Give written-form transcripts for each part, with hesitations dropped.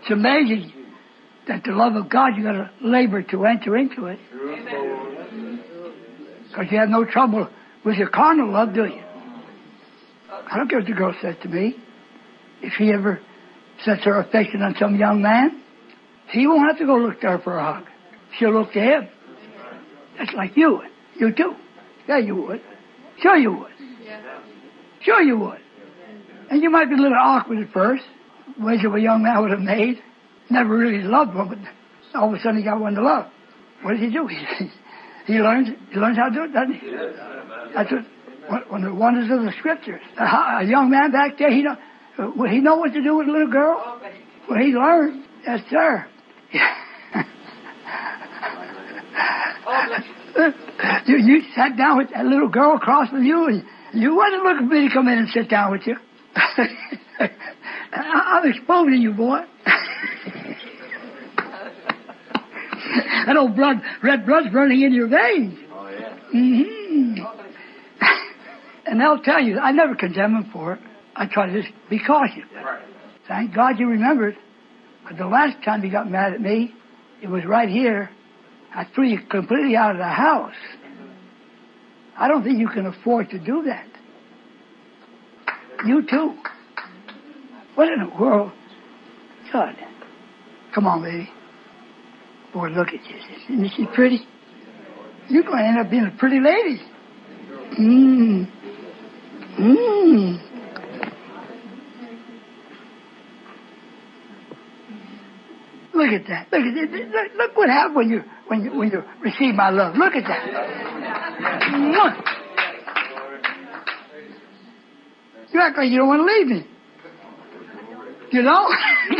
It's amazing that the love of God, you got to labor to enter into it. Because you have no trouble with your carnal love, do you? I don't care what the girl says to me. If she ever sets her affection on some young man, he won't have to go look to her for a hug. She'll look to him. That's like you would. You too. Yeah, you would. Sure you would. Sure you would. And you might be a little awkward at first. Ways of a young man would have made. Never really loved one, but all of a sudden he got one to love. What does he do? He learns how to do it, doesn't he? That's one of the wonders of the Scriptures. A young man back there, will he know what to do with a little girl? Well, he learned. Yes, sir. You sat down with that little girl across from you, and you wasn't looking for me to come in and sit down with you. I'm exposing you, boy. That old red blood's running in your veins. Oh, yeah. Mm-hmm. And they'll tell you, I never condemn them for it. I try to just be cautious. Right. Thank God you remembered. But the last time you got mad at me, it was right here. I threw you completely out of the house. I don't think you can afford to do that. You too. What in the world? God. Come on, baby. Boy, look at you. Isn't she pretty? You're going to end up being a pretty lady. Look at that. Look what happened when you receive my love. Look at that. You act like you don't want to leave me. You know?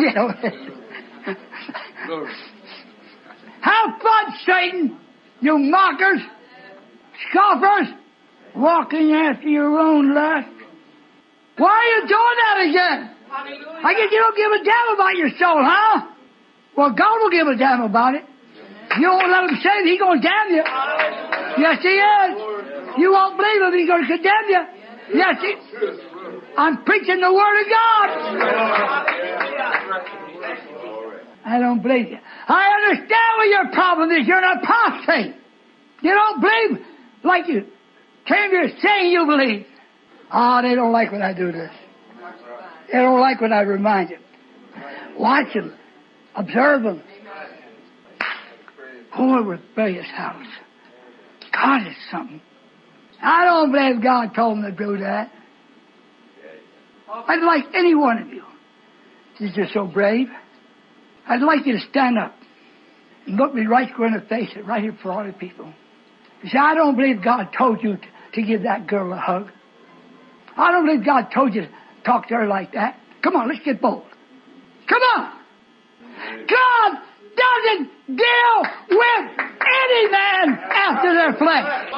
Have fun, Satan, you mockers, scoffers, walking after your own lust. Why are you doing that again? I guess you don't give a damn about your soul, huh? Well, God will give a damn about it. You won't let him save it, he's going to damn you. Yes, he is. You won't believe him, he's going to condemn you. Yes, I'm preaching the Word of God. I don't believe you. I understand what your problem is. You're an apostate. You don't believe like you came here saying you believe. They don't like when I do this. They don't like when I remind them. Watch them. Observe them. Oh, a rebellious house. God is something. I don't believe God told them to do that. I'd like any one of you, since you're so brave, I'd like you to stand up and look me right square in the face, right here for all the people. You see, I don't believe God told you to give that girl a hug. I don't believe God told you to talk to her like that. Come on, let's get bold. Come on. God doesn't deal with any man after their flesh.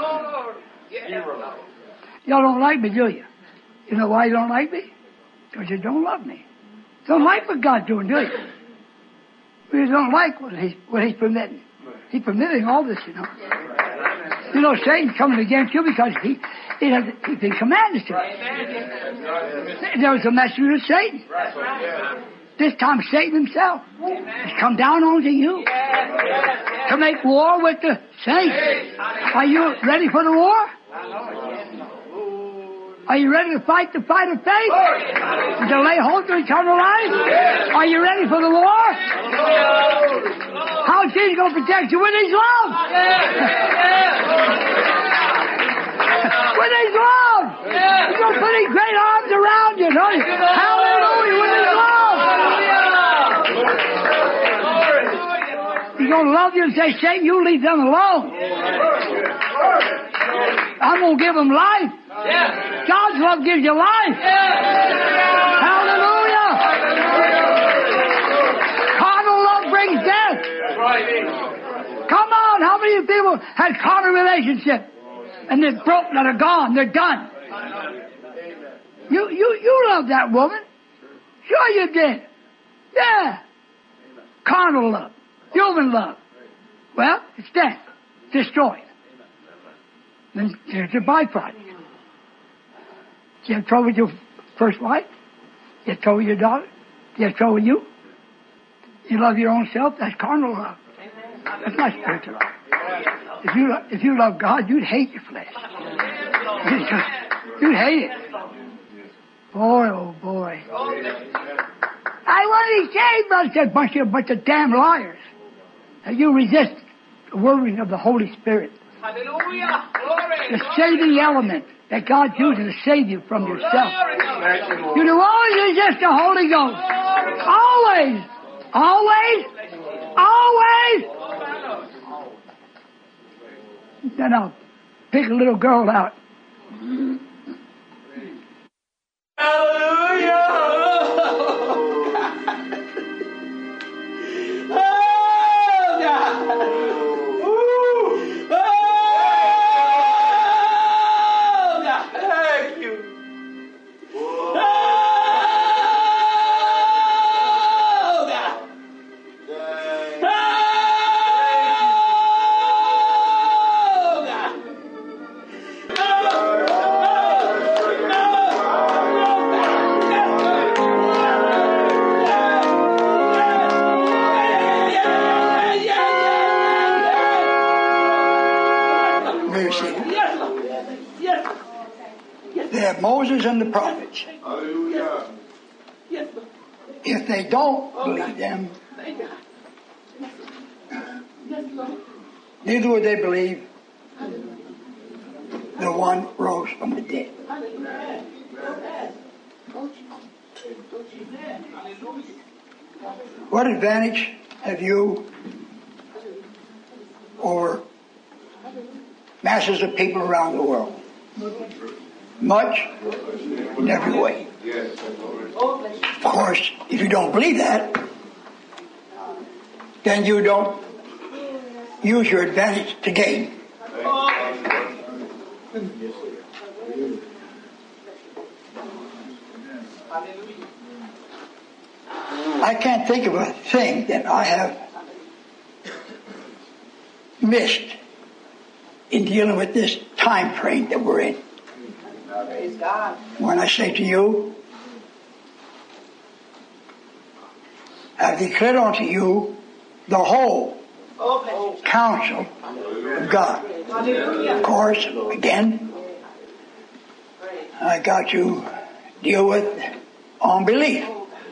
Y'all don't like me, do you? You know why you don't like me? Because you don't love me. You don't like what God's doing, do you? You don't like what He's permitting. He's permitting all this, you know. You know, Satan's coming against you because he commanded to. There was a messenger of Satan. This time Satan himself has come down onto you to make war with the saints. Are you ready for the war? Are you ready to fight the fight of faith? To lay hold to eternal life? Are you ready for the war? How is Jesus going to protect you? With His love! With His love! He's going to put His great arms around you, don't you? Hallelujah! With His love! He's going to love you and say, Satan, you leave them alone. I'm going to give them life. God's love gives you life. Hallelujah. Carnal love brings death. Come on, how many people had carnal relationship and they're broken and are gone, they're done? You love that woman. Sure you did. Yeah. Carnal love. Human love. Well, it's death. Destroyed. Then there's a byproduct. You have trouble with your first wife? You have trouble with your daughter? You have trouble with you? You love your own self, that's carnal love. That's not spiritual love. If you love God, you'd hate your flesh. You'd hate it. Boy, oh boy. I want to be saved, brother. Said bunch of damn liars. And you resist the working of the Holy Spirit. Hallelujah. Glory. The saving element that God's using to save you from yourself. You do always resist the Holy Ghost. Always. Always. Always. Then I'll pick a little girl out. Hallelujah. Oh, God. Ooh. Oh, God. Thank you. Oh, God. They have Moses and the prophets. Hallelujah. If they don't believe them, neither would they believe the one rose from the dead. What advantage have you over masses of people around the world? Much in every way. Of course, if you don't believe that, then you don't use your advantage to gain. I can't think of a thing that I have missed in dealing with this time frame that we're in. When I say to you, I've declared unto you the whole counsel of God. Of course, again, I got to deal with unbelief.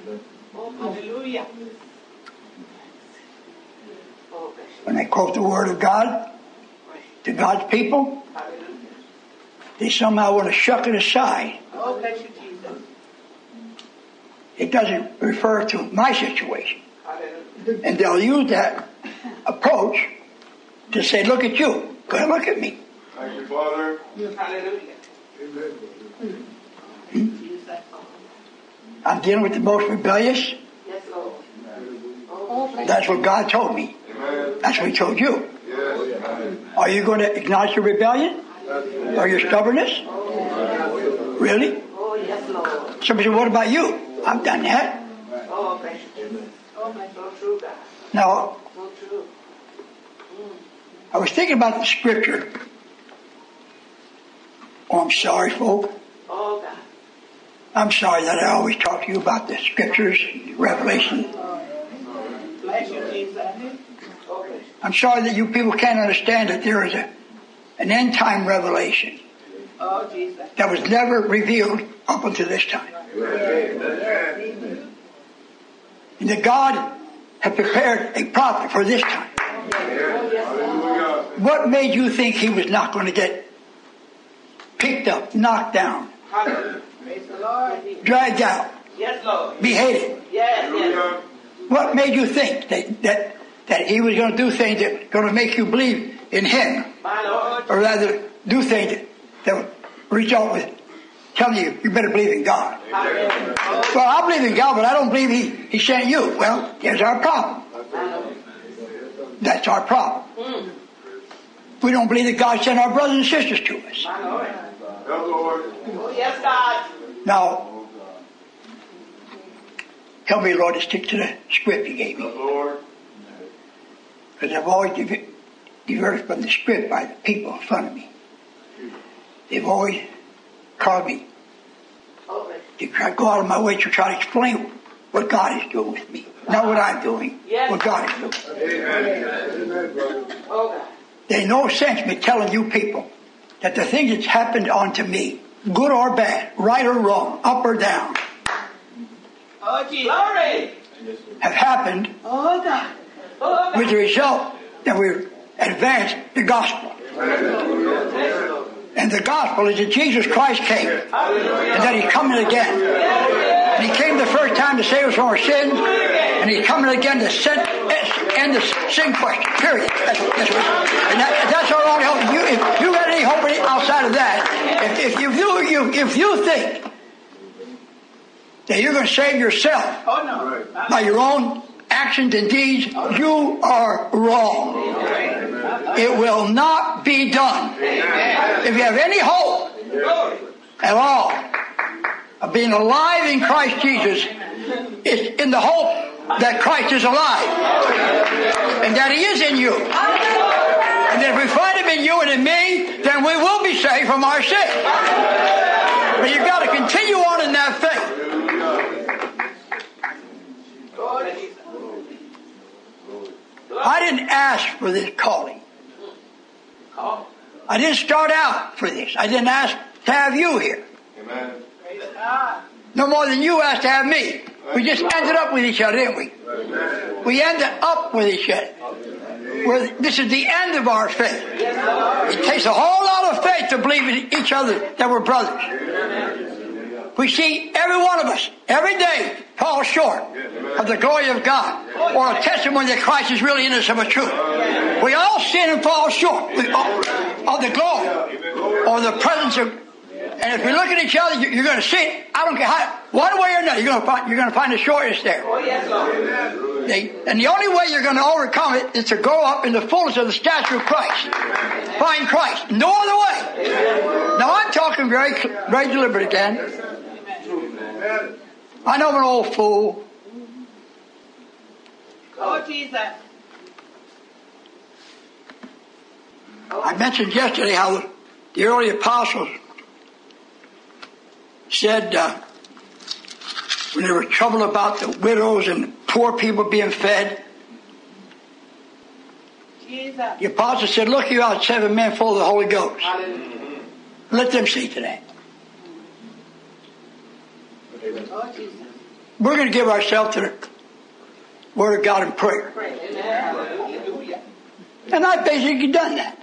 When I quote the Word of God to God's people, they somehow want to shuck it aside. It doesn't refer to my situation. And they'll use that approach to say, look at you. Go ahead, look at me. Thank you, Father. I'm dealing with the most rebellious. That's what God told me. That's what He told you. Are you going to acknowledge your rebellion? Or your stubbornness? Really? Somebody said, what about you? I've done that. Now, I was thinking about the scripture. Oh, I'm sorry, folk. I'm sorry that I always talk to you about the scriptures, Revelation. I'm sorry that you people can't understand that there is an end time revelation that was never revealed up until this time. And that God had prepared a prophet for this time. What made you think he was not going to get picked up, knocked down, dragged out, beheaded? What made you think that he was going to do things that were going to make you believe in him? Or rather, do things that would result with telling you better believe in God. Well, I believe in God, but I don't believe he sent you. Well, here's our problem. That's our problem. We don't believe that God sent our brothers and sisters to us. Yes, God. Now, help me, Lord, to stick to the script you gave me. Because I've always diverted from the script by the people in front of me. They've always called me to try to go out of my way to try to explain what God is doing with me. Not what I'm doing, what God is doing. There's no sense me telling you people that the things that's happened unto me, good or bad, right or wrong, up or down, have happened with the result that we've advanced the gospel. And the gospel is that Jesus Christ came and that He's coming again. And He came the first time to save us from our sins, and He's coming again to end the sin question. Period. That's our only hope. If you got any hope outside of that, if you think that you're going to save yourself by your own actions and deeds, you are wrong. It will not be done. If you have any hope at all of being alive in Christ Jesus, it's in the hope that Christ is alive and that He is in you. And if we find Him in you and in me, then we will be saved from our sin. But you've got to continue on in that faith. I didn't ask for this calling. I didn't start out for this. I didn't ask to have you here. Amen. No more than you asked to have me. We just ended up with each other, didn't we? We ended up with each other. This is the end of our faith. It takes a whole lot of faith to believe in each other that we're brothers. We see every one of us, every day, fall short of the glory of God, or a testimony that Christ is really in us of a truth. We all sin and fall short of the glory, or the presence of. And if we look at each other, you're going to see it. I don't care how, one way or another, you're going to find the shortness there. And the only way you're going to overcome it is to grow up in the fullness of the stature of Christ. Find Christ. No other way. Now I'm talking very, very deliberate again. I know I'm an old fool. Oh, Jesus. I mentioned yesterday how the early apostles said when they were troubled about the widows and poor people being fed, Jesus. the apostles said, look, you out 7 men full of the Holy Ghost. Let them see to that. Oh, Jesus. We're going to give ourselves to the Word of God in prayer. And I've basically done that.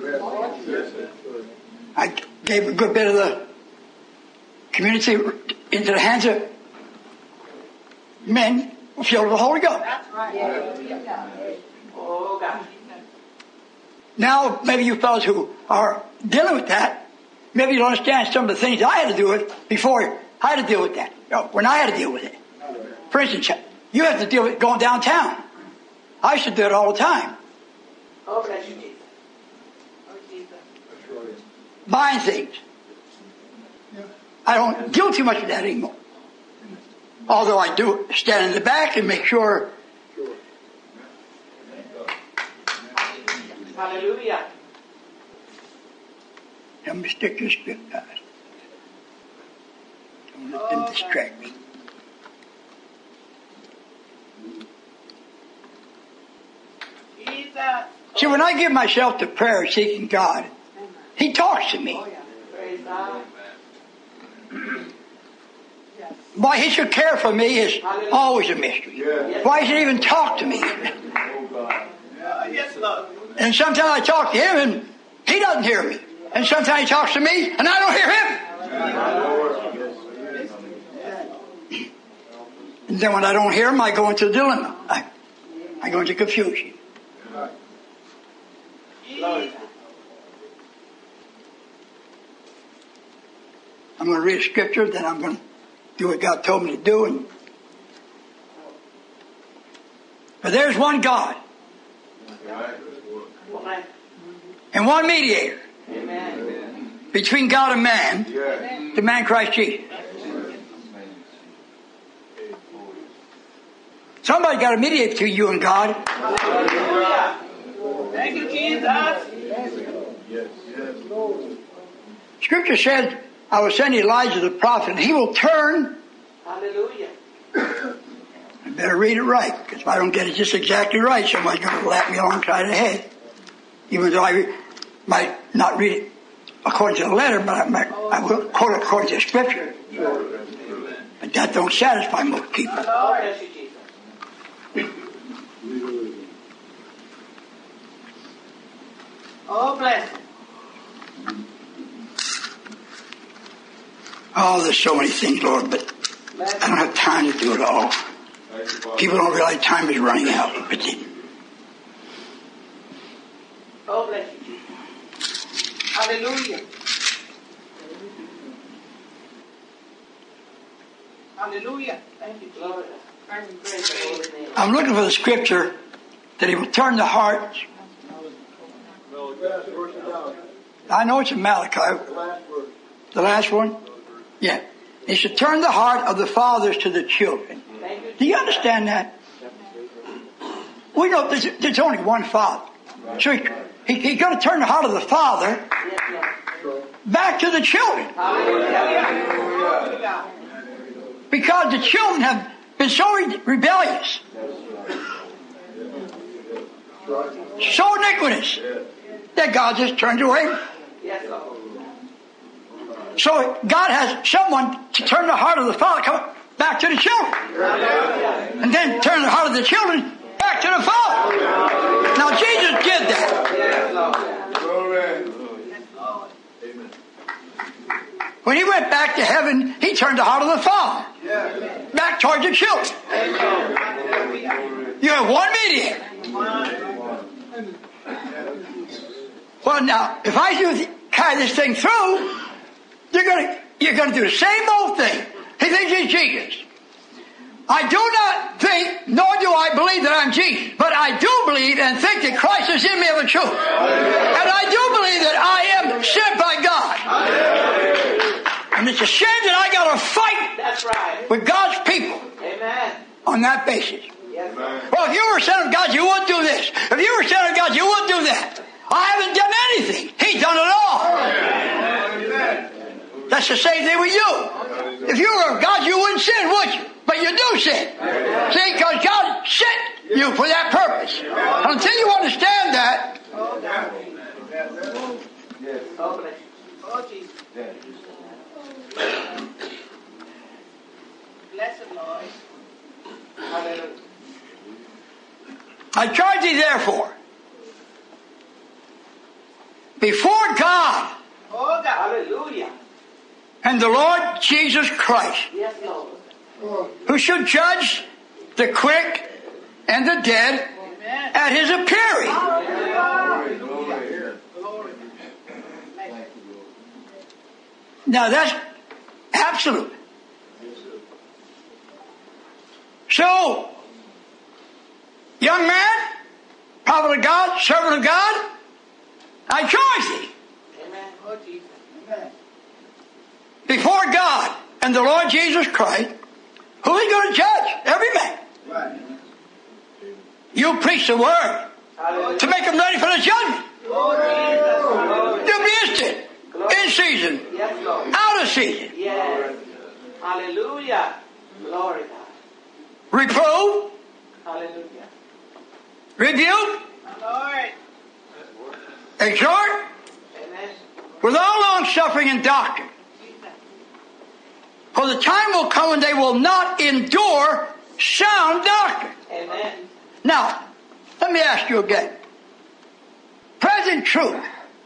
I gave a good bit of the community into the hands of men filled with the Holy Ghost. Oh, God. Now, maybe you fellows who are dealing with that, maybe you don't understand some of the things I had to do with before I had to deal with that. When I had to deal with it. For instance, you have to deal with going downtown. I used to do it all the time. Oh, bless you, Jesus. Oh, Jesus. Buying things. I don't deal too much with that anymore. Although I do stand in the back and make sure. Hallelujah. Let me stick to the script, guys. Don't let them distract me. Jesus. See, when I give myself to prayer seeking God, He talks to me. Praise God. Why He should care for me is always a mystery. Why He should even talk to me. Yes, Lord. And sometimes I talk to Him and He doesn't hear me. And sometimes He talks to me and I don't hear Him. And then when I don't hear Him, I go into a dilemma. I go into confusion. I'm going to read a scripture, then I'm going to do what God told me to do. But there's one God. And one mediator. Amen. Between God and man. The man Christ Jesus. Somebody got to mediate between you and God. Hallelujah. Thank you, Jesus. Scripture said, I will send Elijah the prophet, and he will turn Hallelujah. better read it right, because if I don't get it just exactly right, somebody's going to lap me alongside the head. Even though I might not read it according to the letter, but I will quote it according to the Scripture. But that don't satisfy most people. Oh, bless. Oh, there's so many things, Lord, but I don't have time to do it all. People don't realize time is running out. But Oh, bless you, Jesus. Hallelujah. Hallelujah. Thank you, Lord. I'm looking for the Scripture that He will turn the hearts. I know it's in Malachi. The last one? Yeah. He should turn the heart of the fathers to the children. Do you understand that? We know there's only one Father. So He's going to turn the heart of the Father back to the children. Because the children have been so rebellious, so iniquitous, that God just turns away. So God has someone to turn the heart of the Father back to the children. And then turn the heart of the children back to the Father. Now Jesus did that. When He went back to heaven, He turned the heart of the Father back towards the children. You have one mediator. Well, now, if I do carry this thing through, you're going to do the same old thing. He thinks He's Jesus. I do not think, nor do I believe that I'm Jesus, but I do believe and think that Christ is in me of a truth. And I do believe that I am sent by God. And it's a shame that I got to fight with God's people on that basis. Well, if you were sent of God, you wouldn't do this. If you were sent of God, you wouldn't do that. I haven't done anything. He's done it all. That's the same thing with you. If you were of God, you wouldn't sin, would you? But you do sin. See, because God sent you for that purpose. Until you understand that, I charge thee therefore, before God, and the Lord Jesus Christ, who should judge the quick and the dead at His appearing. Now that's absolute. So, young man, prophet of God, servant of God, I charge thee before God and the Lord Jesus Christ, who is going to judge every man. You preach the word to make them ready for the judgment. You'll be instant, in season, out of season. Hallelujah. Glory God. Reprove. Hallelujah. Rebuke. Lord. Exhort. Amen. With all long suffering and doctrine. For the time will come when they will not endure sound doctrine. Amen. Now, let me ask you again. Present truth.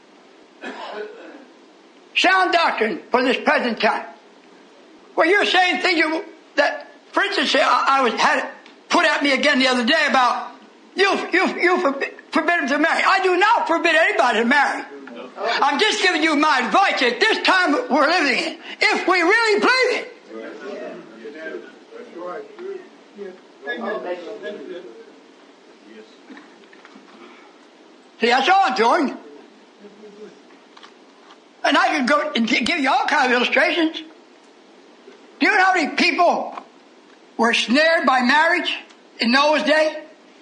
Sound doctrine for this present time. Well, you're saying things that, for instance, I had it put at me again the other day about you forbid them to marry. I do not forbid anybody to marry. I'm just giving you my advice at this time we're living in. If we really believe it. See, that's all I'm doing. And I could go and give you all kinds of illustrations. Do you know how many people were snared by marriage in Noah's day?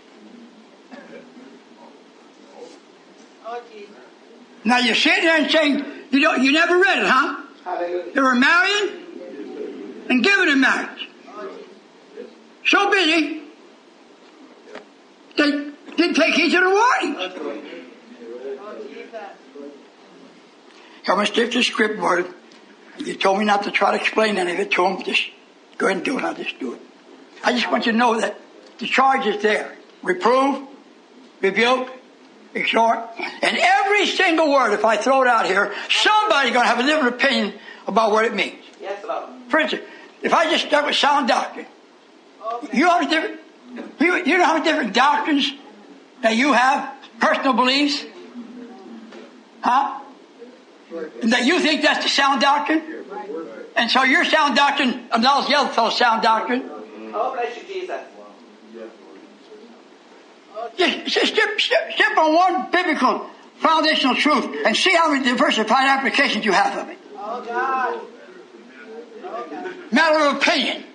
Now you're sitting there and saying, you never read it, huh? They were marrying and giving in marriage. So busy, they didn't take heed to the warning. I'm going to stick to the script word. You told me not to try to explain any of it to them. Just go ahead and do it. I'll just do it. I just want you to know that the charge is there. Reprove, rebuke, exhort. And every single word, if I throw it out here, somebody's going to have a different opinion about what it means. Yes, Lord. For instance, if I just start with sound doctrine, you have different, you know how many different doctrines that you have, personal beliefs? Huh? And that you think that's the sound doctrine? And so your sound doctrine annuls the other fellow's sound doctrine? Oh, bless you, Jesus. Just step on one biblical foundational truth and see how many diversified applications you have of it. Oh, God. Matter of opinion.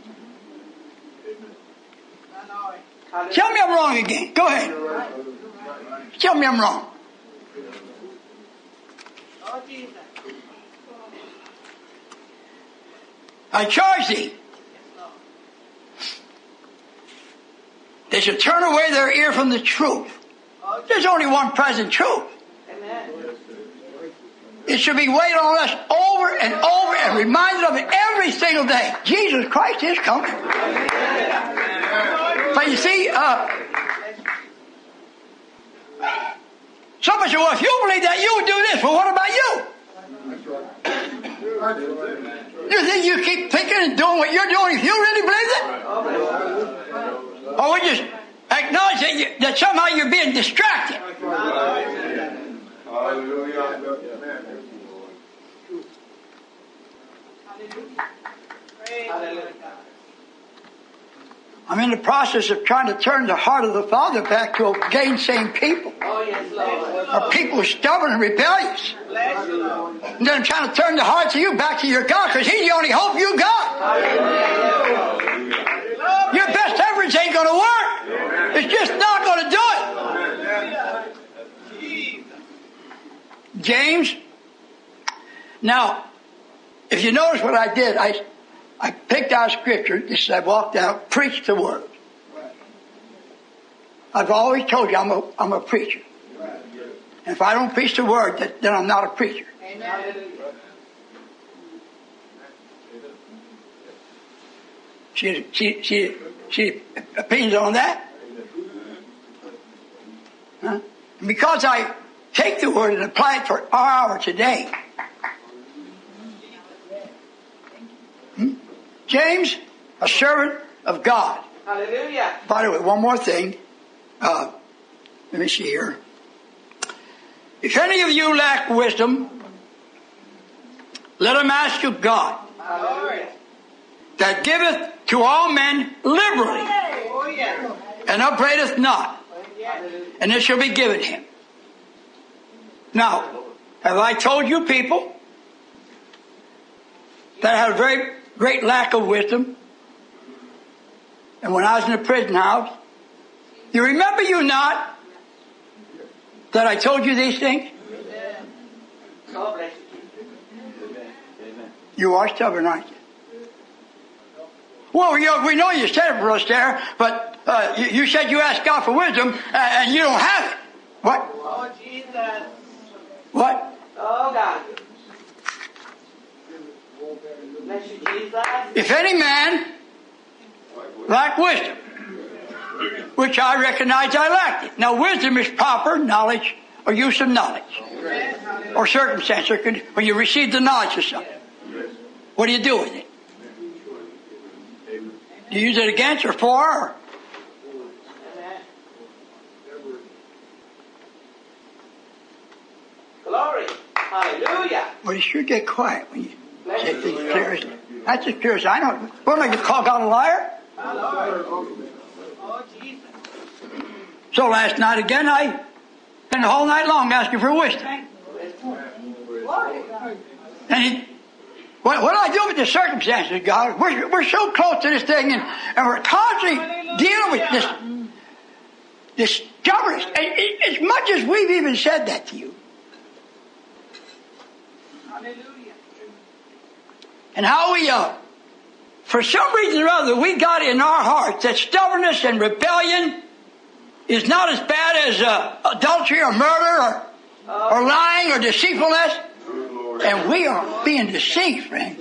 Tell me I'm wrong again. Go ahead. Tell me I'm wrong. Oh, Jesus. I charge thee. They should turn away their ear from the truth. There's only one present truth. Amen. It should be weighed on us over and over and reminded of it every single day. Jesus Christ is coming. But you see, somebody said, well, if you believe that, you would do this. Well, what about you? You think you keep thinking and doing what you're doing if you really believe it? Or we just acknowledge that somehow you're being distracted. I'm in the process of trying to turn the heart of the Father back to a gainsaying people. Oh, yes, Lord. A people who are stubborn and rebellious. And then I'm trying to turn the hearts of you back to your God, because He's the only hope you got. Your best efforts ain't going to work. It's just not going to do it. James. Now, if you notice what I did, I picked out scripture. Just I walked out, preached the word. I've always told you I'm a preacher. And if I don't preach the word, then I'm not a preacher. She opinions on that? Huh? Because I take the word and apply it for our hour today. James, a servant of God. Hallelujah. By the way, one more thing. Let me see here. If any of you lack wisdom, let him ask of God, that giveth to all men liberally, and upbraideth not, and it shall be given him. Now, have I told you people that I had a very great lack of wisdom? And when I was in the prison house, you remember you not that I told you these things? You are stubborn, aren't you? Well, we know you said it for us there, but you said you asked God for wisdom, and you don't have it. What? Oh, Jesus. What? Oh, God. Bless you, Jesus. If any man lack wisdom, which I recognize I lacked it. Now, wisdom is proper knowledge or use of knowledge or circumstance, or when you receive the knowledge of something. What do you do with it? Do you use it against or for? Or? Glory. Hallelujah. Well, you should get quiet when you say things clear. That's as clear as I know. What am I, you call God a liar? Oh, Jesus. So last night again, I spent the whole night long asking for wisdom. And what do I do with the circumstances, God? We're so close to this thing, and we're constantly dealing with this stubbornness. As much as we've even said that to you. Hallelujah. And how we For some reason or other, we got in our hearts that stubbornness and rebellion is not as bad as adultery or murder or lying or deceitfulness. And we are being deceived, friend.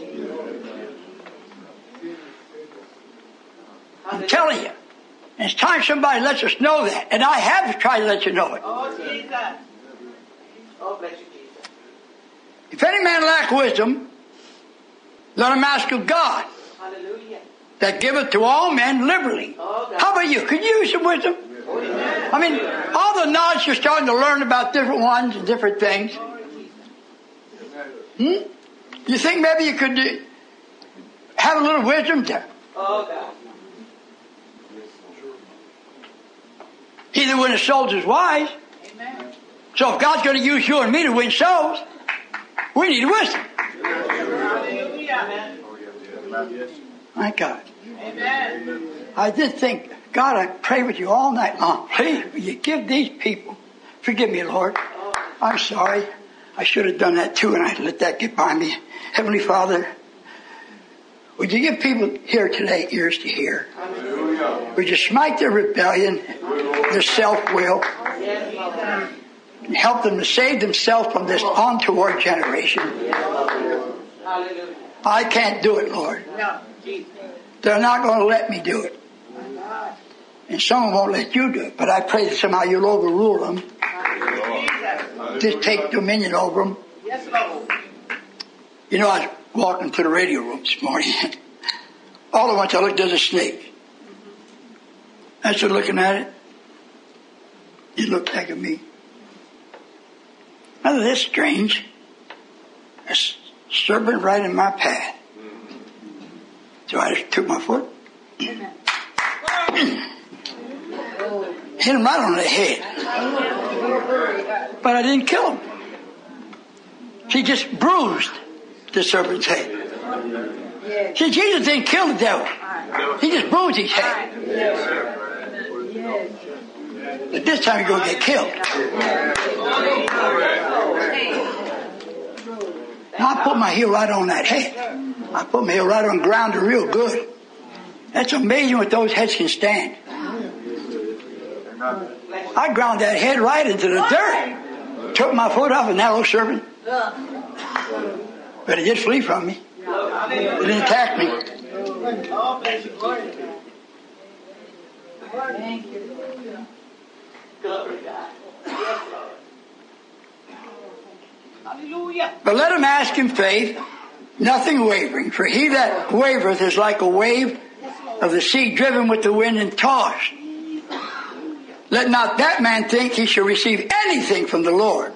I'm telling you. And it's time somebody lets us know that. And I have tried to let you know it. Oh, Jesus. Oh, bless you, Jesus. If any man lack wisdom, let him ask of God, Hallelujah. that giveth to all men liberally. Oh, God. How about you? Could you use some wisdom? Oh, amen. I mean, all the knowledge you're starting to learn about different ones and different things. You think maybe you could have a little wisdom to Oh, God. he that winneth souls is wise. Amen. So if God's going to use you and me to win souls, we need wisdom. Hallelujah. My God. Amen. I did think, God, I pray with you all night long. Please, will you give these people, forgive me, Lord. I'm sorry. I should have done that too, and I let that get by me. Heavenly Father, would you give people here today ears to hear? Would you smite their rebellion, their self-will, and help them to save themselves from this untoward generation? Hallelujah. I can't do it, Lord. No, Jesus. They're not going to let me do it. And some of them won't let you do it. But I pray that somehow you'll overrule them. Just take dominion over them. Yes, Lord. You know, I was walking to the radio room this morning. All at once I looked, there's a snake. I started looking at it. It looked back at me. Now, that's strange. A serpent right in my path. So I just took my foot. Hit him right on the head. But I didn't kill him. He just bruised the serpent's head. See, Jesus didn't kill the devil. He just bruised his head. But this time he's going to get killed. Now I put my heel right on that head. I put my heel right on the ground real good. That's amazing what those heads can stand. I ground that head right into the dirt. Took my foot off and that little serpent. But it did flee from me. It didn't attack me. But let him ask in faith, nothing wavering. For he that wavereth is like a wave of the sea driven with the wind and tossed. Let not that man think he shall receive anything from the Lord.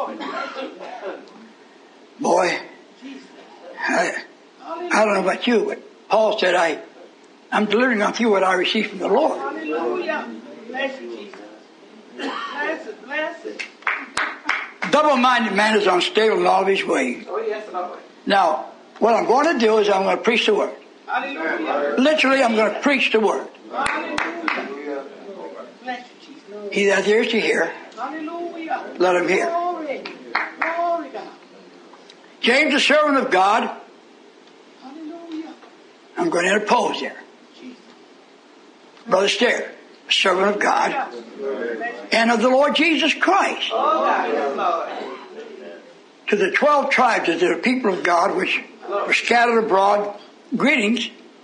Boy, I don't know about you, but Paul said, I'm delivering unto you what I received from the Lord. Hallelujah. Bless you, Jesus. Bless it. Double-minded man is unstable in all of his ways. Oh, yes, Lord. Now, what I'm going to do is I'm going to preach the word. Hallelujah. Literally, I'm going to preach the word. Hallelujah. Bless you, Jesus. He that hears to hear, Hallelujah. let him hear. Glory. Glory, God. James, the servant of God, Hallelujah. I'm going to interpose here. Brother Stair, servant of God, and of the Lord Jesus Christ. Oh, God. Yes, Lord. To the 12 tribes of the people of God which were scattered abroad, greetings.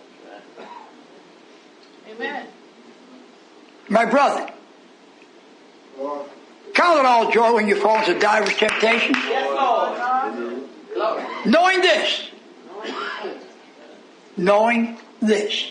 Amen. My brother, count it all joy when you fall into divers temptations. Yes, Lord. Glory. Knowing this,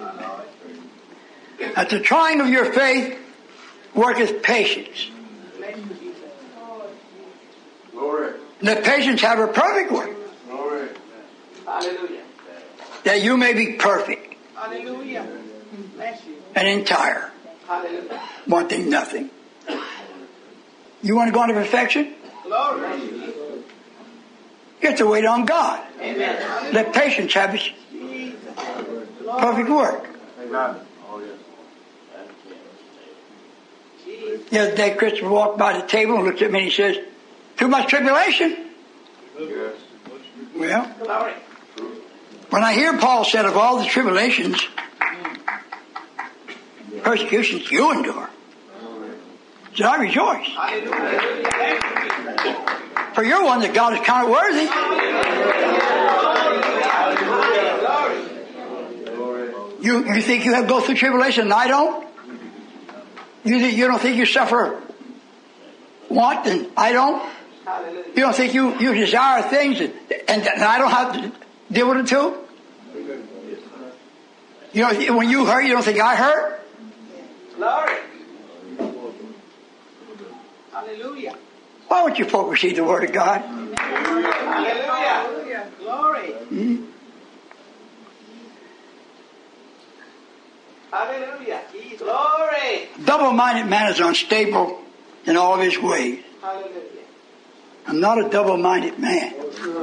that the trying of your faith worketh patience. Bless you, Jesus. Glory. And that patience have a perfect work, Glory. Hallelujah. that you may be perfect Hallelujah. Bless you. and entire, Hallelujah. wanting nothing. You want to go into perfection? Glory. Bless you, Jesus. You have to wait on God. Amen. Let patience have its perfect work. Amen. The other day, Christopher walked by the table and looked at me and he says, "Too much tribulation." Yes. Well, Glory. When I hear Paul said of all the tribulations, persecutions you endure, so I rejoice. For you're one that God has counted worthy. You think you have to go through tribulation and I don't? You don't think you suffer want and I don't? You don't think you desire things and I don't have to deal with it too? You know, when you hurt, you don't think I hurt? Glory. Hallelujah. Why would you folk receive the Word of God? Hallelujah. Glory. Mm-hmm. Hallelujah. Glory. Double-minded man is unstable in all of his ways. Hallelujah. I'm not a double-minded man.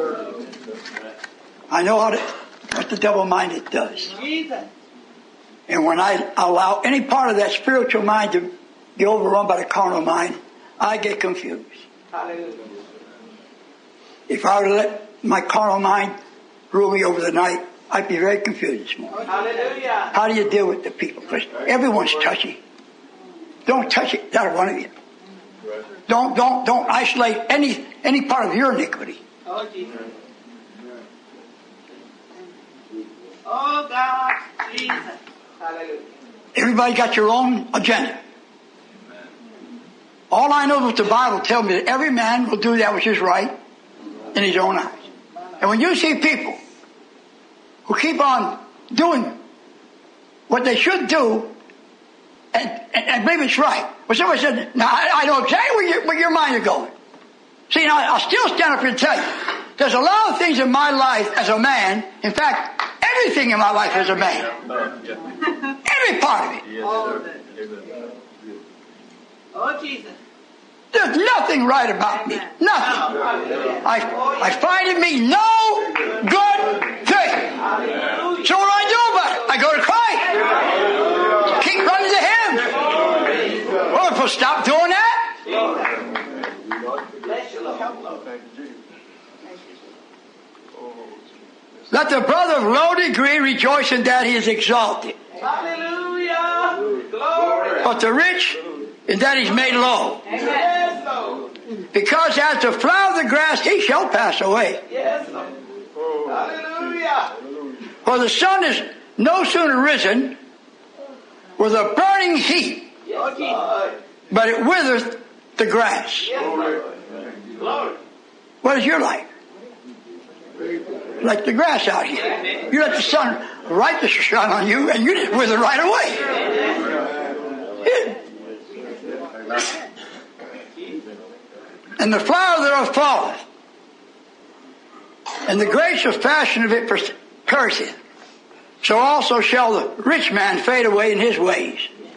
I know what the double-minded does. Jesus. And when I allow any part of that spiritual mind to be overrun by the carnal mind, I get confused. Hallelujah. If I were to let my carnal mind rule me over the night, I'd be very confused this morning. Hallelujah. How do you deal with the people? Because everyone's touchy. Don't touch it, not one of you. Don't isolate any part of your iniquity. Oh, Jesus. Oh, God. Jesus. Hallelujah. Everybody got your own agenda. All I know is what the Bible tells me, that every man will do that which is right in his own eyes. And when you see people who keep on doing what they should do and believe it's right. Well, somebody said, now I know exactly where your mind is going. See, now I'll still stand up here and tell you, there's a lot of things in my life as a man. In fact, everything in my life as a man. Every part of it. Oh, Jesus. There's nothing right about me. Nothing. I find in me no good thing. So what do I do about it? I go to Christ. Keep running to Him. Well, if we'll stop doing that. Let the brother of low degree rejoice in that he is exalted. Hallelujah. Glory. But the rich in that he's made low. Yes, Lord. Because as the flower of the grass, he shall pass away. Yes, Lord. Hallelujah. For the sun is no sooner risen with a burning heat, Yes, Lord. but it withereth the grass. Yes, Lord. Glory. What is your life? Like the grass out here. You let the sun right to shine on you and you just wither right away. And the flower thereof falleth, and the gracious fashion of it perisheth. So also shall the rich man fade away in his ways.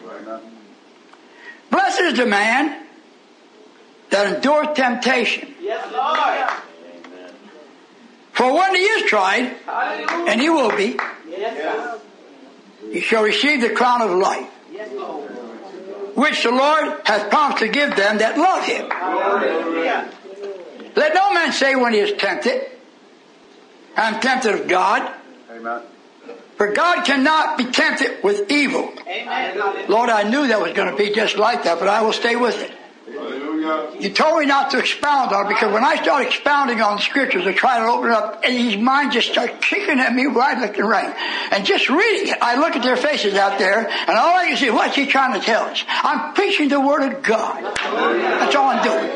Blessed is the man that endureth temptation. Yes, Lord. For when he is tried, Hallelujah. and he will be, Yes, Lord. he shall receive the crown of life, Yes, Lord. which the Lord hath promised to give them that love him. Hallelujah. Let no man say when he is tempted, I am tempted of God. Amen. For God cannot be tempted with evil. Amen. Lord, I knew that was going to be just like that, but I will stay with it. Hallelujah. You told me not to expound on it, because when I start expounding on the scriptures, I try to open it up, and his mind just starts kicking at me right left and right. And just reading it, I look at their faces out there, and all I can see, what's he trying to tell us? I'm preaching the Word of God. That's all I'm doing.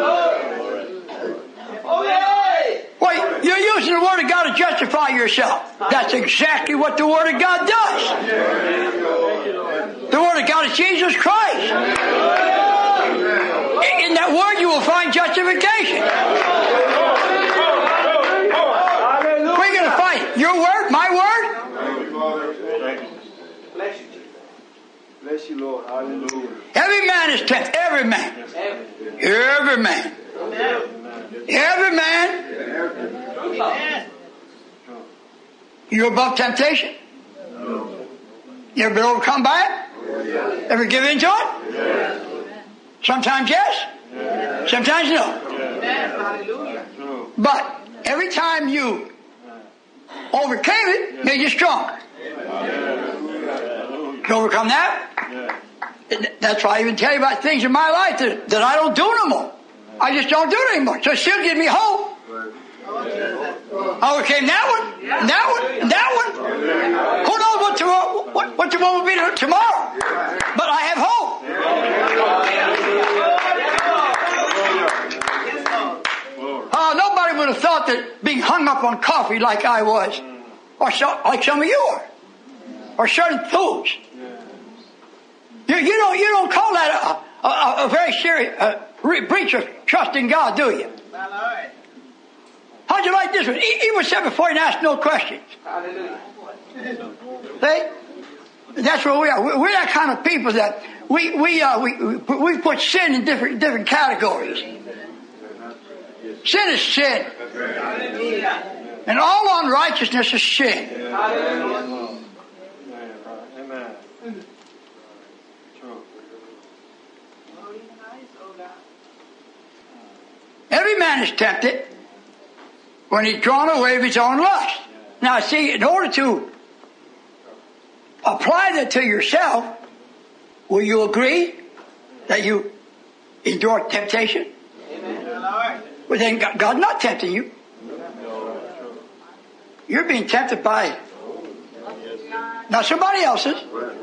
Oh, yeah. Well, you're using the Word of God to justify yourself. That's exactly what the Word of God does. The Word of God is Jesus Christ. In that Word you will find justification. We're going to find it. Your Word, my Word. Bless you, Jesus. Bless you, Lord. Hallelujah. Every man is tempted. Every man. Every man. Every man. Amen. You above temptation? You ever been overcome by it? Ever give in to it? Sometimes yes. Sometimes no. Amen. Hallelujah. But every time you overcame it, made you stronger. You overcome that? That's why I even tell you about things in my life that I don't do no more. I just don't do it anymore. So it still gives me hope. I overcame that one, and that one, and that one. Who knows what tomorrow will be tomorrow? But I have hope. Nobody would have thought that being hung up on coffee like I was, or like some of you are, or certain foods. You don't call that a very serious breach of trust in God, do you? How'd you like this one? He was said before and asked no questions. See? That's where we are. We're that kind of people that we put sin in different categories. Sin is sin. And all unrighteousness is sin. Every man is tempted when he's drawn away of his own lust. Now see, in order to apply that to yourself, will you agree that you endure temptation? Amen. Well then God's not tempting you. You're being tempted by not somebody else's.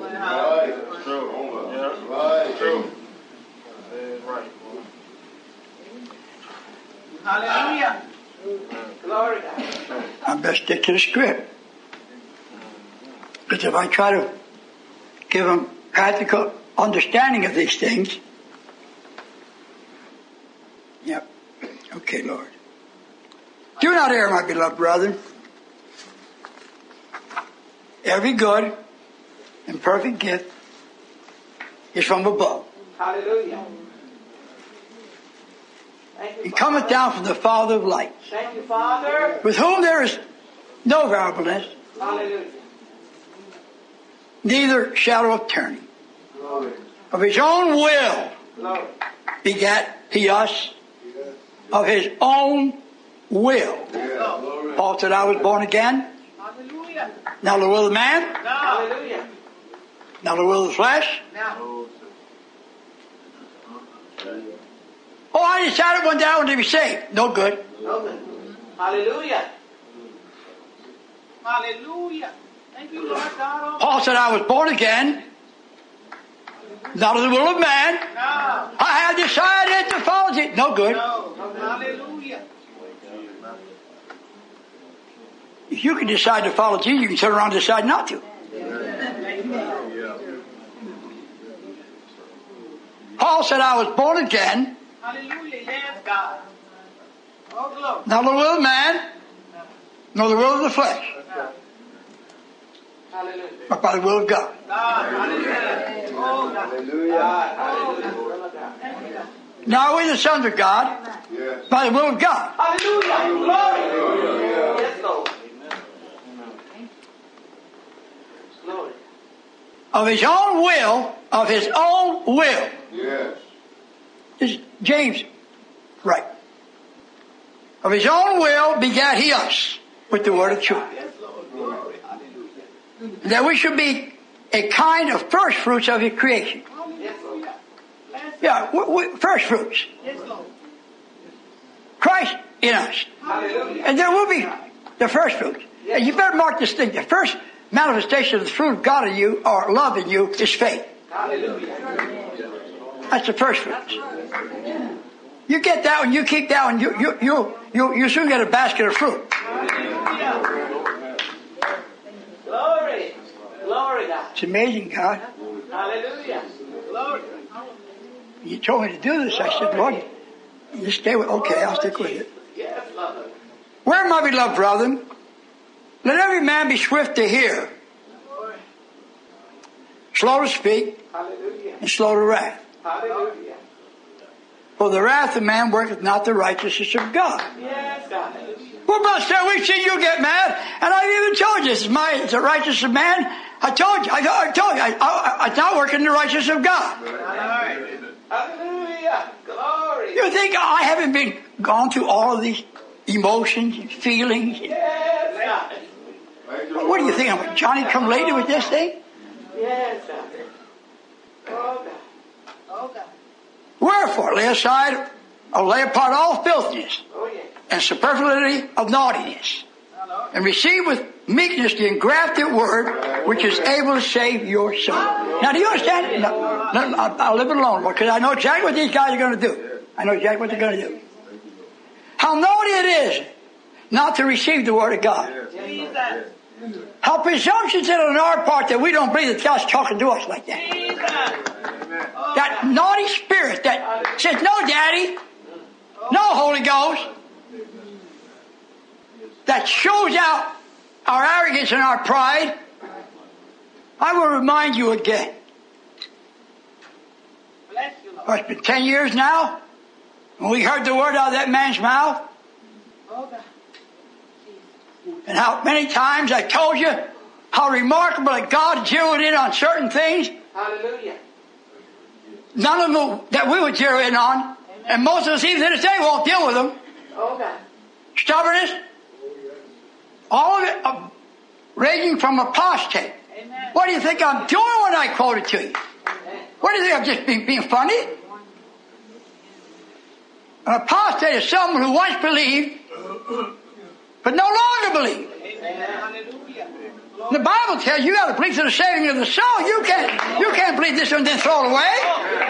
Hallelujah. Glory. I best stick to the script. Because if I try to give them practical understanding of these things, yep. Okay, Lord. Do not err, my beloved brethren. Every good and perfect gift is from above. Hallelujah. He cometh down from the Father of lights. Thank you, Father. With whom there is no variableness, Hallelujah. neither shadow of turning. Glory. Of his own will Glory. begat he us. Of his own will. Paul said, I was born again. Hallelujah. Now the will of man. No. Hallelujah. Now the will of the flesh. No. Oh, I decided one day I wanted to be saved. No good. No. Hallelujah. Hallelujah. Thank you, Lord God. Paul said, I was born again. Not of the will of man. No. I have decided to follow Jesus. No good. No. Hallelujah. If you can decide to follow Jesus, you can turn around and decide not to. Paul said, I was born again. Hallelujah. Yes, God. Oh, glory. Not the will of man, nor the will of the flesh, Hallelujah. but by the will of God. God. Hallelujah. Oh, God. Hallelujah. Hallelujah. Now we're the sons of God, Yes. by the will of God. Hallelujah. Glory. Yes, Lord. Glory. Of his own will, of his own will. Yes. This is James, right. Of his own will begat he us with the word of truth. Yes, Lord. Glory. Hallelujah. That we should be a kind of first fruits of his creation. Yes, Lord. Yeah, first fruits. Yes, Lord. Christ in us. Hallelujah. And there will be the first fruits. And you better mark this thing. The first manifestation of the fruit of God in you, or love in you, is faith. Hallelujah. That's the first fruits. You get that one, you keep that one, you soon get a basket of fruit. Hallelujah. Glory. Glory, God. It's amazing, God. Hallelujah. Glory. You told me to do this. I said, Lord, you stay with. Okay, I'll stick with it. Yes, Lord. Where, my beloved brethren, let every man be swift to hear, slow to speak, Hallelujah. and slow to wrath. Hallelujah. For the wrath of man worketh not the righteousness of God. Yes, God. Well, Buster, we've seen you get mad, and I've even told you this is the righteousness of man. I told you, it's not working the righteousness of God. Hallelujah. Glory. You think I haven't gone through all of these emotions and feelings? Yes, God. What do you think? I'm Johnny come lately with this thing? Yes, God. Oh, God. Oh, God. Wherefore, lay aside, or lay apart all filthiness Oh, yes. and superfluity of naughtiness, and receive with meekness the engrafted word, which is able to save your soul. Now, do you understand? No, I'll leave it alone, because I know exactly what these guys are going to do. I know exactly what they're going to do. How naughty it is not to receive the word of God. Jesus. How presumptuous it is on our part that we don't believe that God's talking to us like that. Jesus. That naughty spirit that says, no, Daddy, no, Holy Ghost, that shows out our arrogance and our pride. I will remind you again. Bless you, Lord. It's been 10 years now, when we heard the word out of that man's mouth, Oh, God. and how many times I told you how remarkable that God zeroed in on certain things, Hallelujah. none of them that we would zero in on, and most of us even to this day won't deal with them. Oh, God. Stubbornness, all of it raging from apostate. Amen. What do you think I'm doing when I quote it to you? What do you think, I'm just being funny? An apostate is someone who once believed, but no longer believes. Hallelujah. The Bible tells you got to believe to the saving of the soul. You can't believe this and then throw it away.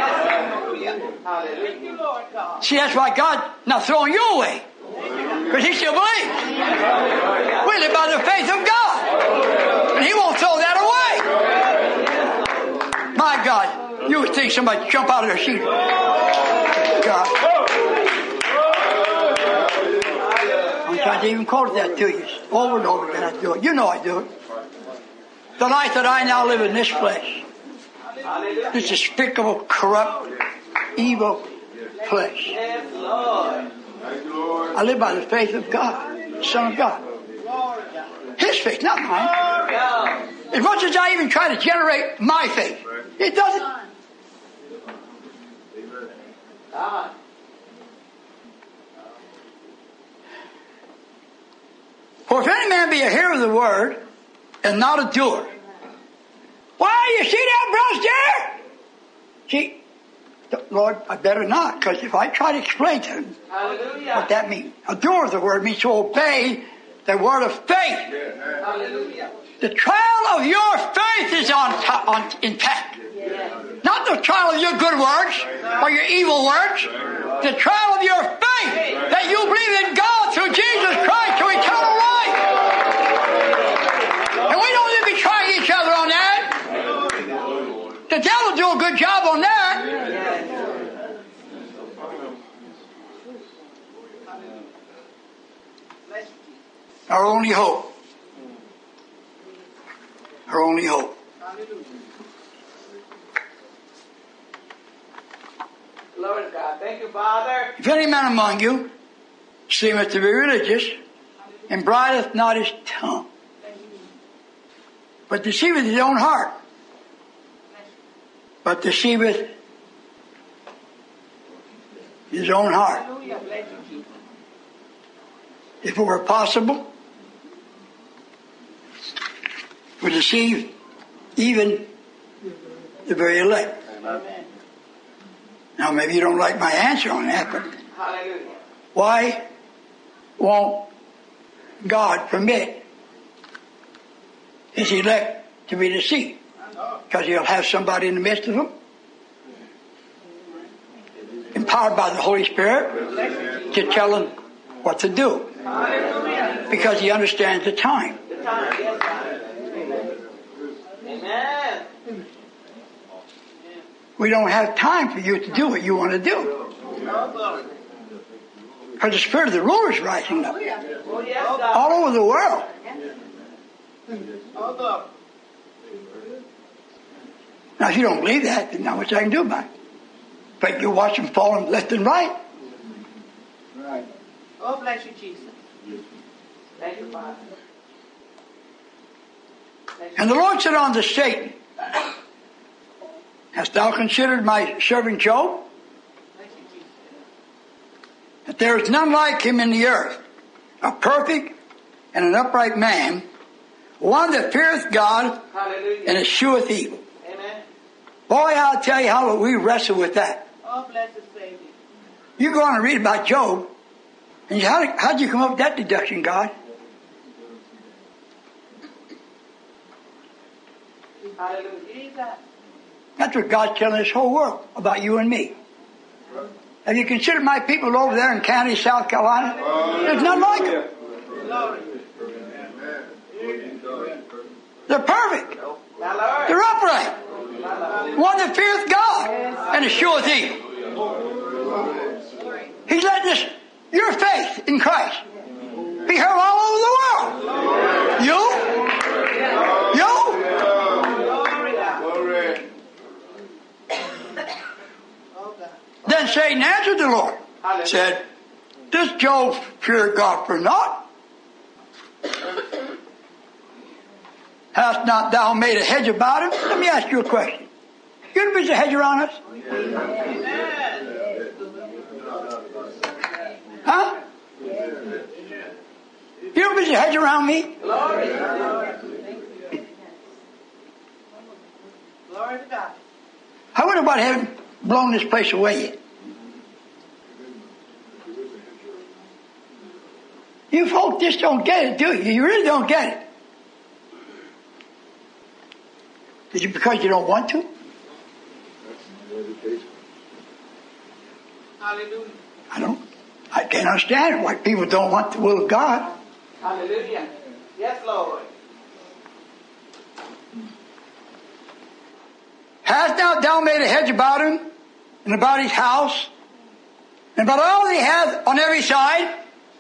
Thank you, Lord God. See, that's why God's not throwing you away. Because He still believes. We live by the faith of God. And He won't throw that away. My God, you would think somebody jump out of their seat. God. I'm trying to even quote that to you over and over again. I do it. You know I do it. The life that I now live in this flesh, this despicable, corrupt, evil flesh, Yes, Lord. I live by the faith of God, the Son of God. His faith, not mine. As much as I even try to generate my faith, it doesn't. God. For if any man be a hearer of the word and not a doer, why, you see that, brother? See, Lord, I better not, because if I try to explain to him Hallelujah. what that means, a doer of the word means to obey the word of faith. Hallelujah. The trial of your faith is intact. Not the trial of your good works or your evil works. The trial of your faith that you believe in God through Jesus Christ to eternal life. And we don't need to be trying each other on that. The devil will do a good job on that. Our only hope. Our only hope. Glory to God. Thank you, Father. If any man among you seemeth to be religious, and bridleth not his tongue, but deceiveth his own heart, but deceiveth his own heart. Hallelujah. Bless you, Jesus. If it were possible, would deceive even the very elect. Amen. Now, maybe you don't like my answer on that, but Hallelujah. why won't God permit His elect to be deceived? Because He'll have somebody in the midst of them, empowered by the Holy Spirit, to tell them what to do. Hallelujah. Because He understands the time. The time. Yes, God. Amen. We don't have time for you to do what you want to do. Oh, glory. Because the spirit of the ruler is rising up Oh, yes, God. all over the world. Oh, glory. Now, if you don't believe that, then not much I can do about it. But you watch them falling left and right. Right. Oh, bless you, Jesus. Thank you, Father. And the Lord said unto Satan, hast thou considered my servant Job? Bless you, Jesus. That there is none like him in the earth, a perfect and an upright man, one that feareth God Hallelujah. and escheweth evil. Amen. Boy, I'll tell you how we wrestle with that. Oh, blessed Savior. You go on and read about Job, and how'd you come up with that deduction, God? Hallelujah. Jesus. That's what God's telling this whole world about you and me. Have you considered my people over there in County, South Carolina? There's none like them. They're perfect. They're upright. One that feareth God and escheweth evil. He's letting your faith in Christ be heard all over the world. You? Then Satan answered the Lord, said, "Does Job fear God for naught? Hast not thou made a hedge about him?" Let me ask you a question. You ever build a hedge around us? Huh? You ever build a hedge around me? Glory to God. I wonder about having blown this place away yet. You folk just don't get it, do you? You really don't get it. Is it because you don't want to? Hallelujah. I can't understand why people don't want the will of God. Hallelujah. Yes, Lord. Hast not thou made a hedge about him and about his house and about all that he hath on every side?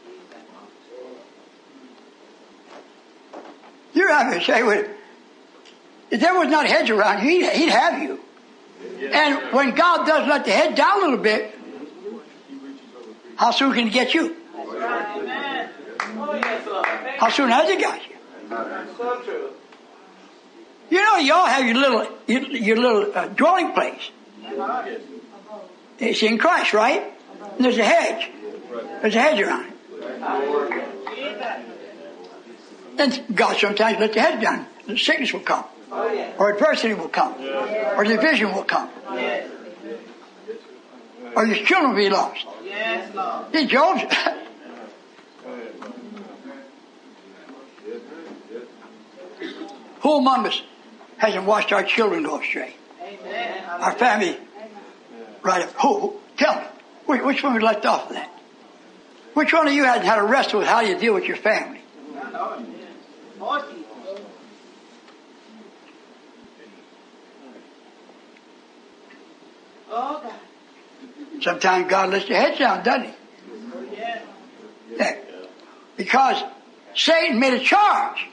You're having to say, well, if there was not a hedge around you, he'd have you. And when God does let the hedge down a little bit, how soon can he get you? Amen. Oh, yes, Lord. How soon has he got you? So true. You know, you all have your little dwelling place. It's in Christ, right? And there's a hedge. There's a hedge around it. And God sometimes lets the hedge down. The sickness will come. Or adversity will come. Or division will come. Or your children will be lost. Yes, Lord. See, Job's... Who among us hasn't watched our children go astray? Amen. Our family, right up. Who? Tell me. Which one we left off of that? Which one of you hasn't had a wrestle with how you deal with your family? Oh, God. Sometimes God lets your head down, doesn't he? Yeah. Because Satan made a charge.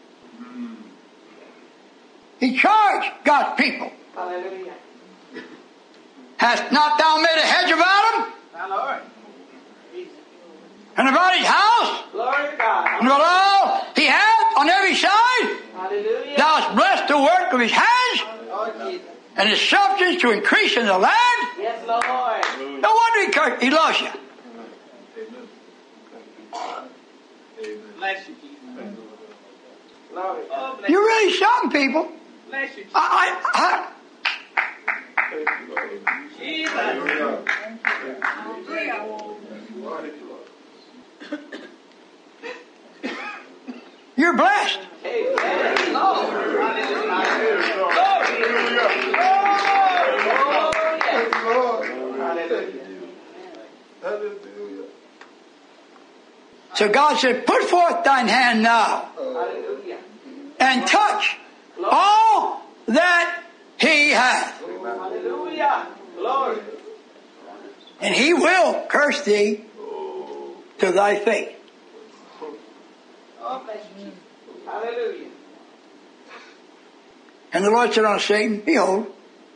He charged God's people. Hallelujah. Hast not thou made a hedge about him? My Lord. And about his house? Glory to God. And about all he hath on every side? Hallelujah. Thou hast blessed the work of his hands, Oh, Jesus. and his substance to increase in the land. Yes, Lord. No wonder he loves you. Bless you, Jesus. Glory. Oh, bless You're really something, people. Bless you, Jesus. You're blessed. Amen. Lord. So God said, put forth thine hand now Hallelujah. and touch all that he hath, Hallelujah. Glory. and he will curse thee to thy face. Oh, bless you, Jesus. Hallelujah. And the Lord said unto Satan, behold,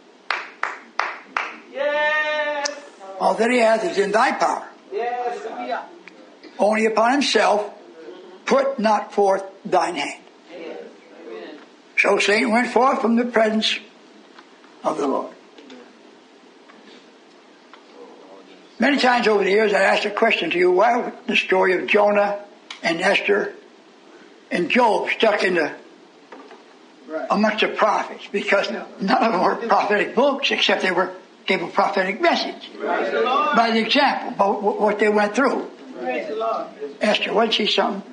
Yes. all that he hath is in thy power. Yes. Only upon himself put not forth thine hand. Yes. Amen. So Satan went forth from the presence of the Lord. Many times over the years I asked a question to you, why was the story of Jonah and Esther and Job stuck in the amongst the prophets, because none of them were prophetic books except they gave a prophetic message by the example, by what they went through. Praise the Lord. Esther, wasn't she something?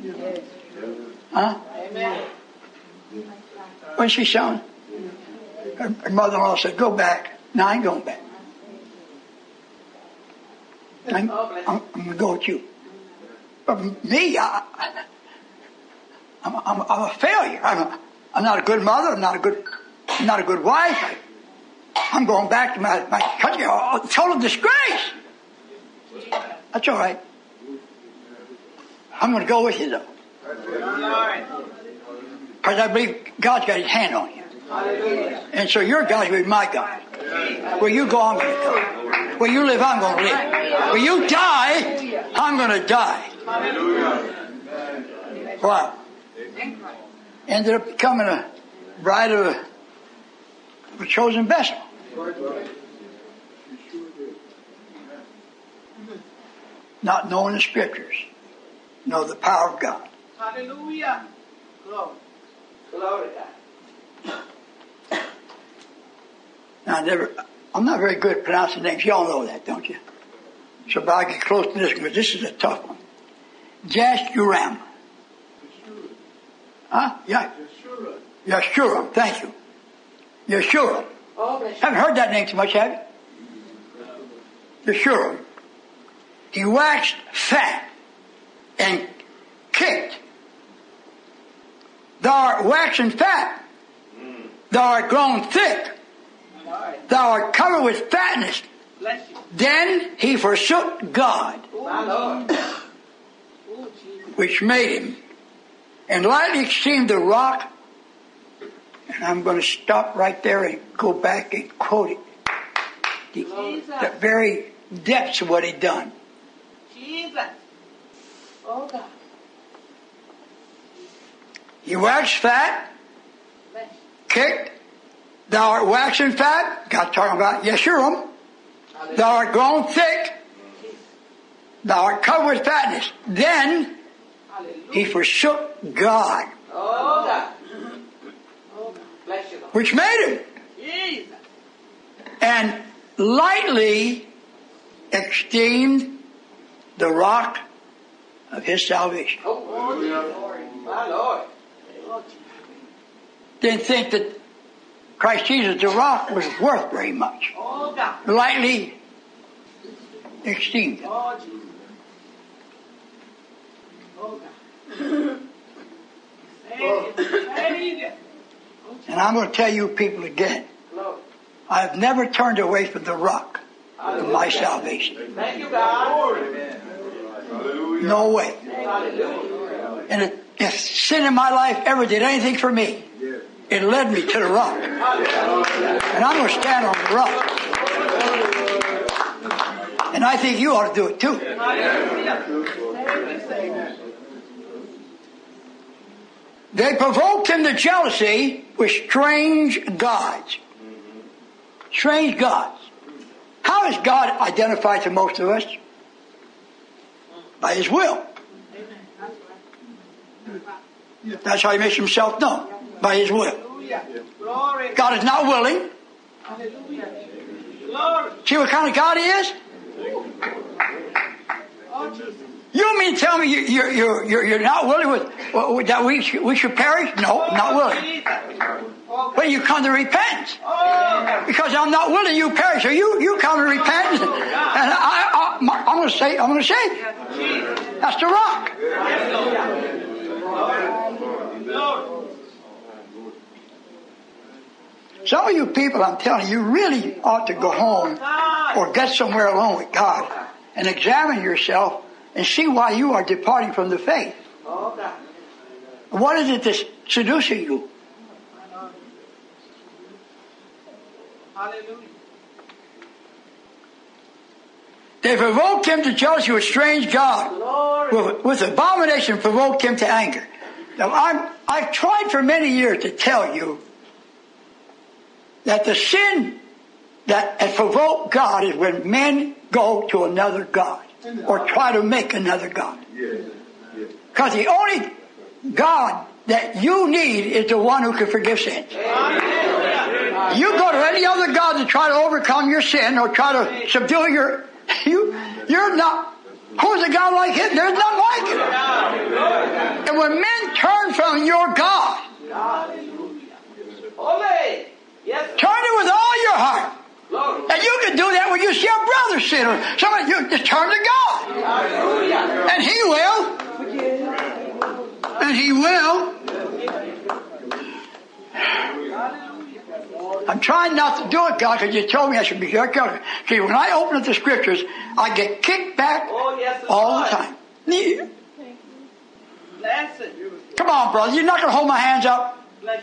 Huh? Amen. Wasn't she something? Her mother-in-law said, go back. No, I ain't going back. I'm going to go with you. But me, I'm a failure. I'm not a good mother. I'm not a good wife. I'm going back to my country. Total disgrace. That's all right. I'm going to go with you though, because I believe God's got His hand on you. And so your God will be my God. Where you go, I'm going to go. Where you live, I'm going to live. Where you die, I'm going to die. Wow. Ended up becoming a bride of a chosen vessel. Not knowing the Scriptures. Know the power of God. Hallelujah. Glory. Glory to God. Now, I'm not very good at pronouncing names. Y'all know that, don't you? So if I get close to this, because this is a tough one. Jeshurun. Huh? Yeah. Yeshurun. Thank you. Yeshurun. Haven't heard that name too much, have you? Yeshurun. He waxed fat and kicked. Thou art waxen fat. Thou art grown thick. Thou art covered with fatness. Then he forsook God, which made him, and lightly esteemed the rock. And I'm going to stop right there and go back and quote it. The very depths of what he'd done. Jesus. Oh God. He waxed fat, kicked. Thou art waxen fat. God talking about Yeshurun. Thou art grown thick. Thou art covered with fatness. Then he forsook God, Oh God. Oh God. Bless you, Lord. which made him, Jesus. and lightly esteemed the rock of his salvation. Oh, Jesus. My Lord. Oh, Jesus. Didn't think that Christ Jesus, the rock, was worth very much. Oh God. Lightly esteemed it. Oh Jesus. Oh God. Thank you. And I'm going to tell you people again, Glory. I've never turned away from the rock of my salvation. Thank you, God. No way. Hallelujah. And if sin in my life ever did anything for me, it led me to the rock. And I'm going to stand on the rock. And I think you ought to do it too. They provoked him to jealousy with strange gods. Strange gods. How is God identified to most of us? By His will. That's how He makes Himself known. By His will. Glory. God is not willing. Hallelujah. Glory. See what kind of God He is? Oh, Jesus. You mean tell me you're not willing with that we should perish? No, not willing. But you come to repentance. Because I'm not willing you perish. So you come to repentance, and I'm going to say that's the rock. Some of you people, I'm telling you, really ought to go home or get somewhere alone with God and examine yourself and see why you are departing from the faith. What is it that's seducing you? Hallelujah. They provoked him to jealousy with strange God. With abomination provoked him to anger. Now I've tried for many years to tell you that the sin that has provoked God is when men go to another God or try to make another God. Because the only God that you need is the one who can forgive sins. You go to any other God to try to overcome your sin or try to subdue you're not. Who's a God like him? There's none like him. And when men turn from your God, turn it with all your heart. And you can do that when you see a brother sin or somebody. You just turn to God, and He will. And He will. I'm trying not to do it, God, because you told me I should be careful. See, when I open up the Scriptures, I get kicked back all the time. Come on, brother. You're not going to hold my hands up.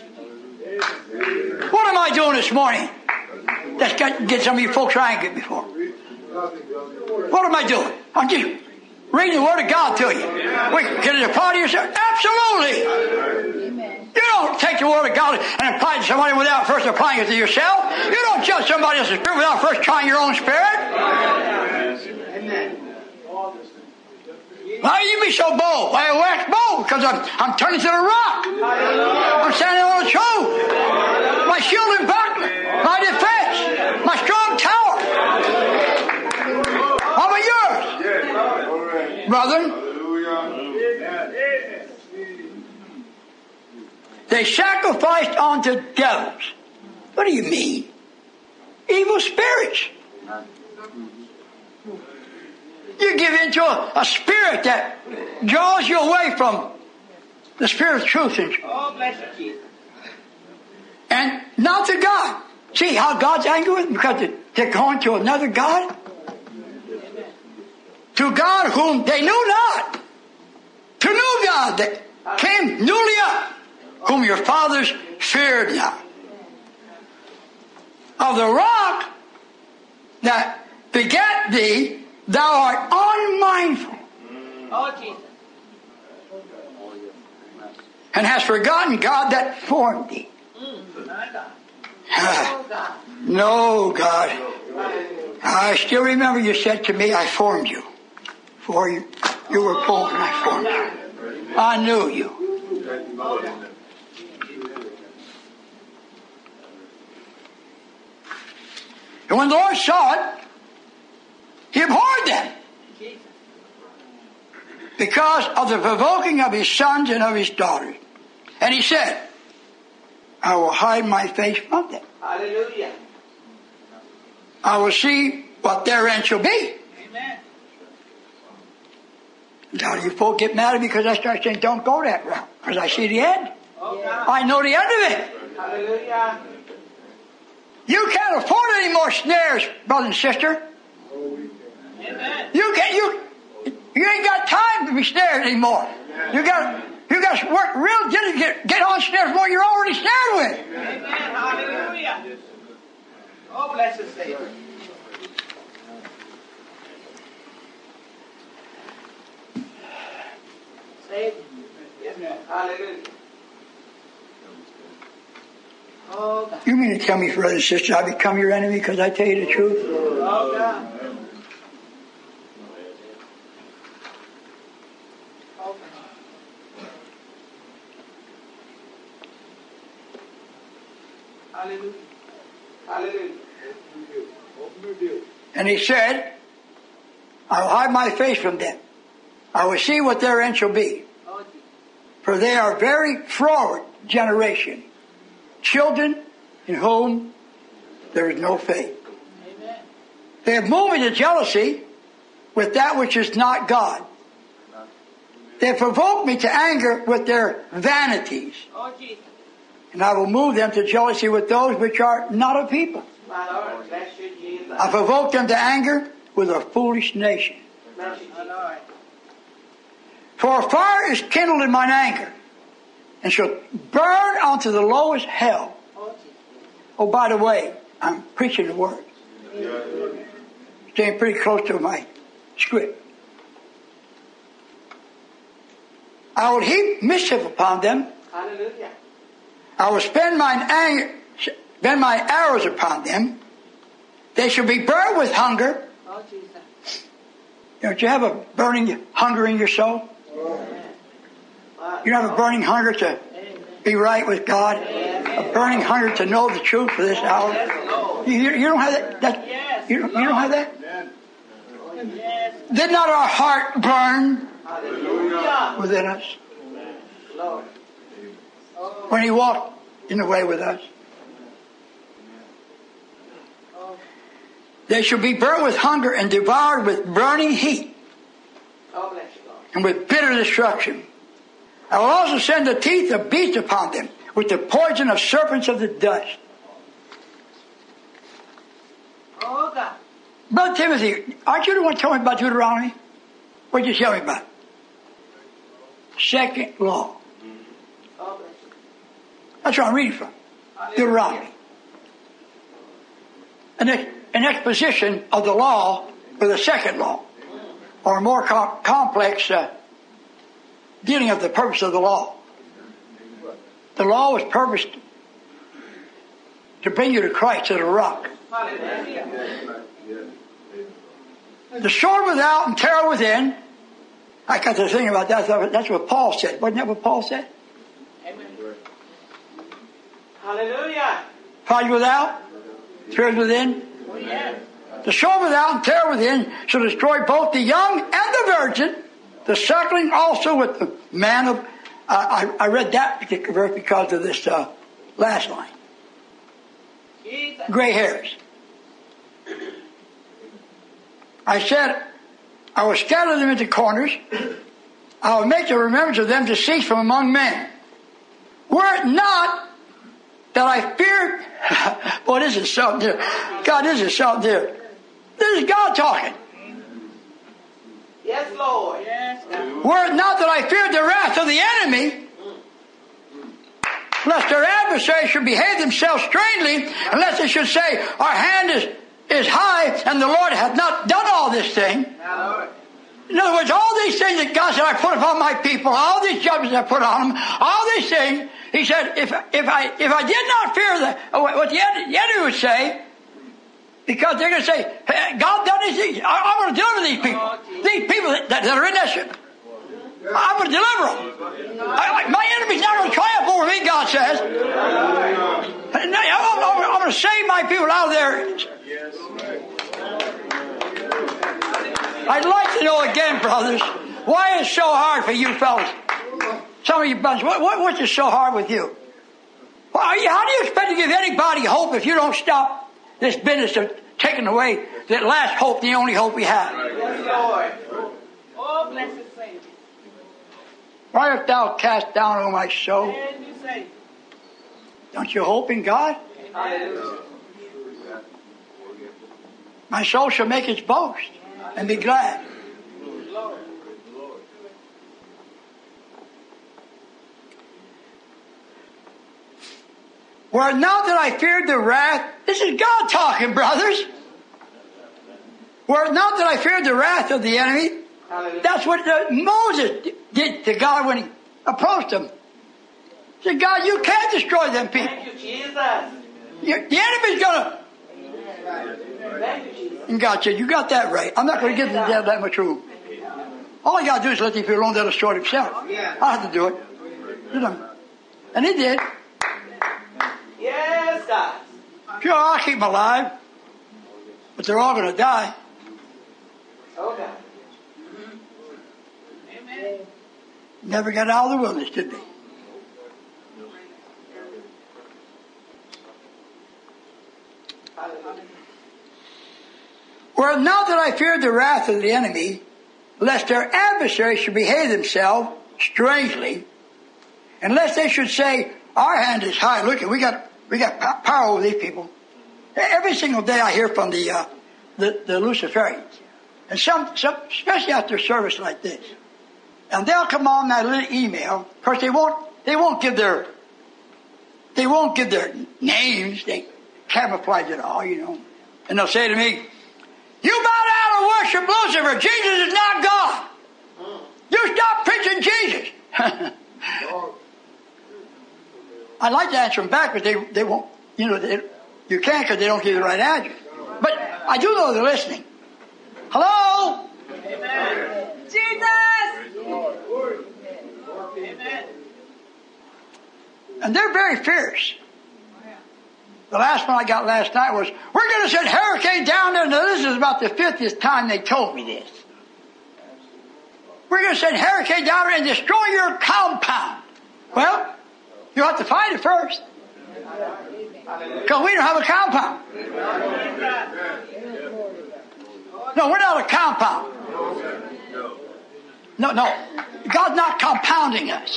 What am I doing this morning? That's got to get some of you folks angry before. What am I doing? I'm just reading the Word of God to you. Wait, can it apply to yourself? Absolutely. You don't take the Word of God and apply it to somebody without first applying it to yourself. You don't judge somebody else's spirit without first trying your own spirit. Why you be so bold? Why you wax bold? Because I'm turning to the rock. I'm standing on the truth. My shield and buckler. My defense. My strong tower. How about yours? Brethren? They sacrificed unto devils. What do you mean? Evil spirits. You give into a spirit that draws you away from the spirit of truth. And not to God. See how God's angry with them? Because they're going to another God? To God whom they knew not. To new God that came newly up, whom your fathers feared not. Of the rock that begat thee, thou art unmindful. And hast forgotten God that formed thee. No, God. I still remember you said to me, I formed you. Before you were born, I formed you. I knew you. And when the Lord saw it, He abhorred them. Because of the provoking of His sons and of His daughters. And He said, I will hide my face from them. Hallelujah. I will see what their end shall be. Amen. Now you folk get mad at me because I start saying, don't go that route. Because I see the end. I know the end of it. Hallelujah. You can't afford any more snares, brother and sister. Amen. You ain't got time to be snared anymore. You got to work real diligent to get on snares more you're already snared with. Amen. Hallelujah. Oh, bless His name. Save. Yes, hallelujah. Oh, God. You mean to tell me, brother and sister, I become your enemy because I tell you the truth? Oh, God. Hallelujah. Hallelujah. And He said, I will hide my face from them. I will see what their end shall be. For they are very froward generation, children in whom there is no faith. Amen. They have moved me to jealousy with that which is not God. They have provoked me to anger with their vanities. Oh, Jesus. And I will move them to jealousy with those which are not a people. My Lord, bless you, Jesus. I provoke them to anger with a foolish nation. Bless you, my Lord. For a fire is kindled in mine anger, and shall burn unto the lowest hell. Oh, Jesus. Oh, by the way, I'm preaching the word. Staying pretty close to my script. I will heap mischief upon them. Hallelujah. I will spend my arrows upon them. They shall be burned with hunger. Oh, Jesus. Don't you have a burning hunger in your soul? You don't have a burning hunger to be right with God, a burning hunger to know the truth for this hour. You don't have that? You don't have that? Did not our heart burn within us when He walked in the way with us? They shall be burnt with hunger and devoured with burning heat and with bitter destruction. I will also send the teeth of beasts upon them with the poison of serpents of the dust. Oh, God. Brother Timothy, aren't you the one telling me about Deuteronomy? What did you tell me about? Second law. That's where I'm reading from. Deuteronomy. An exposition of the law for the second law, or a more complex dealing of the purpose of the law. The law was purposed to bring you to Christ at a rock. The sword without and terror within. I got to think about that. That's what Paul said. Wasn't that what Paul said? Amen. Hallelujah. Fight without, fear within. Oh, yes. The sword without and terror within shall destroy both the young and the virgin, the suckling also with the man of... I read that particular verse because of this last line. Jesus. Gray hairs. I said, I will scatter them into corners. I will make the remembrance of them to cease from among men. Were it not that I feared... Boy, this is something here. God, this is something here. This is God talking. Yes, Lord. Yes, God. Were it not that I feared the wrath of the enemy, lest their adversaries should behave themselves strangely, unless they should say, our hand is high, and the Lord hath not done all this thing. In other words, all these things that God said I put upon my people, all these judgments I put on them, all these things, He said, if I did not fear what the enemy would say, because they're going to say, hey, God done these things, I'm going to deliver these people. These people that are in that ship. I'm going to deliver them. My enemy's not going to triumph over me, God says. I'm going to save my people out of there. I'd like to know again, brothers, why is it so hard for you fellas? Some of you brothers, what's it so hard with you? Well, how do you expect to give anybody hope if you don't stop this business of taking away that last hope, the only hope we have? Yes, Lord. Oh, bless His Savior. Why art thou cast down, O my soul? And you say, Don't you hope in God? hallelujah. My soul shall make its boast and be glad. Lord. Were it not that I feared the wrath, this is God talking, brothers. Were it not that I feared the wrath of the enemy, Hallelujah. that's what Moses did to God when he approached him. He said, God, you can't destroy them people. Thank you, Jesus. The enemy's going to... Thank you, Jesus. And God said, you got that right. I'm not going to give the devil that much room. All I got to do is let these people alone. They'll destroy himself. I have to do it. And he did. Yes, God. Sure, I'll keep them alive. But they're all going to die. Oh, God. Amen. Never got out of the wilderness, did they? Hallelujah. Were it not that I feared the wrath of the enemy, lest their adversaries should behave themselves strangely, and lest they should say, our hand is high. Look, we got power over these people. Every single day I hear from the Luciferians, and some especially after a service like this, and they'll come on that little email. Of course, they won't give their names. They camouflage it all, you know, and they'll say to me, you bow down and worship Lucifer. Jesus is not God. You stop preaching Jesus. I'd like to answer them back, but they won't. You know, you can't because they don't give you the right address. But I do know they're listening. Hello? Amen. Jesus! Amen. And they're very fierce. The last one I got last night was, we're going to send hurricane down there. Now this is about the 50th time they told me this. We're going to send hurricane down there and destroy your compound. Well, you have to find it first. Because we don't have a compound. No, we're not a compound. No. God's not compounding us.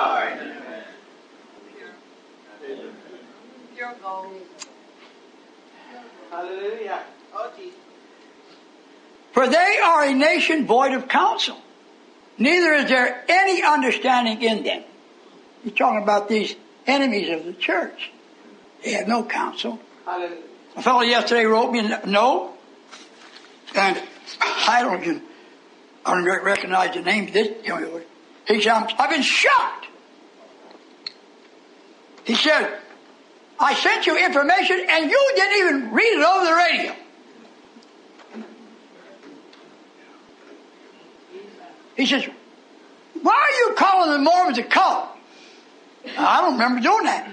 Hallelujah. Oh, Jesus. For they are a nation void of counsel. Neither is there any understanding in them. He's talking about these enemies of the church. They have no counsel. Hallelujah. A fellow yesterday wrote me, no, and I don't even recognize the name of this. He said, I've been shocked. He said, I sent you information and you didn't even read it over the radio. He says, why are you calling the Mormons a cult? I don't remember doing that.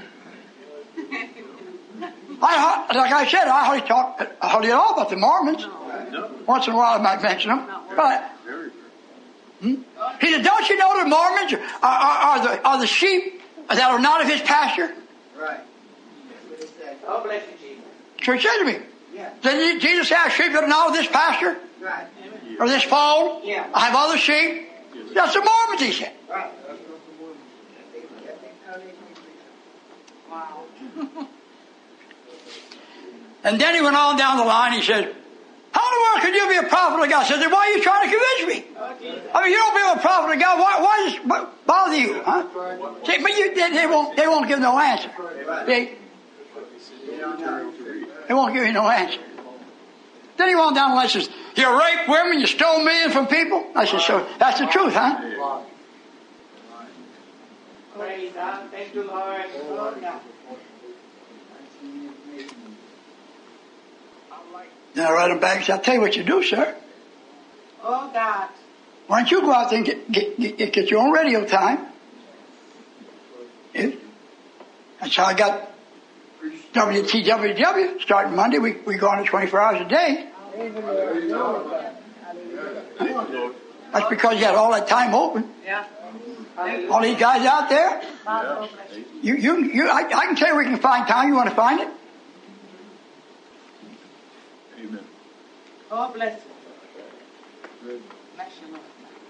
Like I said, I hardly talk hardly at all about the Mormons. Once in a while I might mention them. But he said, don't you know the Mormons are the sheep that are not of his pasture? Right. Oh, bless you, Jesus. So he said to me, did Jesus say I have sheep that are not of this pasture? Right. Or this fold? Yeah. I have other sheep? That's the Mormons, he said. Right. Wow. And then he went on down the line, he said, how in the world could you be a prophet of God? I said, then why are you trying to convince me? I mean, you don't be a prophet of God, why does it bother you? Huh? See, but they won't give no answer. They won't give you no answer. Then he went down the line and says, you raped women, you stole millions from people? I said, so that's the truth, huh? Praise God. Thank you, Lord. Oh, God. Then I write him back and said, I'll tell you what you do, sir. Oh, God. Why don't you go out there and get your own radio time? That's how I got WTWW. Starting Monday, we go on it 24 hours a day. That's because you had all that time open. Yeah. All these guys out there. I can tell you where you can find time. You want to find it? Amen. Oh, bless you. Bless you, Lord.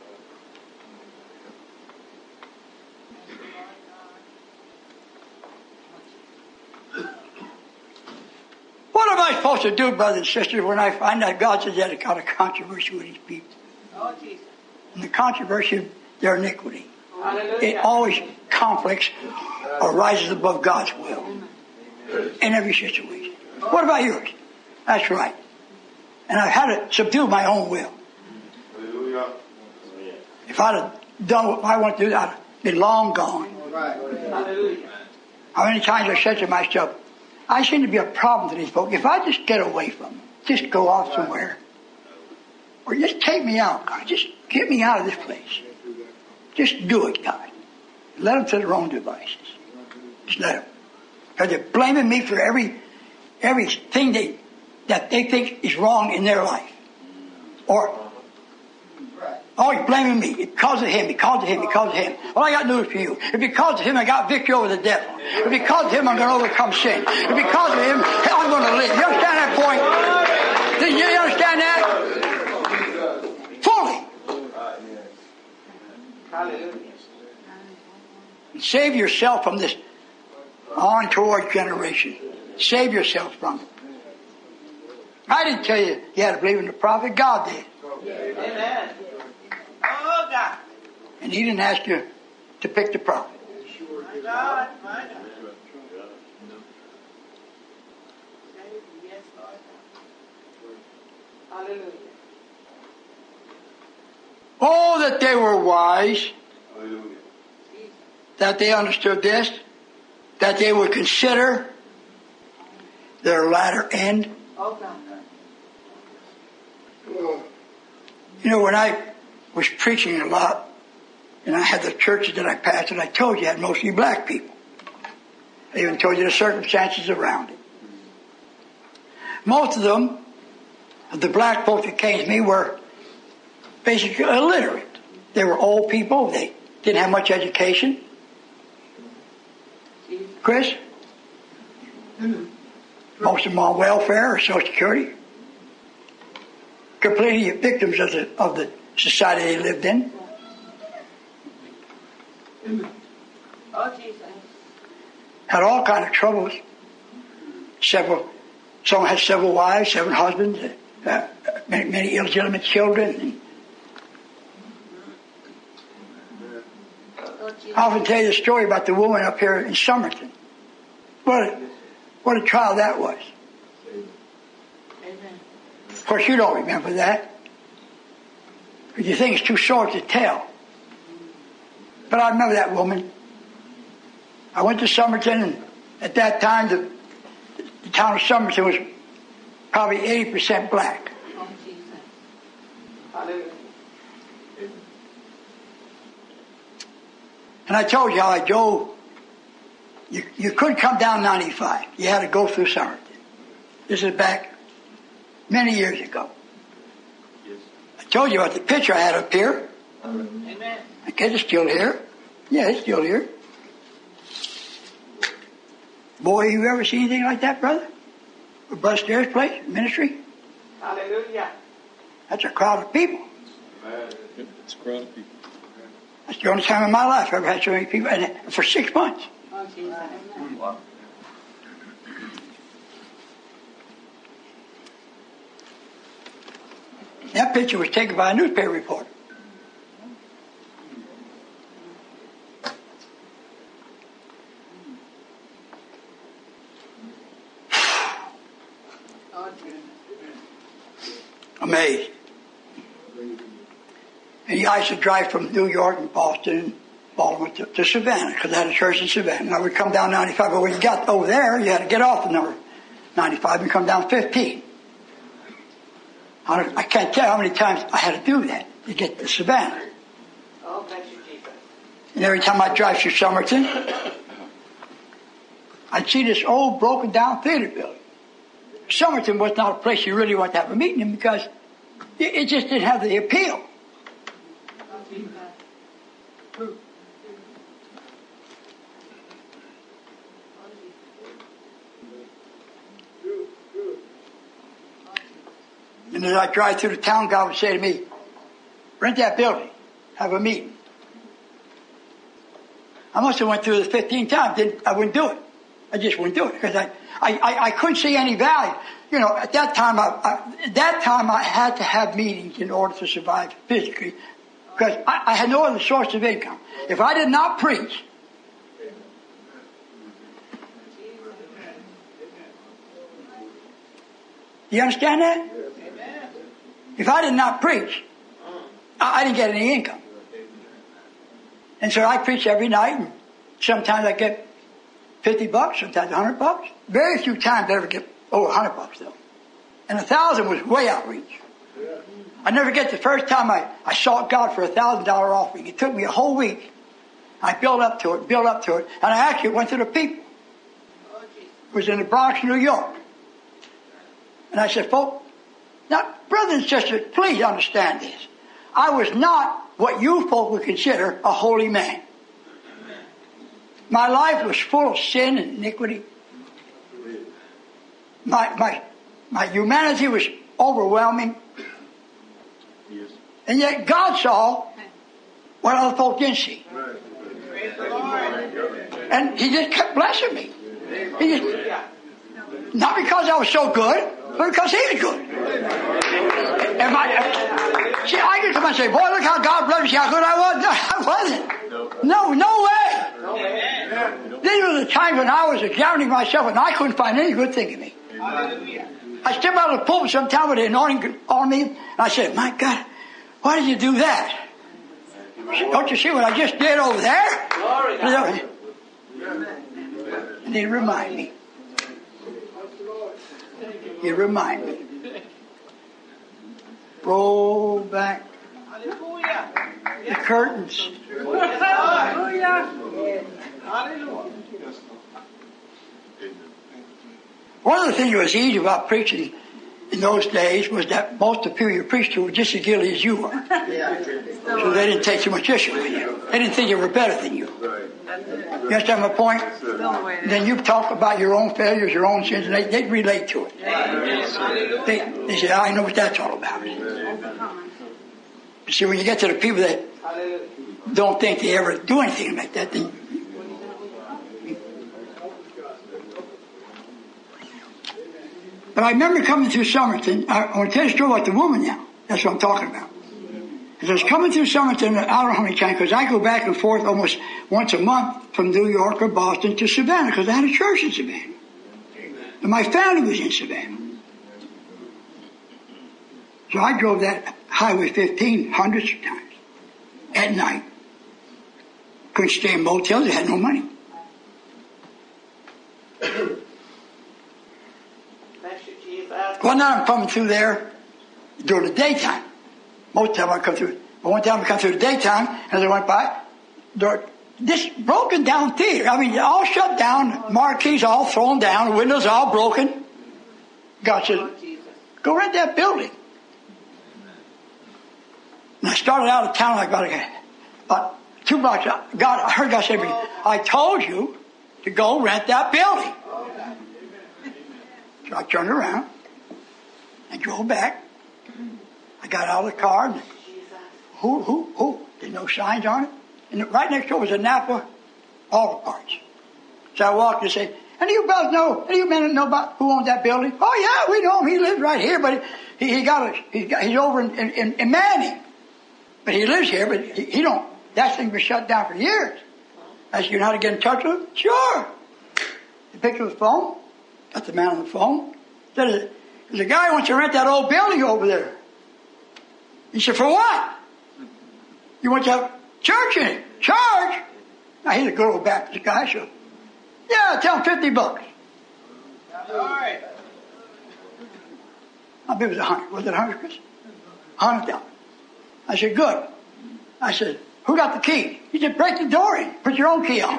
What am I supposed to do, brothers and sisters, when I find out God says that it's got a controversy with his people? Oh, Jesus. And the controversy of their iniquity. Hallelujah. It always conflicts or rises above God's will in every situation. What about yours? That's right. And I've had to subdue my own will. If I'd have done what I want to do, I'd have been long gone. Hallelujah. How many times I said to myself, I seem to be a problem to these folks. If I just get away from them, just go off somewhere, or just take me out, God, just get me out of this place. Just do it, God. Let them to their own devices. Just let them. Because they're blaming me for everything that they think is wrong in their life. Or, oh, you're blaming me. It's because of him, because of him, because of him. Well, I got news for you. If because of him I got victory over the devil. If because of him I'm going to overcome sin. If because of him I'm going to live. You understand that point? Do you understand that? Fully. Hallelujah. And save yourself from this untoward generation. Save yourself from it. I didn't tell you you had to believe in the prophet. God did. Amen. Oh, God. And he didn't ask you to pick the prophet. My God. My God. Yes, Lord. Hallelujah. Oh, that they were wise. That they understood this. That they would consider their latter end. Oh, God. You know, when I was preaching a lot, and I had the churches that I pastored, I told you I had mostly black people. I even told you the circumstances around it. Most of them, the black folks that came to me, were basically illiterate. They were old people. They didn't have much education. Chris? Most of them on welfare or Social Security. Completely victims of the society they lived in. Had all kind of troubles. Some had several wives, 7 husbands, many illegitimate children. I often tell you the story about the woman up here in Somerton. What a trial that was. Of course, you don't remember that. Because you think it's too short to tell. But I remember that woman. I went to Somerton, and at that time, the town of Somerton was probably 80% black. And I told you how I drove. You couldn't come down 95. You had to go through Somerton. This is back many years ago. I told you about the picture I had up here. Amen. Okay, it's still here. Yeah, it's still here. Boy, you ever seen anything like that, brother? Brother Stairs' place, ministry? Hallelujah. That's a crowd of people. It's a crowd of people. That's the only time in my life I ever had so many people, and for 6 months. Wow. That picture was taken by a newspaper reporter. Amazed. And I used to drive from New York and Boston and Baltimore to Savannah, because I had a church in Savannah. And I would come down 95, but when you got over there, you had to get off the number 95 and come down 15. I can't tell how many times I had to do that to get to Savannah. Oh, thank you, Jesus. And every time I drive through Somerton, I'd see this old broken down theater building. Somerton was not a place you really want to have a meeting in, because it just didn't have the appeal. And as I drive through the town, God would say to me, rent that building, have a meeting. I must have went through this 15 times. I wouldn't do it. I just wouldn't do it, because I couldn't see any value. You know, at that time, I had to have meetings in order to survive physically, because I had no other source of income. If I did not preach, do you understand that? If I did not preach, I didn't get any income. And so I preach every night, and sometimes I get $50, sometimes $100. Very few times I ever get over $100 though. And 1,000 was way outreach. I never get the first time I sought God for a $1,000 offering. It took me a whole week. I built up to it, and I actually went to the people. It was in the Bronx, New York. And I said, folks, now, brothers and sisters, please understand this. I was not what you folk would consider a holy man. My life was full of sin and iniquity. My humanity was overwhelming. And yet God saw what other folk didn't see. And He just kept blessing me. Not because I was so good, but because He was good. And I could come and say, boy, look how God blessed me, how good I was. No, I wasn't. No way. These were the times when I was examining myself and I couldn't find any good thing in me. I stepped out of the pulpit sometime with the anointing on me, and I said, my God, why did you do that? Don't you see what I just did over there? And He'd remind me. He'd remind me. Roll back the curtains. One of the things that was easy about preaching in those days was that most of the people you preached to were just as guilty as you were. So they didn't take too much issue with you. They didn't think you were better than you. You understand my point? Then you talk about your own failures, your own sins, and they relate to it. They say, I know what that's all about. But see, when you get to the people that don't think they ever do anything like that, then but I remember coming through Somerton. I want to tell you a story about the woman now. That's what I'm talking about. As I was coming through Somerton, I don't know how many times, because I go back and forth almost once a month from New York or Boston to Savannah, because I had a church in Savannah. And my family was in Savannah. So I drove that Highway 15 hundreds of times at night. Couldn't stay in motels, I had no money. One night I'm coming through there during the daytime. Most of the time I come through. But one time I come through the daytime, and as I went by, this broken down theater. I mean, all shut down, marquees all thrown down, windows all broken. God said, go rent that building. And I started out of town like about 2 blocks out. I heard God say to me, I told you to go rent that building. So I turned around and drove back. I got out of the car and who? There's no signs on it. And right next door was a Napa Auto Parts. So I walked and said, any of you guys know, any of you men know about who owns that building? Oh yeah, we know him. He lives right here, but he's over in Manning. But he lives here, but he don't. That thing's been shut down for years. I said, you know how to get in touch with him? Sure. He picked up the phone. Got the man on the phone. Said, there's a guy who wants to rent that old building over there. He said, for what? You want to have church in it? Charge? Now he's a good old Baptist guy, so yeah, tell him $50. All right. I believe it was 100. Was it 100, Chris? 100,000. I said, good. I said, who got the key? He said, break the door in. Put your own key on.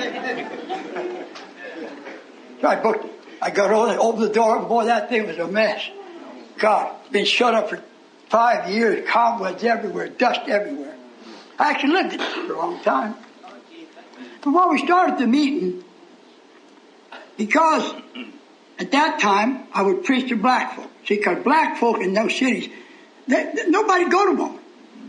So I booked it. I got over the door, and boy, that thing was a mess. God, it's been shut up for 5 years, cobwebs everywhere, dust everywhere. I actually lived in it for a long time. But when we started the meeting, because at that time I would preach to black folk. See, because black folk in those cities, nobody go to them.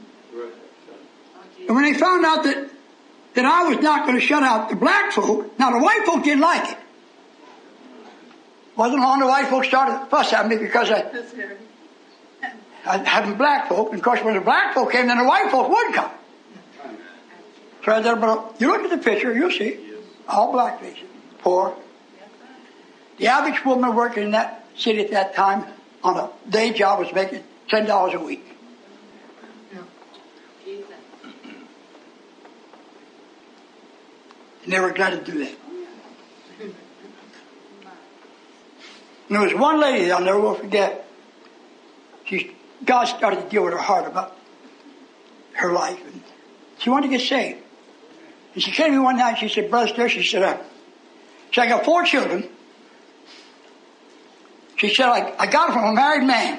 And when they found out that I was not going to shut out the black folk, now the white folk didn't like it. Wasn't long the white folks started to fuss at me because I had black folk, and of course when the black folk came, then the white folk would come. So I said, but you look at the picture, you'll see, all black faces, poor. The average woman working in that city at that time on a day job was making $10 a week. And they were glad to do that. And there was one lady that I'll never will forget. God started to deal with her heart about her life. And she wanted to get saved. And she came to me one night and she said, Brother Stewart, she said, I got 4 children. She said, I got them from a married man.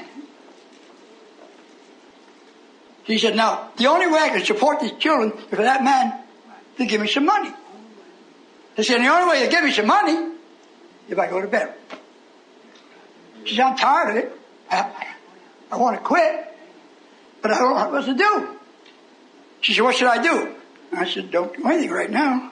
She said, now, the only way I can support these children is for that man to give me some money. She said, the only way to give me some money if I go to bed. She said, I'm tired of it. I want to quit, but I don't know what to do. She said, what should I do? I said, don't do anything right now.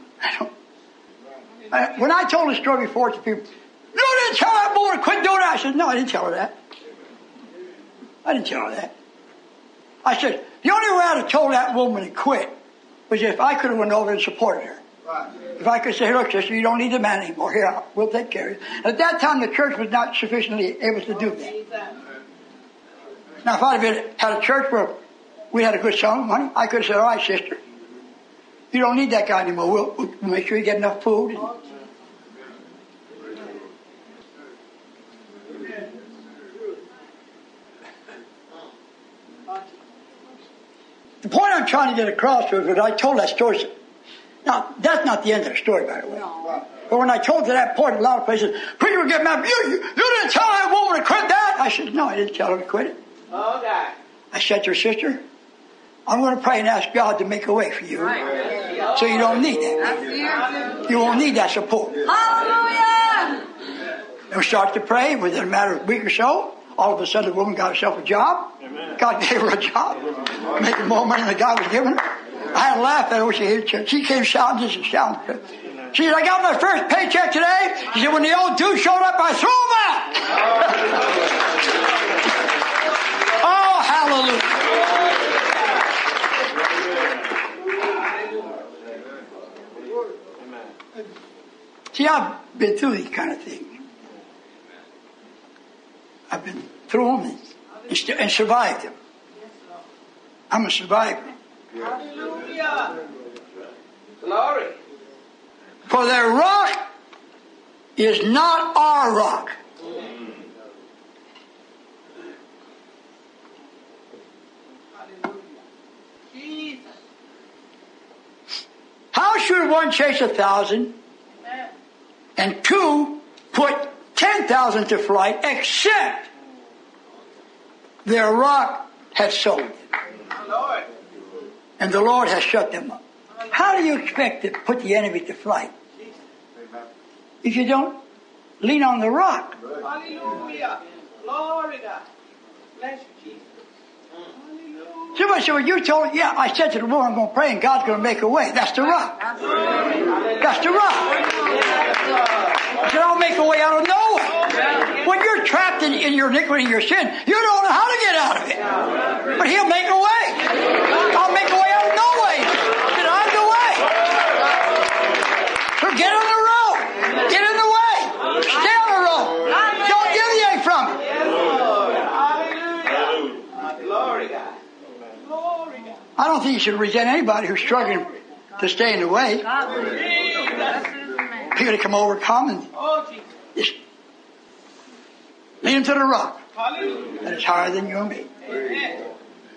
When I told the story before to people, you didn't tell that boy to quit doing that. I said, no, I didn't tell her that. I didn't tell her that. I said, the only way I'd have told that woman to quit was if I could have went over and supported her. Right. If I could say, look, sister, you don't need the man anymore. Here, we'll take care of you. At that time, the church was not sufficiently able to do that. Now, if I'd had a church where we had a good sum of money, I could have said, all right, sister, you don't need that guy anymore. We'll make sure you get enough food. The point I'm trying to get across was that I told that story. Now, that's not the end of the story, by the way. But when I told to that point, a lot of places, preacher would get mad. You didn't tell that woman to quit that. I said, no, I didn't tell her to quit it. Oh, God. I said to her, sister, I'm going to pray and ask God to make a way for you. So you don't need that. You won't need that support. Hallelujah! And we started to pray. Within a matter of a week or so, all of a sudden the woman got herself a job. God gave her a job. Making more money than God was giving her. I had to laugh at her when she hit church. She came shouting, just shouting. She said, I got my first paycheck today. She said, when the old dude showed up, I threw him out. Oh, hallelujah. See, I've been through these kind of things. I've been through them and survived them. I'm a survivor. Hallelujah. Glory. For their rock is not our rock. Jesus. How should one chase 1,000 and two put 10,000 to flight except their rock has sold them? Lord. And the Lord has shut them up. How do you expect to put the enemy to flight if you don't lean on the rock? Hallelujah. Glory God. Bless you, Jesus. Somebody said, well, you told, yeah, I said to the Lord, I'm going to pray and God's going to make a way. That's the rock. That's the rock. I said, I'll make a way out of nowhere. When you're trapped in your iniquity and your sin, you don't know how to get out of it. But He'll make a way. I'll make a way out of no way. But I'm the way. So get on the road. Get in the way. Stay on the road. Don't deviate from it. Glory God. Glory God. I don't think you should resent anybody who's struggling to stay in the way. You're going to come overcome and just lead them to the rock. That is higher than you and me. Amen.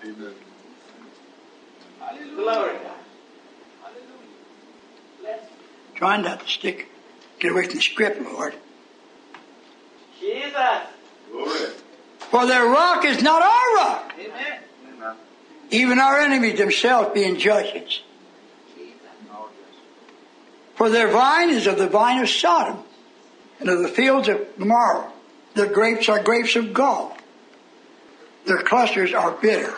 Glory God. Trying not to get away from the script, Lord. Jesus. For their rock is not our rock. Amen. Even our enemies themselves being judges. For their vine is of the vine of Sodom, and of the fields of Gomorrah. Their grapes are grapes of gall. Their clusters are bitter.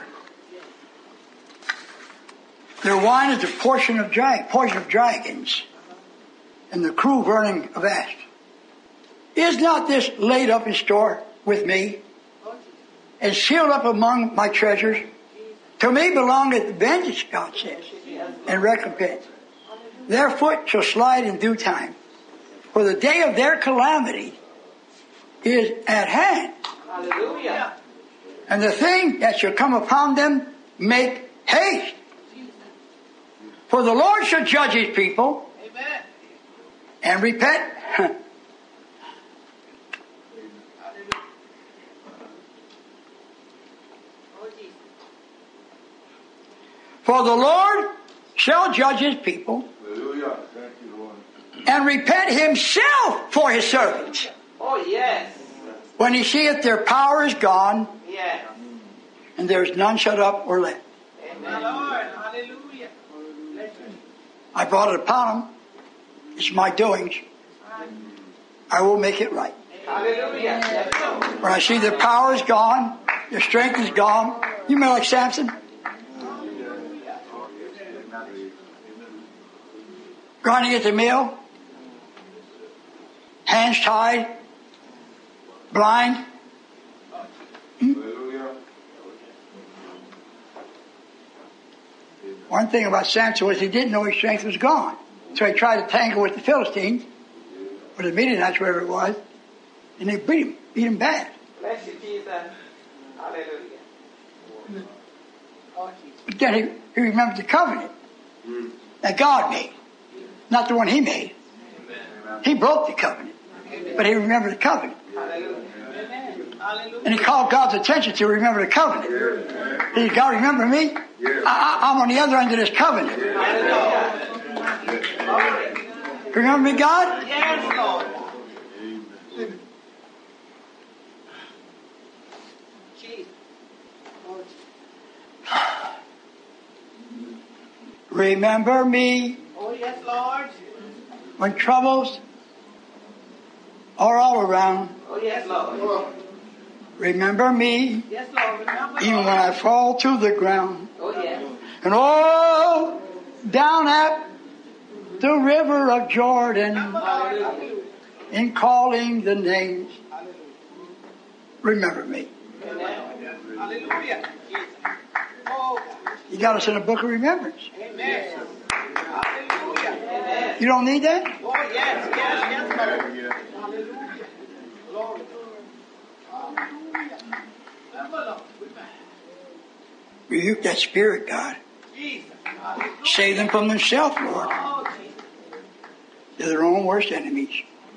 Their wine is the poison of dragons, and the cruel burning of asp. Is not this laid up in store with me, and sealed up among my treasures? To me belongeth vengeance, God says, and recompense. Their foot shall slide in due time, for the day of their calamity is at hand. Hallelujah. And the thing that shall come upon them, make haste. For the Lord shall judge His people. Amen. And repent. For the Lord shall judge His people. Hallelujah. Thank you, Lord. And repent Himself for His servants. Oh, yes. When He seeth their power is gone, Yes. and there is none shut up or left. Amen. Lord. Hallelujah. I brought it upon them. It's my doings. I will make it right. Hallelujah. When I see their power is gone, their strength is gone. You remember like Samson? Grinding at the mill, hands tied, blind. One thing about Samson was he didn't know his strength was gone. So he tried to tangle with the Philistines, or the Midianites, wherever it was, and they beat him bad. Bless you, Jesus. Hallelujah. But then he remembered the covenant that God made, not the one he made. He broke the covenant, but he remembered the covenant. And he called God's attention to remember the covenant. Did God remember me? I'm on the other end of this covenant. Remember me, God? Yes, Lord. Jesus. Remember me Oh, yes, Lord. when troubles are all around. Oh, yes, Lord. Remember me Yes, Lord. Remember, even Lord. when I fall to the ground. Oh, yes. And oh, down at the river of Jordan, Hallelujah. in calling the names, remember me. Hallelujah. Jesus. Oh, You got us in a book of remembrance. amen. Hallelujah. Amen. You don't need that? Oh, yes, yes, Lord. Hallelujah. Glory. Hallelujah. Remember, Lord. Rebuke that spirit, God. Jesus. Hallelujah. Save them from themselves, Lord. Oh, Jesus. They're their own worst enemies.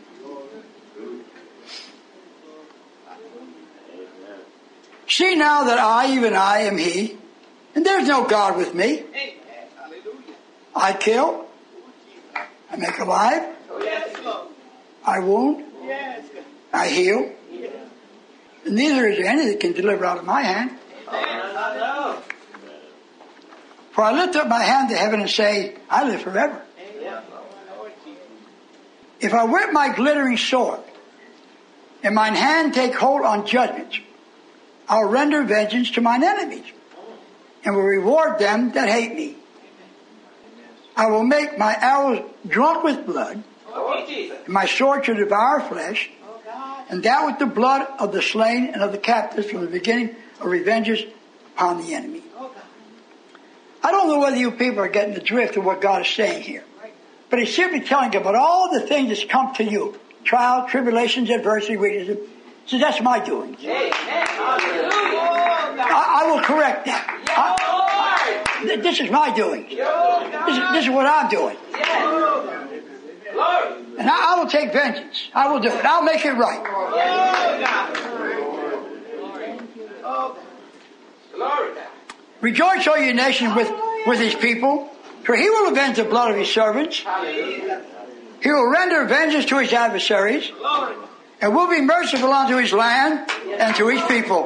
See now that I, even I, am He, and there's no God with me. Amen. Hallelujah. I kill, I make alive, Oh, yes, Lord. I wound, Yes. I heal. And neither is there any that can deliver out of my hand. I know. For I lift up my hand to heaven and say, I live forever. Yes, Lord. If I whip my glittering sword, and mine hand take hold on judgments, I'll render vengeance to mine enemies, and will reward them that hate me. I will make my arrows drunk with blood, Oh, Jesus. and my sword shall devour flesh, Oh, God. and that with the blood of the slain and of the captives from the beginning of revenges upon the enemy. Oh, God. I don't know whether you people are getting the drift of what God is saying here, but He's simply telling you about all the things that's come to you. Trial, tribulations, adversity, weaknesses. So that's my doing. Amen. Hallelujah. Oh, God. I will correct that. Lord. This is my doing. Oh, God. This is what I'm doing. Yes. Lord. And I will take vengeance. I will do it. I'll make it right. Oh, God. Oh, God. Glory, God. Rejoice, O ye nations, with His people, for He will avenge the blood of His servants. Hallelujah. He will render vengeance to His adversaries, Glory. and will be merciful unto His land and to His people.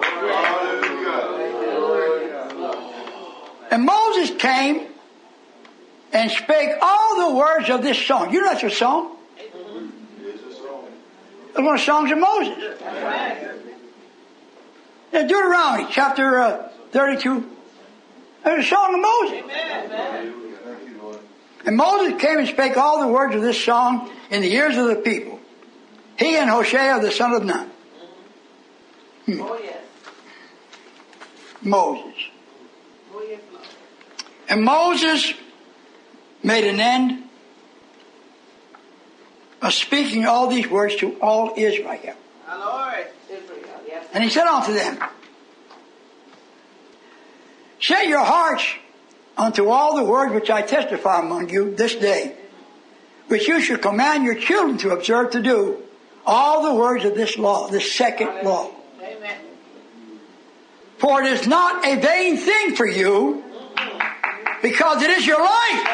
And Moses came and spake all the words of this song. You know that's a song? It's one of the songs of Moses. In Deuteronomy chapter 32, there's a song of Moses. And Moses came and spake all the words of this song in the ears of the people. He and Hoshea the son of Nun. Oh, yes. Moses. Oh, yes, Lord. And Moses made an end of speaking all these words to all Israel. Our Lord. Israel, yes. And he said unto them, set your hearts unto all the words which I testify among you this day, which you should command your children to observe to do, all the words of this law, this second law. Amen. For it is not a vain thing for you, because it is your life.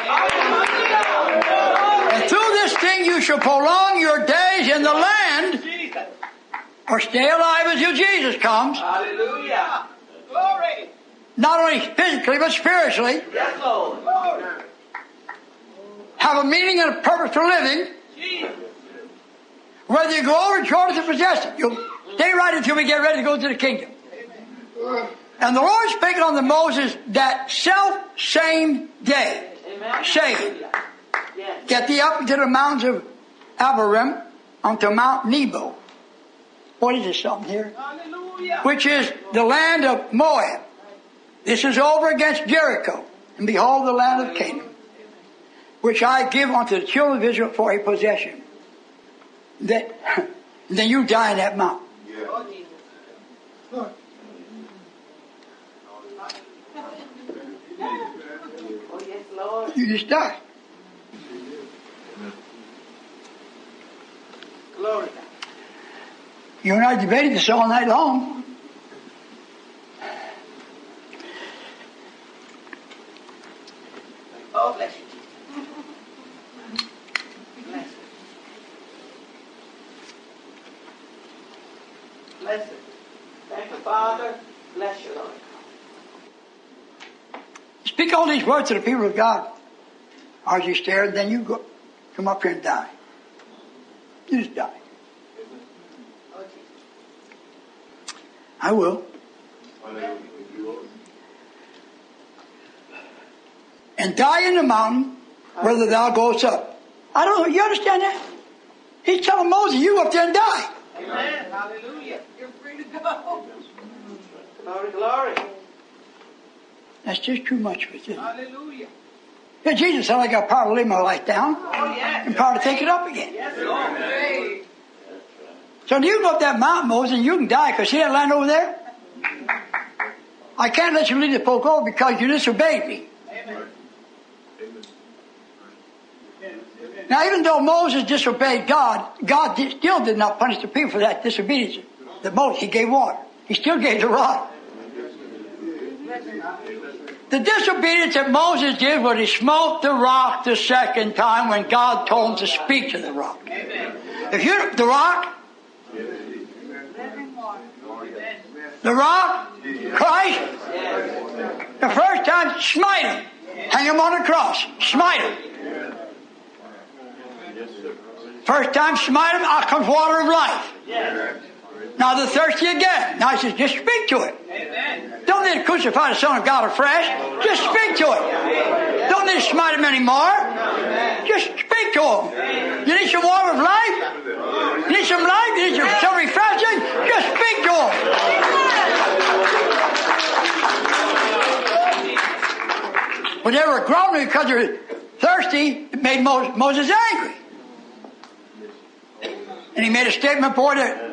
And through this thing you shall prolong your days in the land, Jesus. or stay alive until Jesus comes, Hallelujah. Glory. not only physically but spiritually, Yes, Lord. Glory. have a meaning and a purpose for living. Jesus. Whether you go over Jordan to possess it, you'll stay right until we get ready to go to the kingdom. And the Lord spake unto Moses that self-same day, Amen. saying, Yes. get thee up into the mountains of Abarim, unto Mount Nebo. What is this something here? Hallelujah. Which is the land of Moab. This is over against Jericho. And behold the land of Canaan, which I give unto the children of Israel for a possession. That then you die in that mountain. Oh, Jesus. Oh, yes, Lord. You just die. Glory. You and I debated this all night long. Oh, bless you. Bless Speak all these words to the people of God. Or you stare, then you go, come up here and die. You just die. I will. And die in the mountain, whether thou goest up. I don't know, you understand that? He's telling Moses, you go up there and die. Amen. Hallelujah. You're free to go. Glory, glory. That's just too much for you. Hallelujah. Yeah, Jesus said I got power to lay my life down Oh, yes. and power to take it up again. Yes, Lord. Hey. So you can go up that mountain, Moses, and you can die, because see that land over there? I can't let you lead the folk over because you disobeyed me. Amen. Now, even though Moses disobeyed God, God still did not punish the people for that disobedience. The Moses, he gave water. He still gave the rod. The disobedience that Moses did was he smote the rock the second time when God told him to speak to the rock. If you, the rock, Christ, the first time, smite him. Hang him on the cross. Smite him. First time, smite him, out comes water of life. Now they're thirsty again. Now he says, just speak to it. Don't need to crucify the Son of God afresh. Just speak to it. Don't need to smite him anymore. Just speak to him. You need some water of life? You need some life? You need some refreshing? Just speak to him. But they were groaning because they were thirsty. It made Moses angry. And he made a statement for it.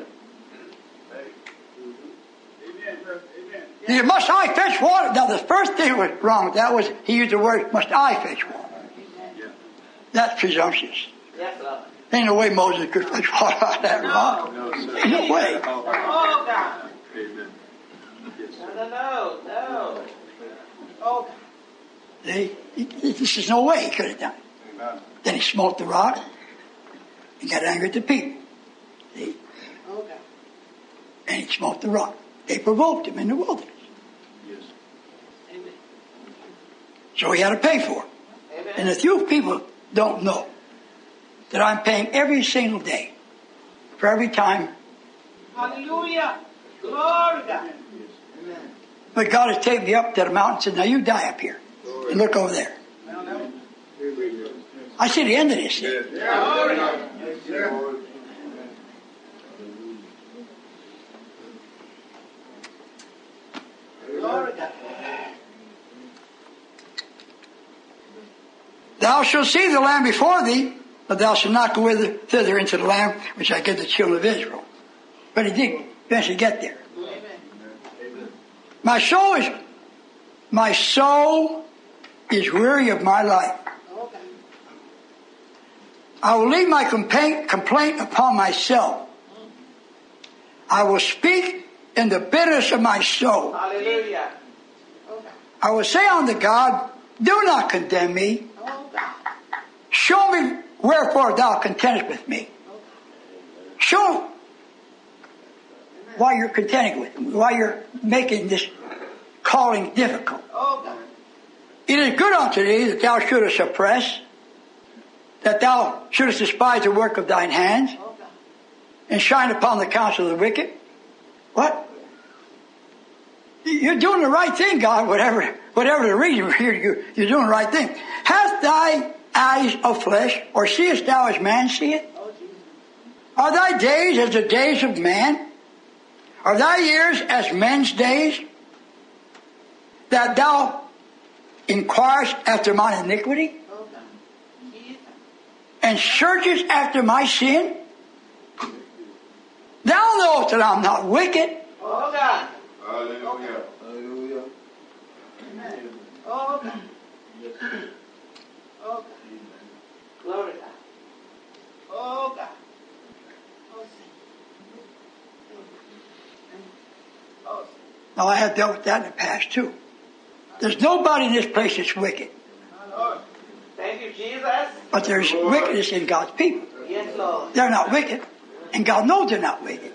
He said, must I fetch water? Now the first thing was wrong with that was he used the word, must I fetch water? That's presumptuous. Yes, Lord. Ain't no way Moses could fetch water out of that rock. Ain't no way. Oh, God. No. Oh, God. See? This is no way he could have done it. Then he smote the rock and got angry at the people. See? Oh, God. And he smote the rock. They provoked him in the wilderness. Amen. So he had to pay for it. Amen. And a few people don't know that I'm paying every single day for every time. Hallelujah. Glory, God. But God has taken me up to the mountain and said, now you die up here. And look over there. I see the end of this thing. Glory, God. Thou shalt see the land before thee, but thou shalt not go thither into the land which I give the children of Israel. But he did eventually get there. My soul is weary of my life. I will leave my complaint upon myself. I will speak in the bitterness of my soul. Hallelujah. I will say unto God, do not condemn me. Show me wherefore thou contendest with me. Show why you're contending with me, why you're making this calling difficult. It is good unto thee that thou shouldest suppress, that thou shouldest despise the work of thine hands, and shine upon the counsel of the wicked. What? You're doing the right thing, God, whatever the reason for you're doing the right thing. Hast thy eyes of flesh, or seest thou as man seeth? Are thy days as the days of man? Are thy years as men's days? That thou inquirest after mine iniquity? And searchest after my sin? Thou knowest that I'm not wicked. Oh, God. Hallelujah. Hallelujah. Oh, God. Oh, God. Glory, God. Oh, God. Oh, Now, I have dealt with that in the past, too. There's nobody in this place that's wicked. Lord. Thank you, Jesus. But there's wickedness in God's people. Yes, Lord. They're not wicked. And God knows they're not wicked.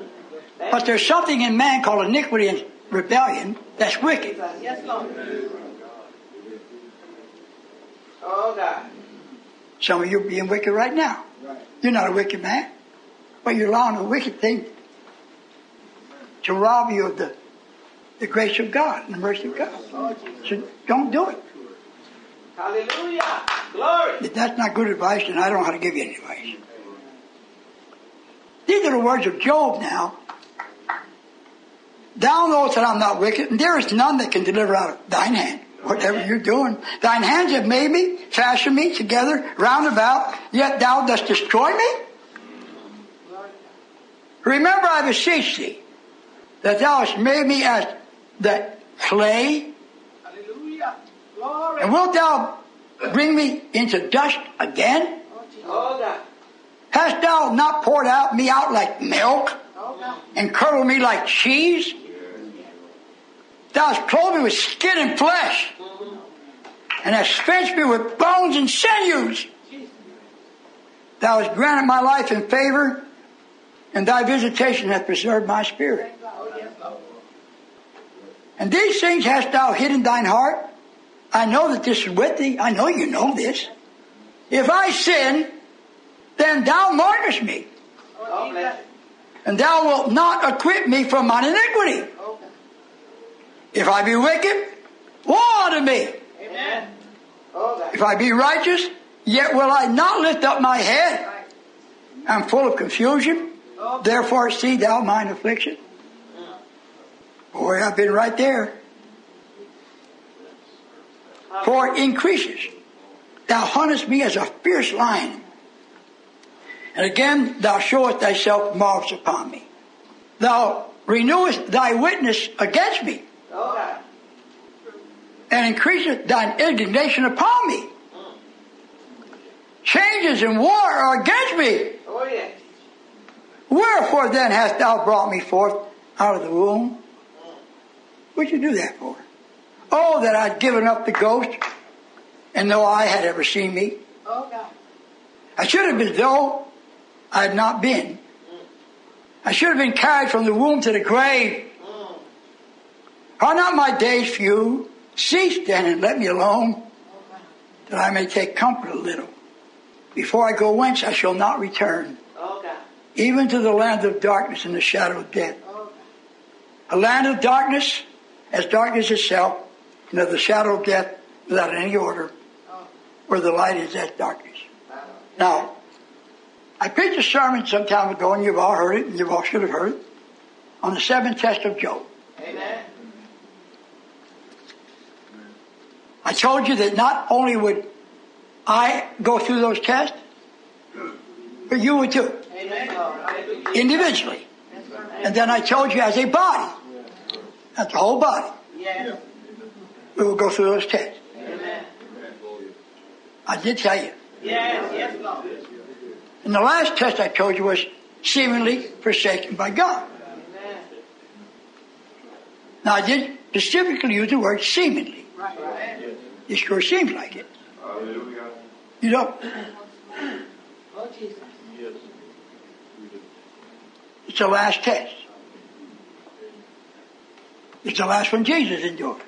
But there's something in man called iniquity and rebellion that's wicked. Yes, Lord. Oh, God. Some of you are being wicked right now. You're not a wicked man. But you're allowing a wicked thing to rob you of the grace of God and the mercy of God. So don't do it. Hallelujah. Glory. If that's not good advice, then I don't know how to give you any advice. These are the words of Job now. Thou knowest that I'm not wicked, and there is none that can deliver out of thine hand. Whatever you're doing. Thine hands have made me, fashioned me together, round about, yet thou dost destroy me? Remember, I beseech thee, that thou hast made me as the clay. Hallelujah. Glory. And wilt thou bring me into dust again? Oh, God. Hast thou not poured me out like milk, Oh, God. and curdled me like cheese? Thou hast clothed me with skin and flesh, and hast fenced me with bones and sinews. Thou hast granted my life in favor, and thy visitation hath preserved my spirit. And these things hast thou hid in thine heart. I know that this is with thee. I know you know this. If I sin, then thou markest me, Oh, bless you. and thou wilt not acquit me from mine iniquity. If I be wicked, woe unto me. Amen. Oh, God. If I be righteous, yet will I not lift up my head. I'm full of confusion. Therefore see thou mine affliction. Boy, I've been right there. For it increases. Thou huntest me as a fierce lion. And again thou showest thyself marvelous upon me. Thou renewest thy witness against me, Oh, God. and increaseth thine indignation upon me. Changes and war are against me. Oh, yes. Wherefore then hast thou brought me forth out of the womb? What'd you do that for? Oh, that I'd given up the ghost, and no eye had ever seen me. Oh, God. I should have been though I had not been. I should have been carried from the womb to the grave. Are not my days few? Cease then and let me alone, that I may take comfort a little. Before I go whence I shall not return, Oh, God. even to the land of darkness and the shadow of death. A land of darkness, as darkness itself, and of the shadow of death without any order, where the light is, that's darkness. Now, I preached a sermon some time ago, and you've all heard it, and you all should have heard it, on the 7 tests of Job. Amen. I told you that not only would I go through those tests, but you would too, Amen. Hallelujah. individually. And then I told you as a body, that's the whole body, Yes. we will go through those tests. Amen. I did tell you. Yes. Yes, Lord. And the last test I told you was seemingly forsaken by God. Amen. Now I did specifically use the word seemingly. Right. It sure seems like it. Hallelujah. You know, Oh, Jesus. it's the last test. It's the last one Jesus endured.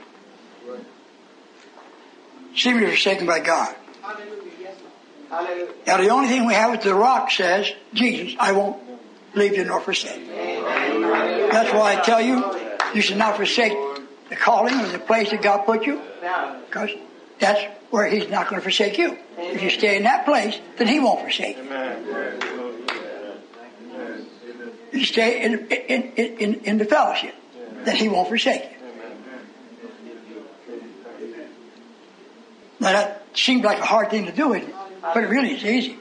Seemingly forsaken by God. Hallelujah. Yes, Lord. Hallelujah. Now the only thing we have is the rock says, Jesus, I won't leave you nor forsake you. Amen. That's why I tell you, you should not forsake the calling or the place that God put you, Now. because that's where He's not going to forsake you. If you stay in that place, then He won't forsake you. If you stay in the fellowship, then He won't forsake you. Now that seems like a hard thing to do, isn't it? But it really is easy.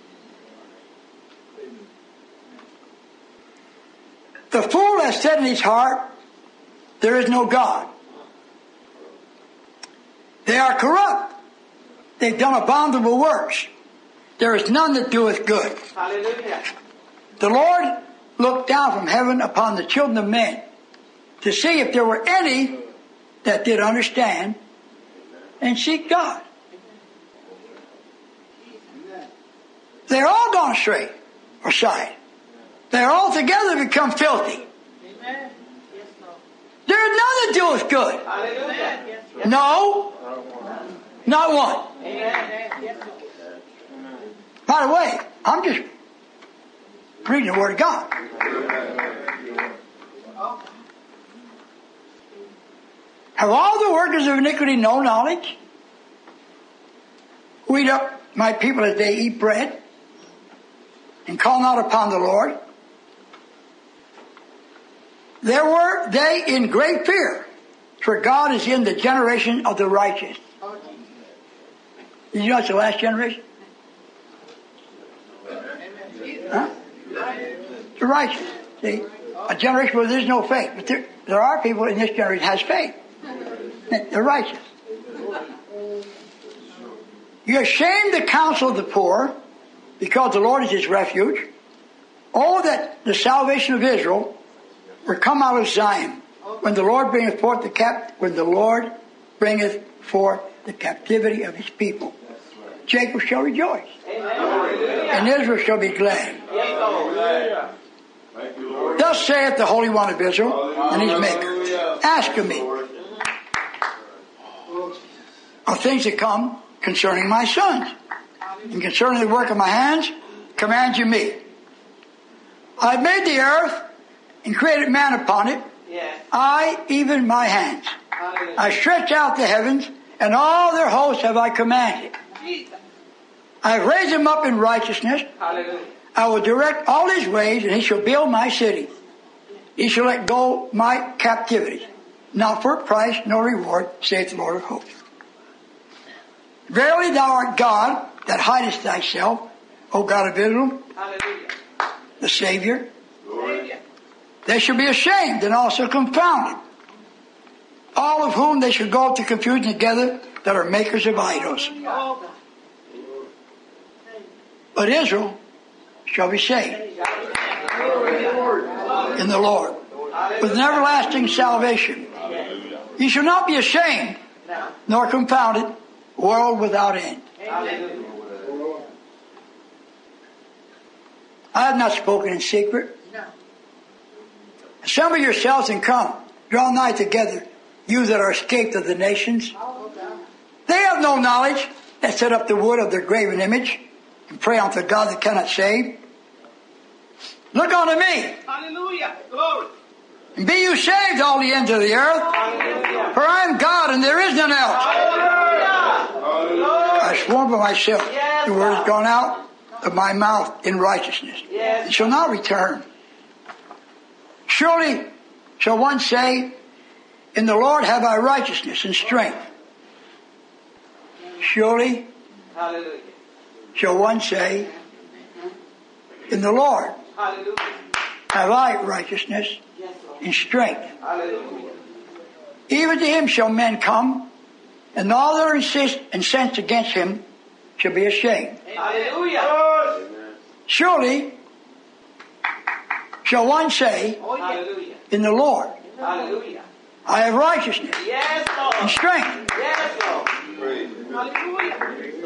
The fool has said in his heart, there is no God. They are corrupt. They've done abominable works. There is none that doeth good. Hallelujah. The Lord looked down from heaven upon the children of men to see if there were any that did understand and seek God. They're all gone astray or aside. They're all together become filthy. Amen. Yes, Lord. There is none that doeth good. Hallelujah. Yes, No, not one. By the way, I'm just reading the Word of God. Have all the workers of iniquity no knowledge? Who eat up my people as they eat bread, and call not upon the Lord? There were they in great fear, for God is in the generation of the righteous. Did you know it's the last generation? Huh? The righteous. See? A generation where there's no faith. But there are people in this generation that has faith. They're righteous. You shame the counsel of the poor, because the Lord is his refuge. Oh, that the salvation of Israel were come out of Zion, when the Lord bringeth forth the captivity of his people. Jacob shall rejoice, and Israel shall be glad. Thus saith the Holy One of Israel and his Maker, ask of me of things that come concerning my sons, and concerning the work of my hands, command you me. I have made the earth and created man upon it. I, even my hands. I stretch out the heavens, and all their hosts have I commanded. I have raised him up in righteousness. I will direct all his ways, and he shall build my city. He shall let go my captivity, not for a price nor reward, saith the Lord of hosts. Verily thou art God, that hidest thyself, O God of Israel, the Savior. They shall be ashamed and also confounded, all of whom they shall go to confusion together that are makers of idols. But Israel shall be saved in the Lord with an everlasting salvation. Ye shall not be ashamed nor confounded, world without end. I have not spoken in secret. Assemble yourselves and come, draw nigh together, you that are escaped of the nations. They have no knowledge that set up the wood of their graven image and pray unto God that cannot save. Look unto me. Hallelujah. Glory. And be you saved, all the ends of the earth. Hallelujah. For I am God and there is none else. Hallelujah. I sworn by myself, Yes, the word has God. gone out of my mouth in righteousness. Yes. It shall not return. Surely shall one say, in the Lord have I righteousness and strength. Surely Hallelujah. shall one say, in the Lord Hallelujah. have I righteousness Yes, Lord. and strength. Hallelujah. Even to him shall men come, and all that are incensed against him shall be ashamed. Hallelujah. Surely shall one say, Hallelujah. in the Lord Hallelujah. I have righteousness Yes, Lord. and strength. Yes, Lord. Hallelujah.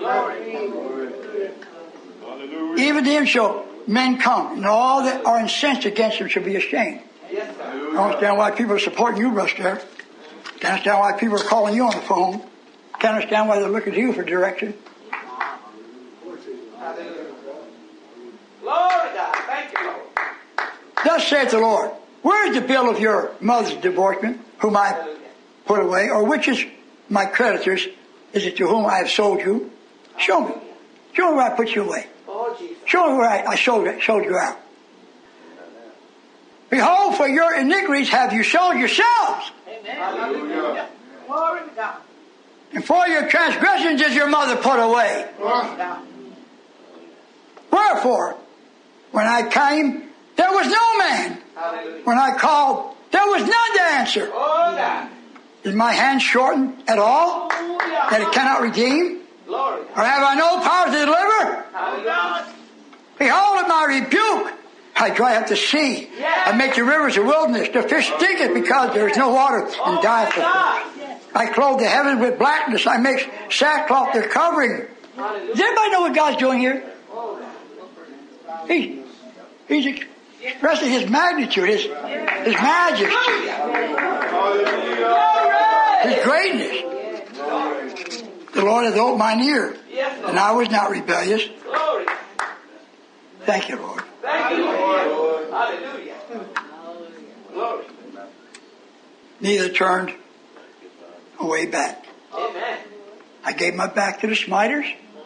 Glory. Even to him shall men come, and all that are incensed against him shall be ashamed. Yes, sir. I don't understand why people are supporting you, Buster. Can't understand why people are calling you on the phone. Can't understand why they're looking to you for direction. Hallelujah. Glory to God. Thank you, Lord. Thus saith the Lord, where is the bill of your mother's divorcement, whom I put away, or which is my creditors? Is it to whom I have sold you? Show me. Show me where I put you away. Oh, Jesus. Show me where I sold you out. Behold, for your iniquities have you sold yourselves, Amen. Hallelujah. Glory to God. and for your transgressions is your mother put away. Glory to God. Wherefore, when I came, there was no man. Hallelujah. When I called, there was none to answer. Oh, God. Is my hand shortened at all, Hallelujah. that it cannot redeem? Glory. Or have I no power to deliver? Hallelujah. Behold, at my rebuke, I dry up the sea. Yes. I make the rivers a wilderness. The fish stinketh because there is no water, and dieth the fish. I clothe the heavens with blackness. I make sackcloth their covering. Does anybody know what God's doing here? He's expressing His magnitude, His majesty, His greatness. The The Lord hath opened mine ear, Yes, Lord. and I was not rebellious. Glory. Thank you, Lord. Thank you, Lord. Hallelujah. Glory. Neither turned away back. Amen. I gave my back to the smiters.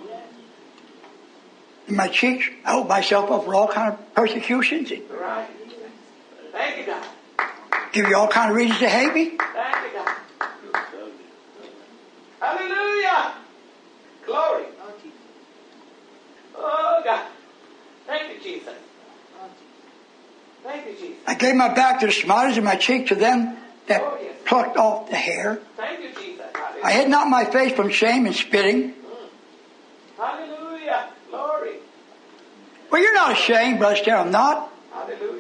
In my cheeks, I opened myself up for all kind of persecutions. Right. Thank you, God. Give you all kind of reasons to hate me. Thank you, God. Hallelujah. Glory. Oh, God. Thank you, Jesus. Thank you, Jesus. I gave my back to the smiters and my cheek to them that Oh, yes. plucked off the hair. Thank you, Jesus. Hallelujah. I hid not my face from shame and spitting. Hallelujah. Glory. Well, you're not ashamed, Brother Stare. I'm not. Hallelujah.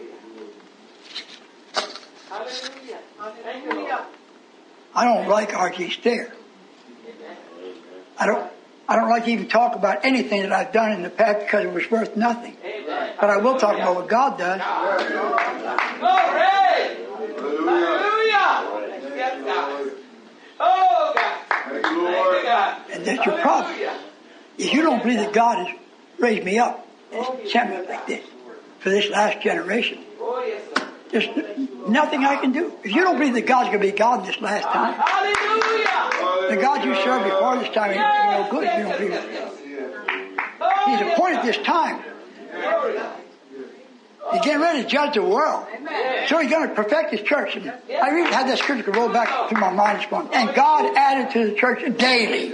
Hallelujah. Thank you, Lord. I don't like R.G. Stare. Amen. I don't like to even talk about anything that I've done in the past because it was worth nothing. Amen. But I will talk about what God does. Glory. Hallelujah. Yes, God. Oh, God. Thank you, Thank Lord. you, God. And that's your problem. Hallelujah. If you don't believe that God has raised me up and sent me like this for this last generation, Oh, yes, Lord. there's nothing I can do. If you don't believe that God's going to be God this last time, Hallelujah. the God you served before this time ain't no good if you don't believe it. He's appointed this time. He's getting ready to judge the world. So he's going to perfect his church. And I really had that scripture roll back through my mind this morning. And God added to the church daily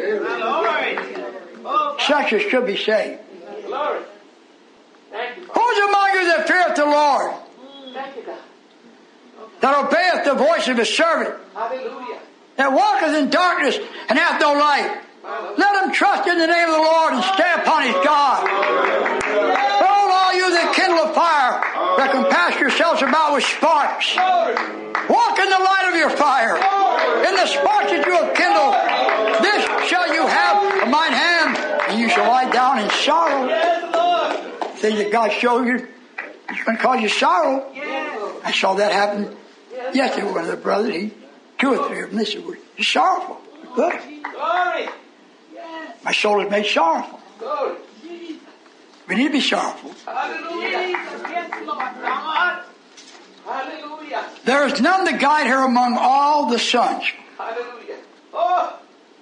such as should be saved. Glory. Thank you. Who's among you that feareth the Lord, Thank you, God. that obeyeth the voice of his servant, Hallelujah. that walketh in darkness and hath no light? Let him trust in the name of the Lord and stay upon his God. Behold, all you that kindle a fire, that compass yourselves about with sparks. Walk in the light of your fire. In the sparks that you have kindled, this shall you have of mine hand, and you shall lie down in sorrow. Things that God showed you, it's going to cause you sorrow. I saw that happen yesterday with one of the brothers. Two or three of them, this was sorrowful. Good. Glory. My soul is made sorrowful. Glory. We need to be sorrowful. Hallelujah. Yes, Lord God. Hallelujah. There is none to guide her among all the sons. Hallelujah. Oh.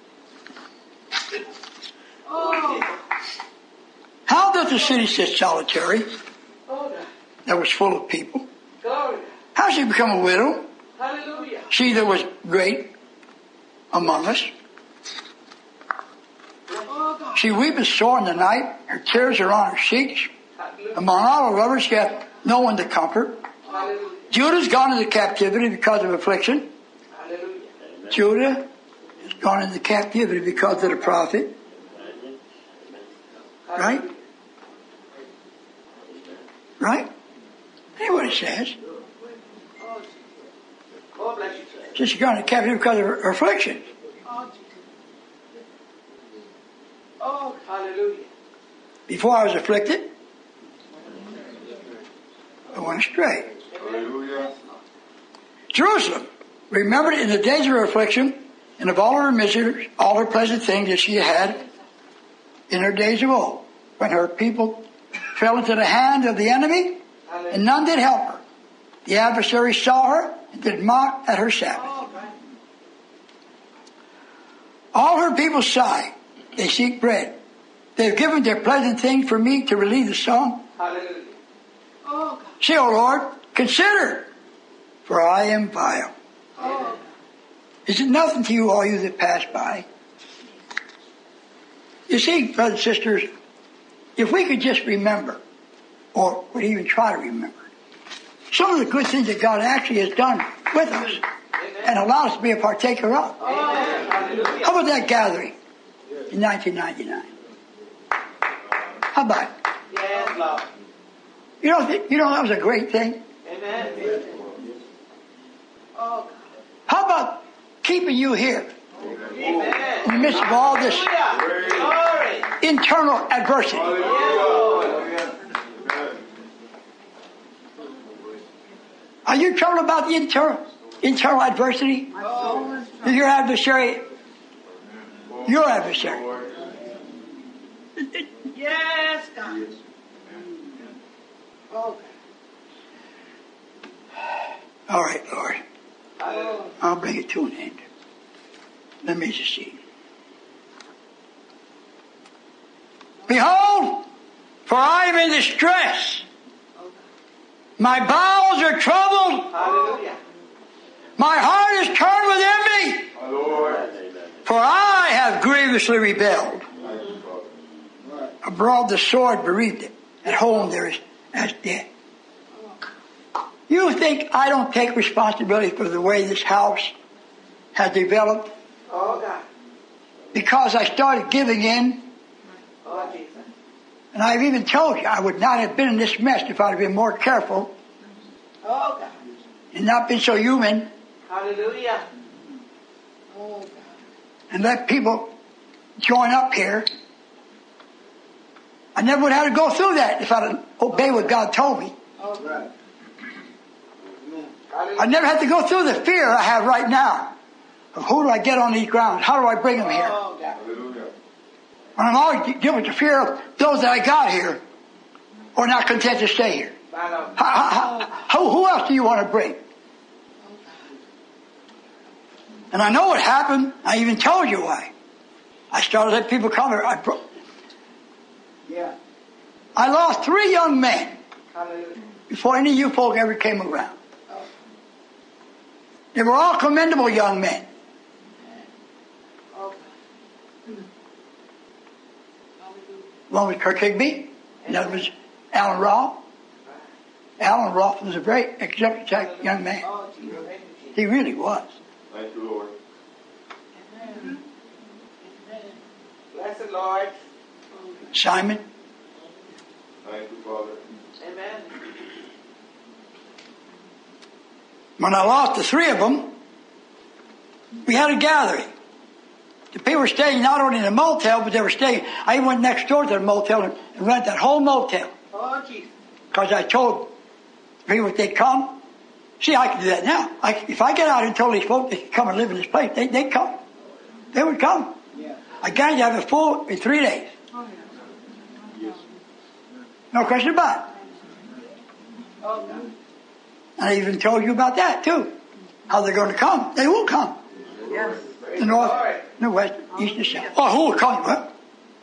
Oh. How does the city sit solitary Oh, God. that was full of people? Glory. How she become a widow? Hallelujah. She that was great among us. She weepeth sore in the night. Her tears are on her cheeks. Among all her lovers, she hath no one to comfort. Hallelujah. Judah's gone into captivity because of affliction. Hallelujah. Judah has gone into captivity because of the prophet. Right? Right? That's what it says. Oh, bless you. So she's gone into captivity because of her affliction. Oh, hallelujah. Before I was afflicted, I went astray. Hallelujah. Jerusalem remembered in the days of her affliction and of all her miseries, all her pleasant things that she had in her days of old, when her people fell into the hand of the enemy, and none did help her. The adversary saw her and did mock at her Sabbath. All her people sigh. They seek bread. They've given their pleasant things for me to relieve the song. Hallelujah. See, O Lord, consider, for I am vile. Is it nothing to you, all you that pass by? You see, brothers and sisters, if we could just remember, or would even try to remember, some of the good things that God actually has done with us and allowed us to be a partaker of. How about that gathering in 1999? How about it? Yes, Lord. You know that was a great thing. Amen. Oh, How about keeping you here amen. in the midst of all this Hallelujah. Glory. internal adversity? Hallelujah. Are you troubled about the internal adversity? Is your adversary Your adversary. Yes, God. Oh, All right, Lord. God. I'll bring it to an end. Let me just see. Behold, for I am in distress. My bowels are troubled. Hallelujah. My heart is turned within me. My Lord. For I have grievously rebelled. Abroad the sword bereaved it. At home there is as dead. You think I don't take responsibility for the way this house has developed? Oh, God. Because I started giving in. Oh, Jesus. And I've even told you I would not have been in this mess if I'd have been more careful Oh, God. and not been so human Hallelujah. Oh, God. and let people join up here. I never would have had to go through that if I'd obeyed what God told me. Oh, God. I never had to go through the fear I have right now of who do I get on these grounds? How do I bring them here? Oh, God. Hallelujah. And I'm always dealing with the fear of those that I got here or not content to stay here. My Lord. Who else do you want to bring? And I know what happened. I even told you why. I started letting people come here. Yeah. I lost 3 young men Hallelujah. before any of you folk ever came around. They were all commendable young men. Oh, One was Kirk Higby. Another was Alan Roth. Alan Roth was a very exemplary young man. oh, Jesus. Thank you, Jesus. He really was. Thank you, Lord. Amen. Bless the Lord. Simon. Thank you, Father. Amen. When I lost the 3 of them, we had a gathering. The people were staying not only in the motel, but they were staying. I even went next door to the motel and rented that whole motel. Oh, Jesus. Because I told people if they'd come, see, I can do that now. If I get out and told these folks they could come and live in this place, they'd come. They would come. Yeah. I guarantee you have it full in 3 days. Oh, yeah. No question about it. Oh, God. And I even told you about that too. How they're going to come. They will come. Yes. The north, the west, east, and south. Oh, who will come? Well,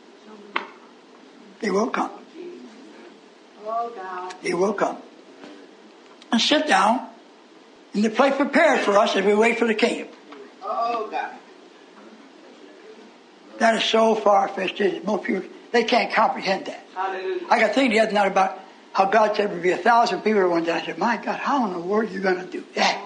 they will come. Oh, God. They will come. And sit down in the place prepared for us as we wait for the kingdom. Oh, God. That is so far-fetched. Most people, they can't comprehend that. Hallelujah. I got thinking the other night about how God said there would be 1,000 people one day. I said, my God, how in the world are you going to do that?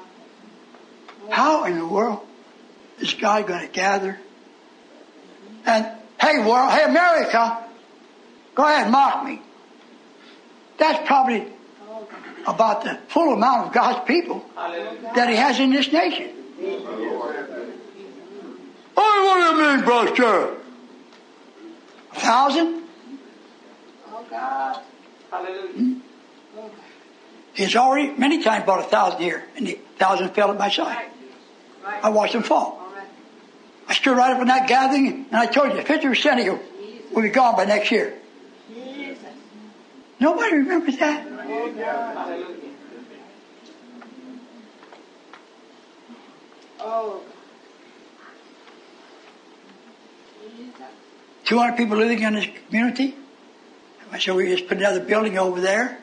How in the world is God going to gather? And, hey world, hey America, go ahead and mock me. That's probably about the full amount of God's people Hallelujah. that He has in this nation. Oh, what do you mean, Buster? 1,000? Oh, God. Hallelujah. He's already many times bought 1,000 here, and the 1,000 fell at my side. Right. I watched them fall. All right. I stood right up in that gathering, and I told you 50% of you will be gone by next year. Jesus. Nobody remembers that. Oh, God. Hallelujah. Oh, Jesus. 200 people living in this community. So we just put another building over there.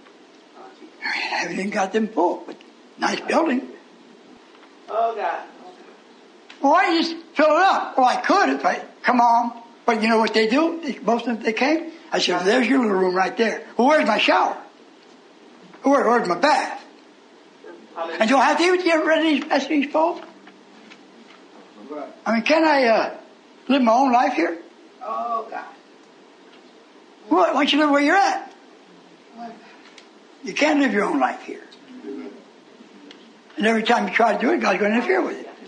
I haven't got them full, but nice building. Oh, God. Well, why don't you just fill it up? Well, I could if I come on. But you know what they do? Most of them, they came. I said, well, there's your little room right there. Well, where's my shower? Where's my bath? Hallelujah. And do I have to even get rid of these folks? I mean, can I live my own life here? Oh, God. Why don't you live where you're at? You can't live your own life here. And every time you try to do it, God's going to interfere with it.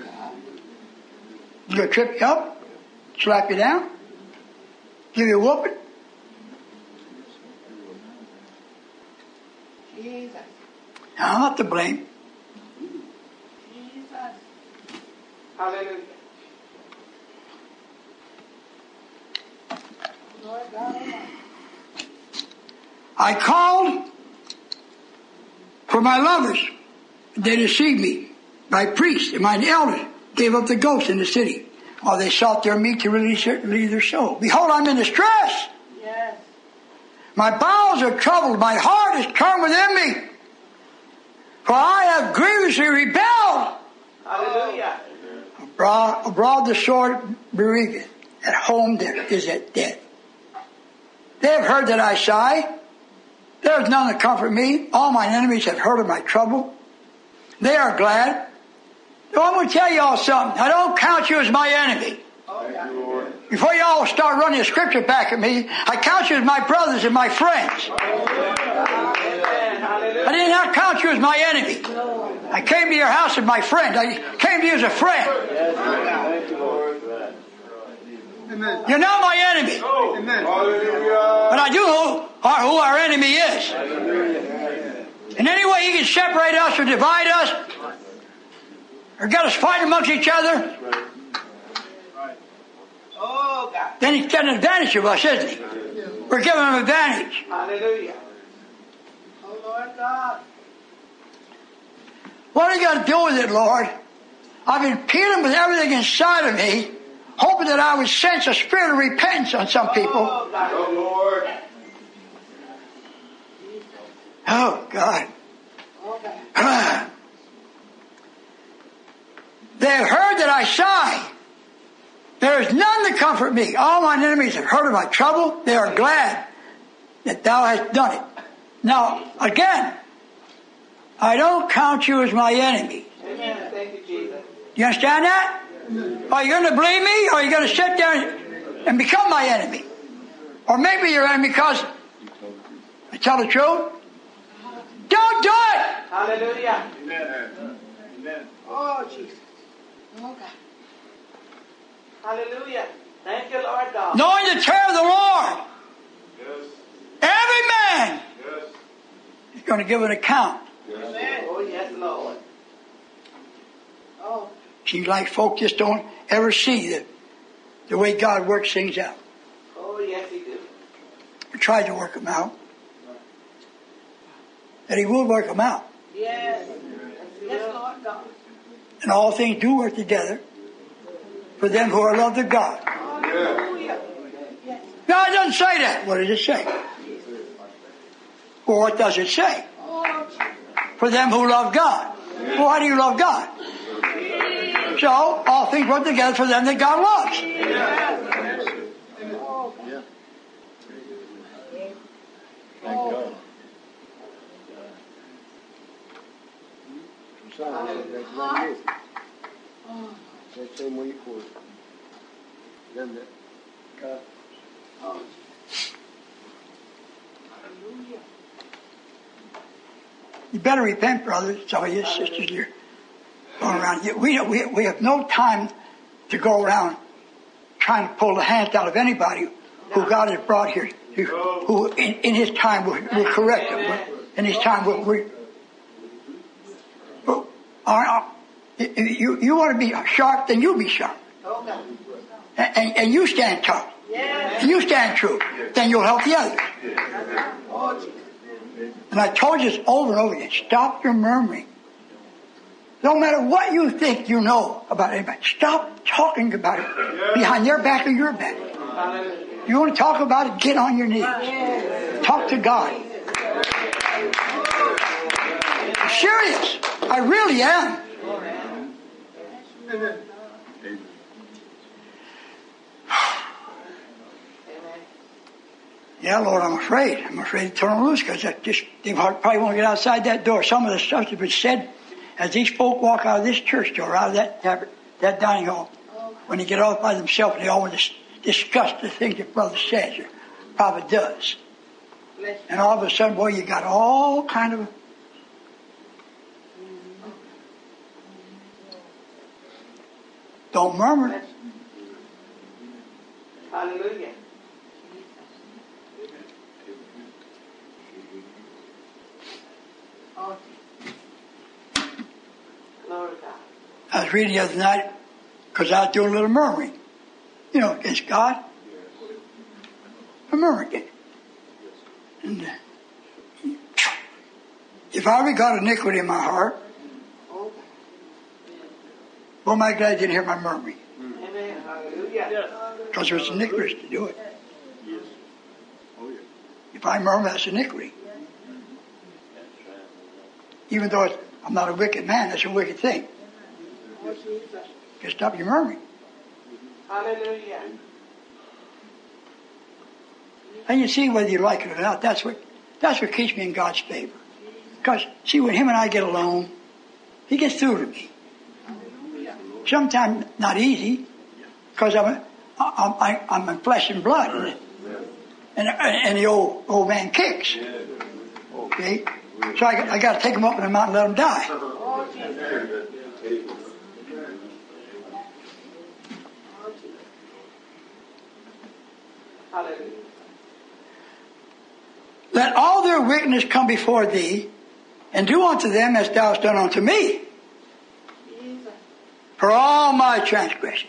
He's going to trip you up, slap you down, give you a whooping. Jesus. Now, I'm not to blame. Jesus. Hallelujah. I called for my lovers. They deceived me. My priests and my elders gave up the ghost in the city, while they sought their meat to relieve their soul. Behold, I'm in distress. Yes. My bowels are troubled. My heart is torn within me. For I have grievously rebelled. Hallelujah. Abroad the sword bereaveth. At home there is at death. They have heard that I sigh. There is none to comfort me. All mine enemies have heard of my trouble. They are glad. So I'm going to tell you all something. I don't count you as my enemy. Thank you, Lord. Before you all start running the scripture back at me, I count you as my brothers and my friends. I did not count you as my enemy. I came to your house as my friend. I came to you as a friend. Thank you, Lord. You're not my enemy. Hallelujah. But I do know who our enemy is. And any way he can separate us or divide us or get us fighting amongst each other, Oh, God. then he's getting advantage of us, isn't he? We're giving him advantage. Hallelujah. Oh, Lord God. What are you going to do with it, Lord? I've been appealing with everything inside of me, hoping that I would sense a spirit of repentance on some people. Oh, God. Oh, Lord. Oh, God. Oh, God. They have heard that I sigh. There is none to comfort me. All mine enemies have heard of my trouble. They are glad that thou hast done it. Now, again, I don't count you as my enemy. Amen. Thank you, Jesus. You understand that? Are you going to believe me, or are you going to sit there and become my enemy? Or maybe you're enemy because I tell the truth. Don't do it! Hallelujah. Amen. Oh, Jesus. Oh, God. Hallelujah. Thank you, Lord God. Knowing the terror of the Lord, Yes. every man Yes. is going to give an account. Amen. Oh, yes, Lord. Oh. Seems like folk just don't ever see the way God works things out. Oh, yes, He do. He tries to work them out. And He will work them out. Yes. Yes, Lord God. And all things do work together for them who are loved of God. Hallelujah. Yes. God doesn't say that. What does it say? Well, what does it say? Oh, For them who love God. Well, why do you love God? So, all things work together for them that God loves. Thank God. Same way for them that God. You better repent, brothers. Some of you sisters, you're going around. We have no time to go around trying to pull the hands out of anybody who God has brought here, who in His time will correct them. In His time you want to be sharp, then you be sharp. And you stand tall. And you stand true. Then you'll help the others. And I told you this over and over again. Stop your murmuring. No matter what you think you know about anybody, stop talking about it behind their back or your back. You want to talk about it, get on your knees. Talk to God. I'm serious. I really am. Yeah, Lord, I'm afraid. I'm afraid to turn them loose because they probably won't get outside that door. Some of the stuff that's been said as these folk walk out of this church door, out of that dining hall, when they get off by themselves, they always discuss the things that brother says or probably does. And all of a sudden, boy, you got all kind of... Don't murmur. Hallelujah. Glory to God. I was reading the other night because I was doing a little murmuring, against God. I'm murmuring. And if I regard iniquity in my heart, well, my glad I didn't hear my murmuring. Amen. Hallelujah. Because there's iniquity to do it. Yes. Oh, yeah. If I murmur, that's iniquity. Even though I'm not a wicked man, that's a wicked thing. Just stop your murmuring. Hallelujah. And you see whether you like it or not, that's what keeps me in God's favor. Because, see, when him and I get alone, he gets through to me. Sometimes not easy, because I'm in flesh and blood, and the old man kicks. Okay, so I got to take him up in the mountain and let him die. Hallelujah. Let all their wickedness come before thee, and do unto them as thou hast done unto me. For all my transgressions.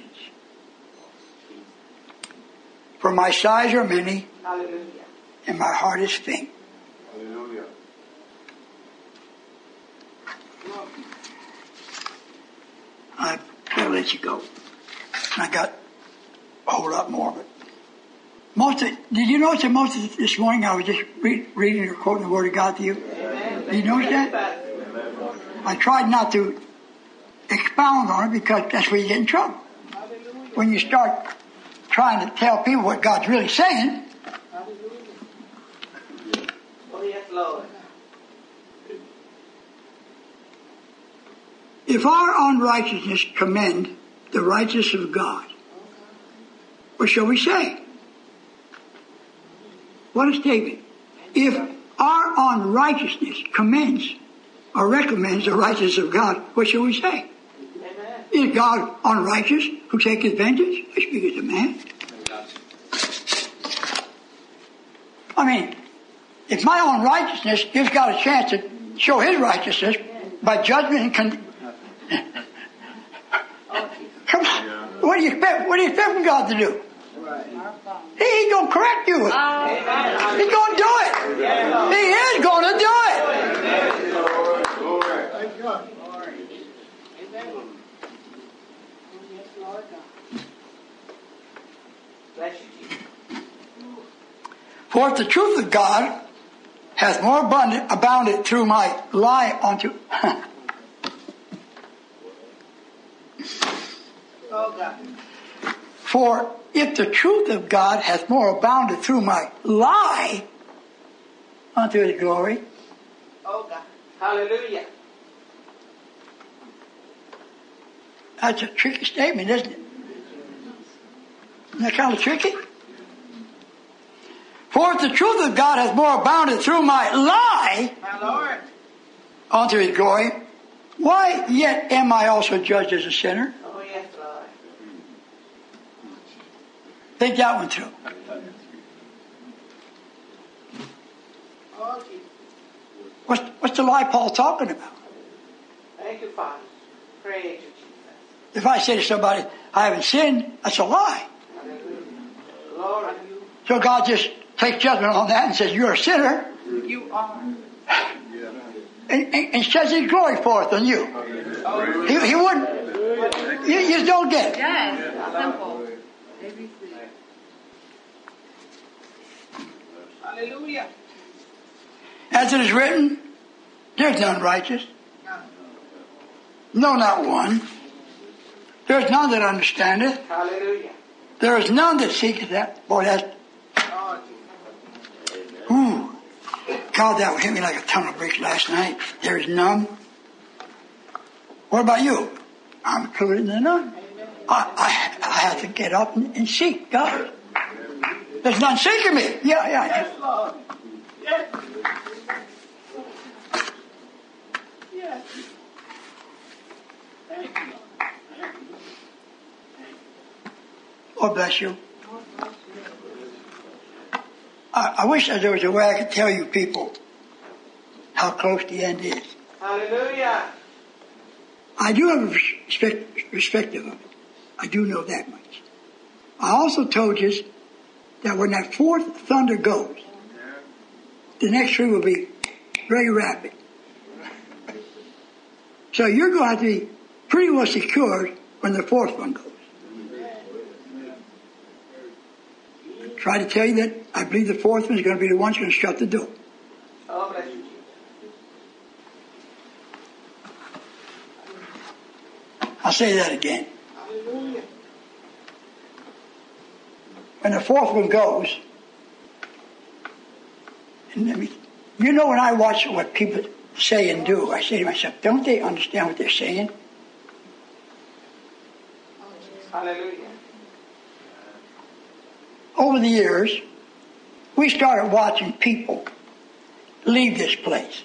For my sighs are many, Hallelujah. and my heart is faint. Hallelujah. I gotta let you go. I got a whole lot more, but did you notice that most of this morning I was just reading or quoting the Word of God to you? Amen. Did you notice that? I tried not to expound on it because that's where you get in trouble. When you start trying to tell people what God's really saying, Oh, yes, Lord. if our unrighteousness commend the righteousness of God, what shall we say? What is David? If our unrighteousness commends or recommends the righteousness of God, what shall we say? Amen. Is God unrighteous who taketh vengeance? I speak as a man. I mean, if my unrighteousness gives God a chance to show his righteousness by judgment and come on, what do you expect? What do you expect from God to do? He's going to correct you. He's going to do it. He is going to do it. Thank God. Bless you, Jesus. For if the truth of God hath more abounded through my lie unto... Oh, God. For if the truth of God hath more abounded through my lie unto his glory, Oh, God. Hallelujah. that's a tricky statement, isn't it? Isn't that kind of tricky? For if the truth of God hath more abounded through my lie My Lord. unto his glory, why yet am I also judged as a sinner? Oh, yes, Lord. Think that one through. Oh, Jesus. What's the lie Paul talking about? Thank you, Father. Praise you, Jesus. If I say to somebody, I haven't sinned, that's a lie. Hallelujah. Glory. So God just takes judgment on that and says, you're a sinner, You are. and sheds his glory forth on you. He wouldn't. You just don't get it. Yes, simple. Hallelujah. As it is written, there's none righteous. No, not one. There's none that understandeth. Hallelujah. There is none that seeketh that. Boy, that's... Oh, Jesus. Ooh. God, that hit me like a ton of bricks last night. There is none. What about you? I'm included in the none. I have to get up and seek God. There's none seeking me. Yeah. Yes, Lord. Yes. Yes. Thank you. Lord bless you. I wish that there was a way I could tell you people how close the end is. Hallelujah. I do have a perspective of it. I do know that much. I also told you that when that fourth thunder goes, the next three will be very rapid. So you're going to have to be pretty well secured when the fourth one goes. Try to tell you that I believe the fourth one is going to be the one who's going to shut the door. Oh, bless you. I'll say that again. When the fourth one goes, and you know, when I watch what people say and do, I say to myself, don't they understand what they're saying? Hallelujah. Over the years, we started watching people leave this place.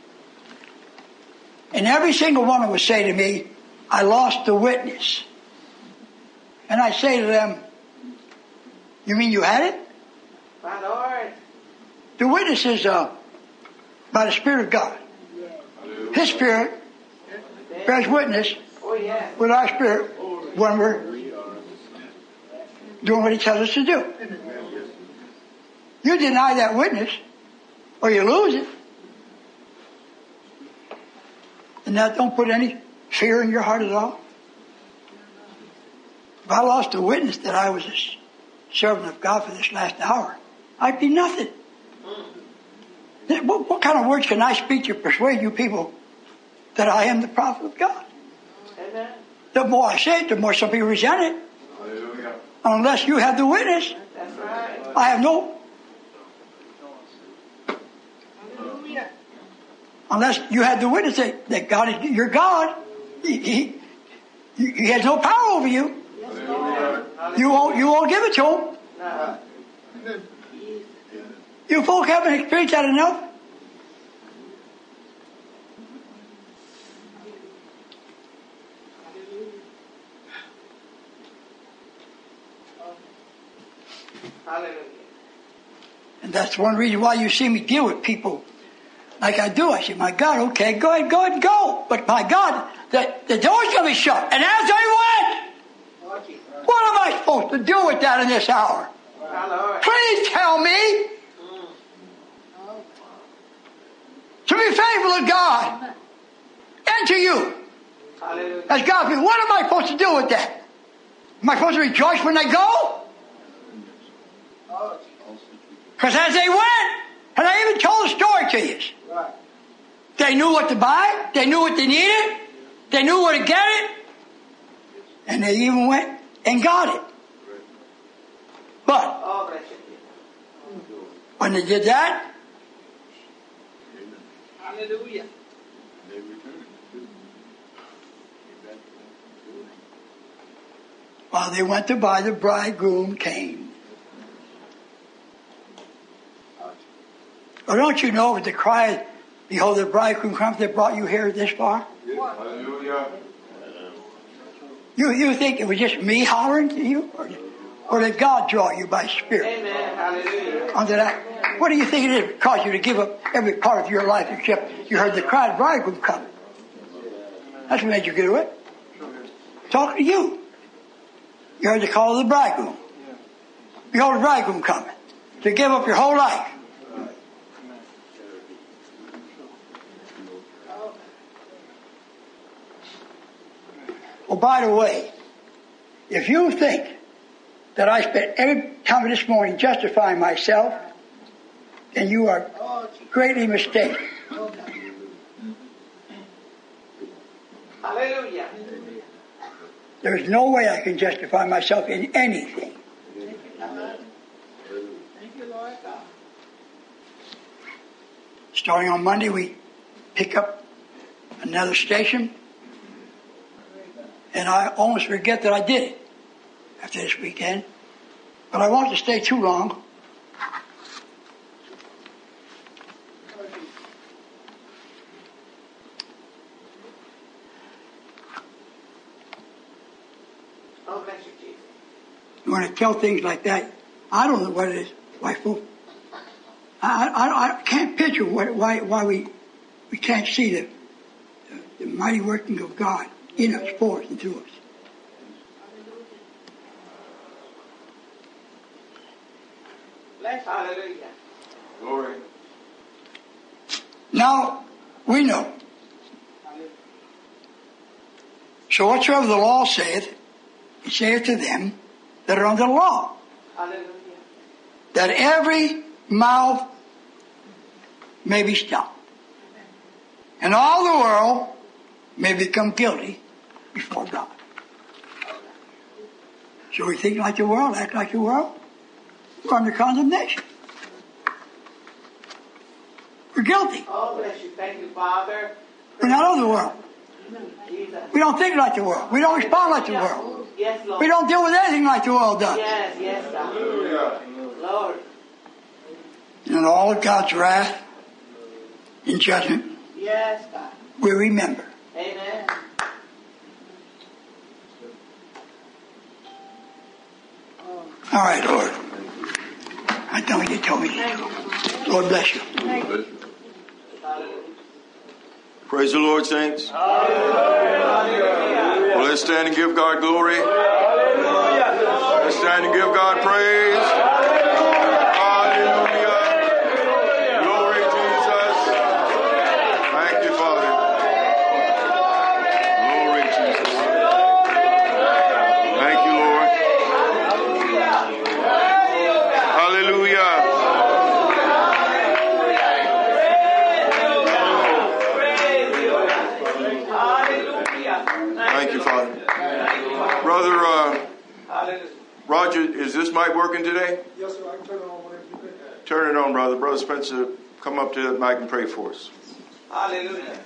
And every single one of them would say to me, I lost the witness. And I say to them, you mean you had it? My Lord. The witness is by the Spirit of God. His Spirit bears witness Oh, yeah. with our spirit when we're doing what He tells us to do. You deny that witness, or you lose it. And that don't put any fear in your heart at all. If I lost a witness that I was a servant of God for this last hour, I'd be nothing. What kind of words can I speak to persuade you people that I am the prophet of God? Amen. The more I say it, the more some people resent it. Hallelujah. Unless you have the witness, That's right. I have no. Unless you have the witness that God is your God, He has no power over you. You won't give it to Him. No. You folk haven't experienced that enough. Hallelujah. And that's one reason why you see me deal with people like I do. I say, my God, okay, go ahead, go. But my God, the door's going to be shut. And as they went, what am I supposed to do with that in this hour? My Lord. Please tell me to be faithful to God and to you. Hallelujah. As God, what am I supposed to do with that? Am I supposed to rejoice when they go? Because as they went, and I even told a story to you. They knew what to buy. They knew what they needed. They knew where to get it. And they even went and got it. But Oh, bless you. when they did that, Hallelujah. while they went to buy, the bridegroom came. Or don't you know with the cry, behold, the bridegroom comes, that brought you here this far? Hallelujah. You think it was just me hollering to you? Or did God draw you by Spirit Amen. Hallelujah. onto that? What do you think it is caused you to give up every part of your life except you heard the cry of the bridegroom come? That's what made you do it. Talking to you. You heard the call of the bridegroom. Behold, the bridegroom coming. To give up your whole life. Oh, by the way, if you think that I spent every time of this morning justifying myself, then you are greatly mistaken. Hallelujah. There's no way I can justify myself in anything. Starting on Monday, we pick up another station. And I almost forget that I did it after this weekend. But I won't stay too long. Oh, bless you, Jesus. You want to tell things like that? I don't know what it is. Why, fool? I can't picture why we can't see the mighty working of God in us, for us, and through us. Hallelujah. Glory. Now, we know. So whatsoever the law saith, it saith to them that are under the law, Hallelujah. that every mouth may be stopped, and all the world may become guilty before God. So we think like the world, act like the world, we're under condemnation. We're guilty. Oh, bless you. Thank you, Father. We're not of the world. Jesus. We don't think like the world. We don't respond like the world. Yes, Lord. We don't deal with anything like the world does. Yes, yes, God. Hallelujah. Lord. And all of God's wrath and judgment Yes, God. we remember. Amen. All right, Lord. I know you told me to do. Lord bless you. Praise the Lord, saints. Well, let's stand and give God glory. Let's stand and give God praise. Hallelujah. Glory, Jesus. Thank you, Father. Glory, Jesus. Thank you, Lord. Hallelujah. Thank you, Father. Brother Roger, is this mic working today? Yes, sir. I can turn it on whenever you think. Turn it on, brother. Brother Spencer, come up to that mic and pray for us. Hallelujah.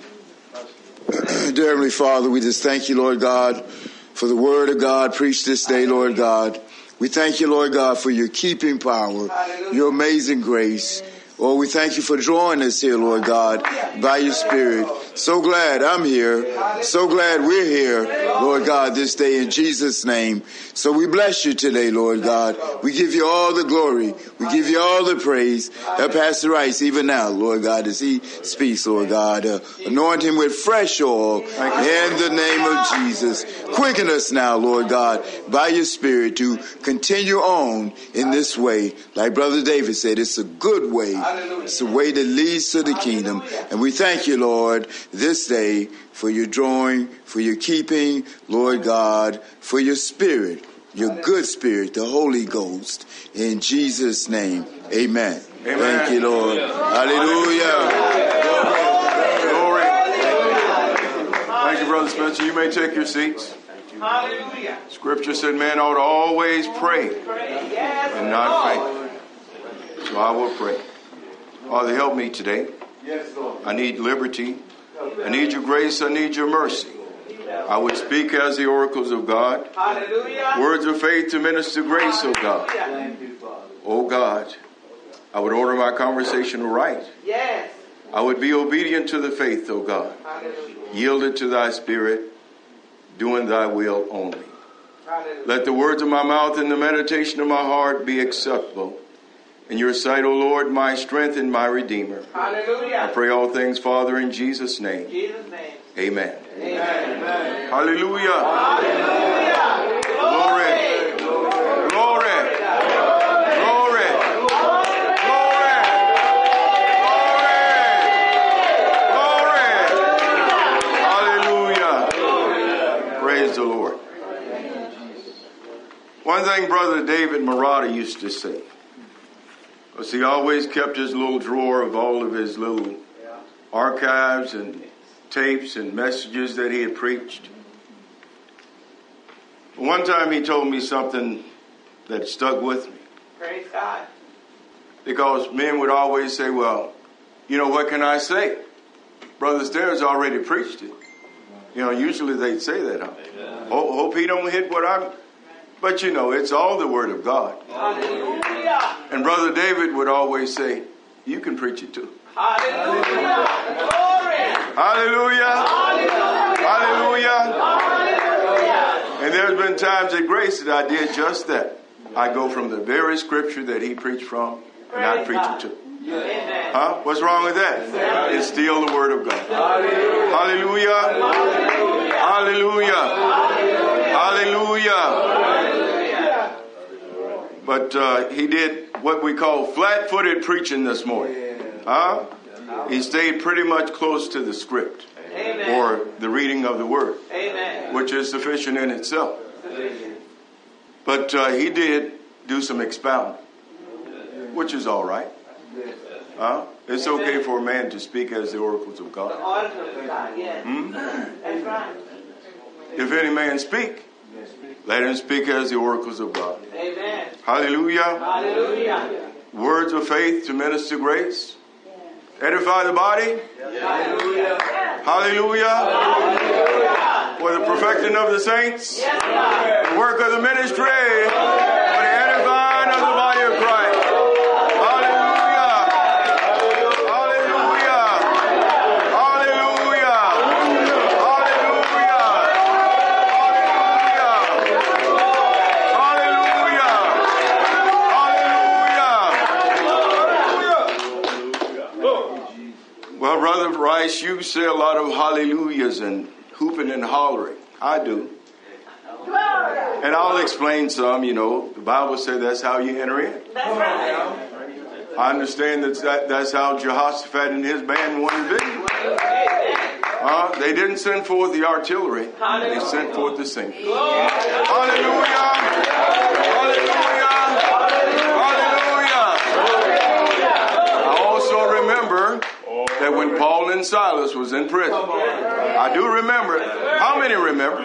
Dear Heavenly Father, we just thank you, Lord God, for the word of God preached this day, Lord God. We thank you, Lord God, for your keeping power, your amazing grace. Oh, we thank you for drawing us here, Lord God, by your Spirit. So glad I'm here. So glad we're here, Lord God, this day in Jesus' name. So we bless you today, Lord God. We give you all the glory. We give you all the praise. Pastor Rice, even now, Lord God, as he speaks, Lord God, anoint him with fresh oil in the name of Jesus. Quicken us now, Lord God, by your Spirit to continue on in this way. Like Brother David said, it's a good way. It's the way that leads to the kingdom. And we thank you, Lord, this day for your drawing, for your keeping, Lord God, for your Spirit, your good Spirit, the Holy Ghost. In Jesus' name, amen. Amen. Thank you, Lord. Hallelujah. Glory. Thank you, Brother Spencer. You may take your seats. Hallelujah. Scripture said man ought to always pray Yes, and not faint. So I will pray. Father, help me today. I need liberty. I need your grace. I need your mercy. I would speak as the oracles of God. Hallelujah. Words of faith to minister grace, oh God. Oh God, I would order my conversation right. Yes. I would be obedient to the faith, oh God. Hallelujah. Yielded to thy spirit, doing thy will only. Hallelujah. Let the words of my mouth and the meditation of my heart be acceptable in your sight, O Lord, my strength and my Redeemer. Hallelujah. I pray all things, Father, in Jesus' name. In Jesus' name. Amen. Amen. Hallelujah. Hallelujah. Glory. Glory. Glory. Glory. Glory. Hallelujah. Praise the Lord. One thing Brother David Murata used to say was he always kept his little drawer of all of his little archives and tapes and messages that he had preached. One time he told me something that stuck with me. Praise God. Because men would always say, well, you know, what can I say? Brother Stairs already preached it. You know, usually they'd say that. Huh? Hope he don't hit what I'm... But you know, it's all the Word of God. Hallelujah. And Brother David would always say, you can preach it too. Hallelujah. Glory. Hallelujah. Hallelujah. Hallelujah. And there's been times at Grace that I did just that. I go from the very scripture that he preached from, and I preach it too. Amen. Huh? What's wrong with that? It's still the Word of God. Hallelujah. Hallelujah. Hallelujah. But he did what we call flat-footed preaching this morning. He stayed pretty much close to the script. Amen. Or the reading of the word. Amen. Which is sufficient in itself. But he did do some expounding, which is all right. It's okay for a man to speak as the oracles of God. That's right. If any man speak, let him speak as the oracles of God. Amen. Hallelujah. Hallelujah. Words of faith to minister grace. Edify the body. Hallelujah. Hallelujah. Hallelujah. For the perfecting of the saints. The work of the ministry. For the edifying of the body of Christ. Brother Rice, you say a lot of hallelujahs and hooping and hollering. I do. And I'll explain some, you know. The Bible says that's how you enter in. I understand that's how Jehoshaphat and his band won the victory. They didn't send forth the artillery. They sent forth the singers. Hallelujah. Hallelujah. Hallelujah. I also remember that when Paul and Silas was in prison. I do remember it. How many remember?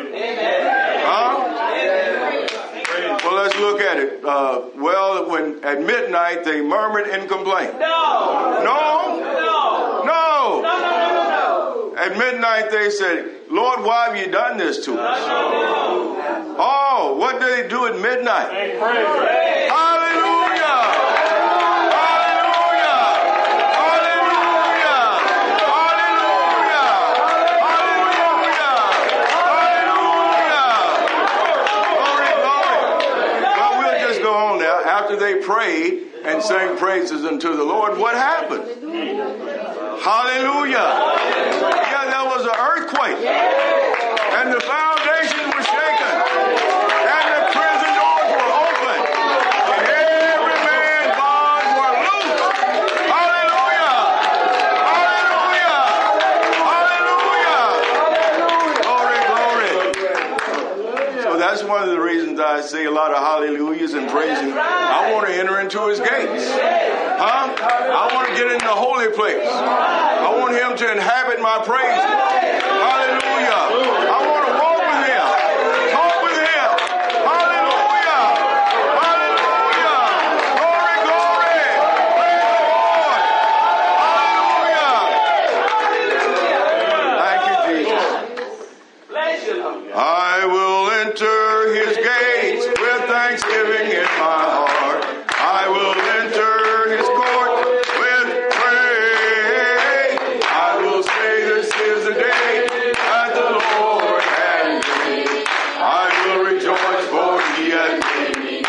Well, let's look at it. When at midnight they murmured and complained. No. At midnight they said, Lord, why have you done this to us? Oh, what do they do at midnight? Hallelujah. They prayed and sang praises unto the Lord. What happened? Hallelujah. Yeah, there was an earthquake. And the foundation was shaken. And the prison doors were open. And every man's bonds were loose. Hallelujah. Hallelujah. Hallelujah. Glory, glory. So that's one of the reasons I say a lot of hallelujahs and praising. I want to enter into his gates. I want to get in the holy place. I want him to inhabit my praise. Hallelujah. I want to walk with him. Talk with him. Hallelujah. Hallelujah. Glory, glory. Praise the Lord. Hallelujah. Thank you, Jesus. I will enter his gates with thanksgiving in my heart. I will enter his court with praise. I will say this is the day that the Lord has made. I will rejoice for he has made me.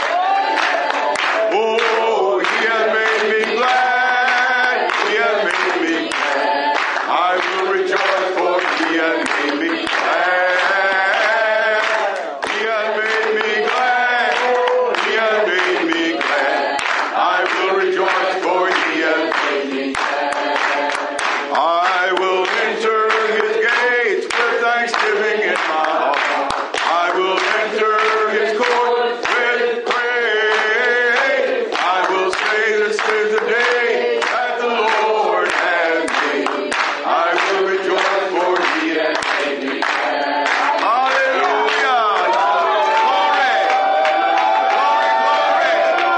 Oh, he has made me glad. He has made me glad. I will rejoice for he has made me glad. He has made me glad. He has made me glad. I will rejoice for he has made me glad. I will enter his gates with thanksgiving in my heart. I will enter his court with praise. I will say this is the day that the Lord has made. I will rejoice for he has made me glad. Hallelujah. Glory. Glory, glory.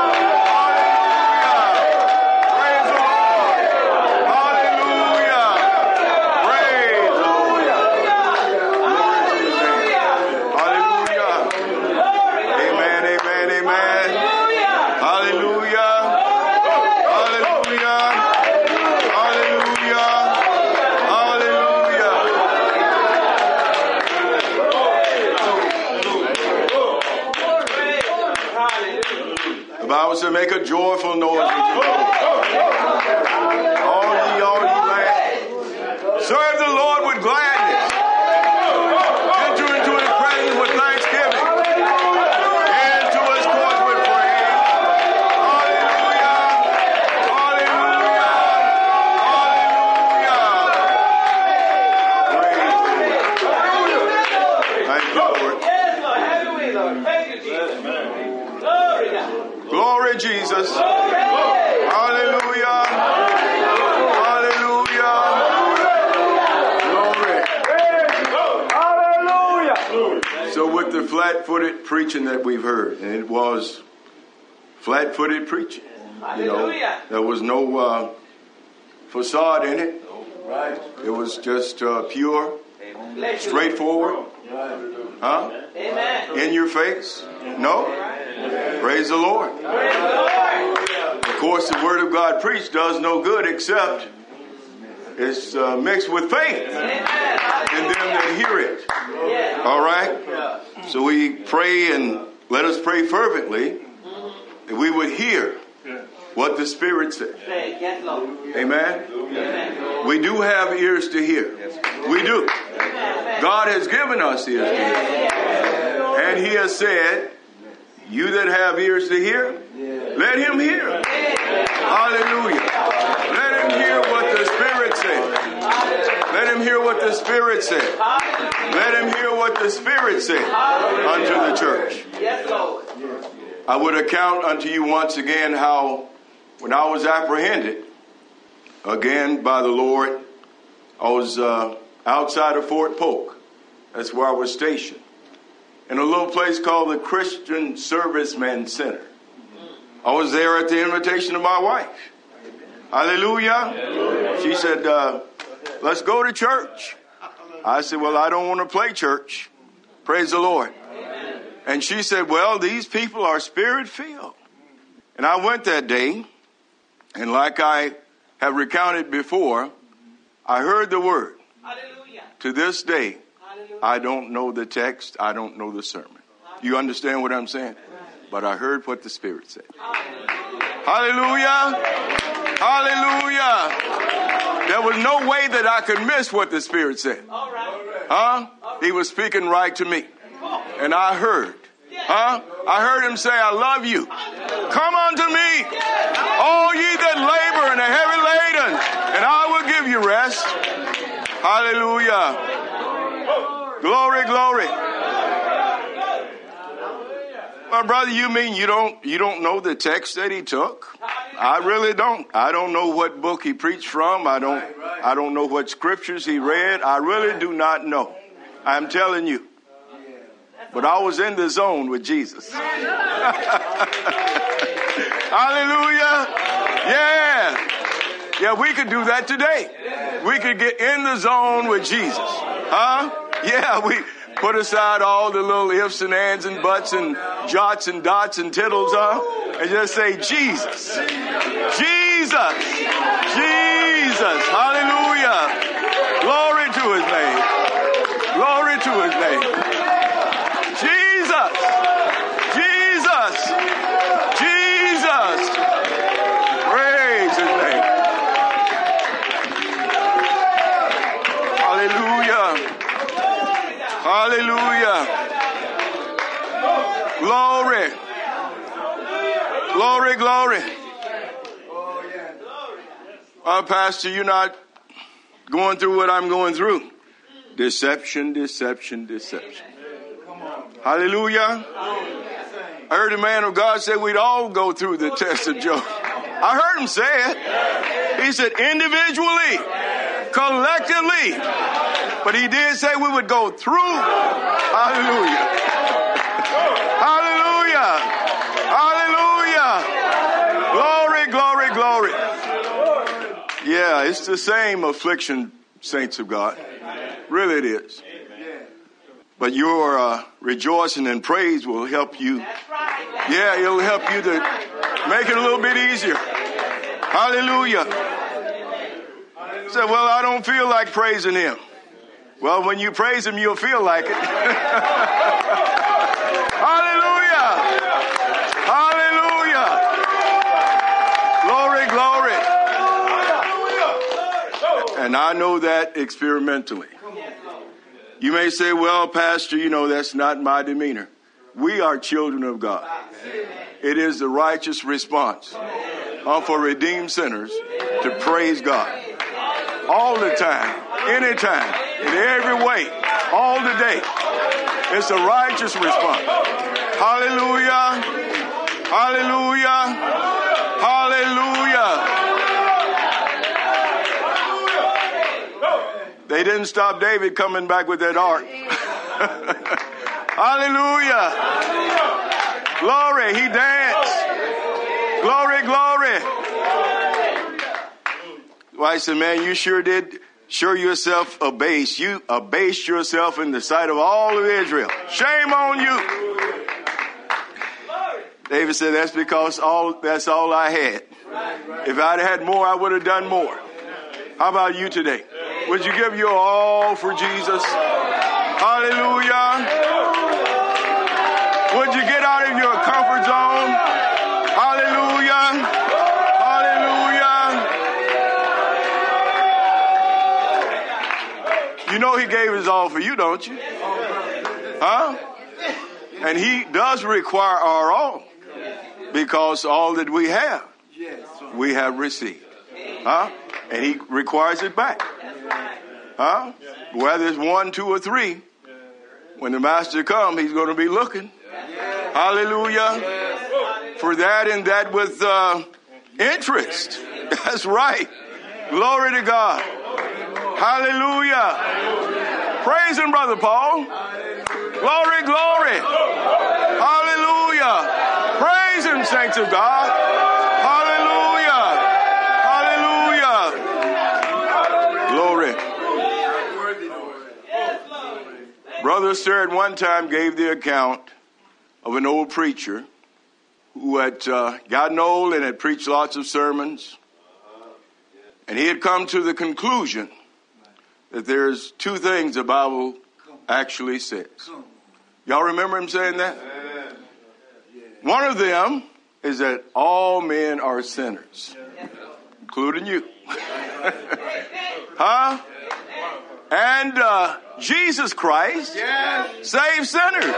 Hallelujah. Praise the Lord. Hallelujah. Praise the Lord. Glory to his name. Hallelujah. Amen, amen, amen. Hallelujah. Hallelujah. Hallelujah. Hallelujah. The Bible says, make a joyful noise unto the Lord. All ye land. Serve the Lord with gladness. Enter into his presence with thanksgiving. Into his courts with praise. Glory, Jesus. Hallelujah. Hallelujah. Glory. Hallelujah. So with the flat-footed preaching that we've heard, and it was flat-footed preaching. You know, there was no facade in it. It was just pure, straightforward. Huh? In your face? No? Praise the Lord. Of course, the Word of God preached does no good except it's mixed with faith in them that hear it. All right? So we pray, and let us pray fervently that we would hear what the Spirit said. Amen? We do have ears to hear. We do. God has given us ears to hear. And He has said, you that have ears to hear, let him hear. Hallelujah. Let him hear what the Spirit said. Let him hear what the Spirit said. Let him hear what the Spirit said unto the church. I would account unto you once again how when I was apprehended again by the Lord, I was outside of Fort Polk. That's where I was stationed. In a little place called the Christian Servicemen Center. I was there at the invitation of my wife. Hallelujah. She said, let's go to church. I said, well, I don't want to play church. Praise the Lord. And she said, well, these people are Spirit-filled. And I went that day, and like I have recounted before, I heard the word. Hallelujah. To this day, I don't know the text. I don't know the sermon. You understand what I'm saying? But I heard what the Spirit said. Hallelujah. Hallelujah. There was no way that I could miss what the Spirit said. Huh? He was speaking right to me. And I heard. Huh? I heard him say, I love you. Come unto me, all ye that labor and are heavy laden, and I will give you rest. Hallelujah. Glory, glory. My brother, you mean you don't know the text that he took? I really don't. I don't know what book he preached from. I don't know what scriptures he read. I really do not know. I'm telling you. But I was in the zone with Jesus. Hallelujah. Yeah. Yeah, we could do that today. We could get in the zone with Jesus. Huh? Yeah, we put aside all the little ifs and ands and buts and jots and dots and tittles, and just say, Jesus. Jesus. Jesus. Hallelujah. Glory to his name. Glory to his name. Jesus. Jesus. Jesus. Praise his name. Hallelujah. Hallelujah. Glory. Glory, glory. Pastor, you're not going through what I'm going through. Deception, deception, deception. Hallelujah. I heard a man of God say we'd all go through the test of Job. I heard him say it. He said individually, collectively. But he did say we would go through. Hallelujah. Hallelujah. Hallelujah. Glory, glory, glory. Yeah, it's the same affliction, saints of God. Really it is. But your rejoicing and praise will help you. Yeah, it'll help you to make it a little bit easier. Hallelujah. Say, well, I don't feel like praising him. Well, when you praise him, you'll feel like it. Hallelujah. Hallelujah. Glory, glory. And I know that experimentally. You may say, well, Pastor, that's not my demeanor. We are children of God. It is the righteous response for redeemed sinners to praise God. All the time, anytime, in every way, all the day. It's a righteous response. Hallelujah. Hallelujah. Hallelujah. They didn't stop David coming back with that ark. Hallelujah. Glory. He danced. Glory, glory. Well, I said, man, you sure did show yourself abased. You abased yourself in the sight of all of Israel. Shame on you. David said, that's because that's all I had. If I'd had more, I would have done more. How about you today? Would you give your all for Jesus? Hallelujah. Would you get out of your comfort zone? Hallelujah. Hallelujah. You know he gave his all for you, don't you? Huh? And he does require our all, because all that we have received. Huh? And he requires it back. Huh? Whether it's 1, 2, or 3, when the master comes, he's going to be looking. Hallelujah. For that and that with interest. That's right. Glory to God. Hallelujah. Praise him, Brother Paul. Glory, glory. Hallelujah. Praise him, saints of God. Hallelujah. Hallelujah. Glory. Brother Stewart one time gave the account of an old preacher who had gotten old and had preached lots of sermons. And he had come to the conclusion that there's 2 things the Bible actually says. Y'all remember him saying that? One of them is that all men are sinners, including you. Huh? And Jesus Christ saves sinners.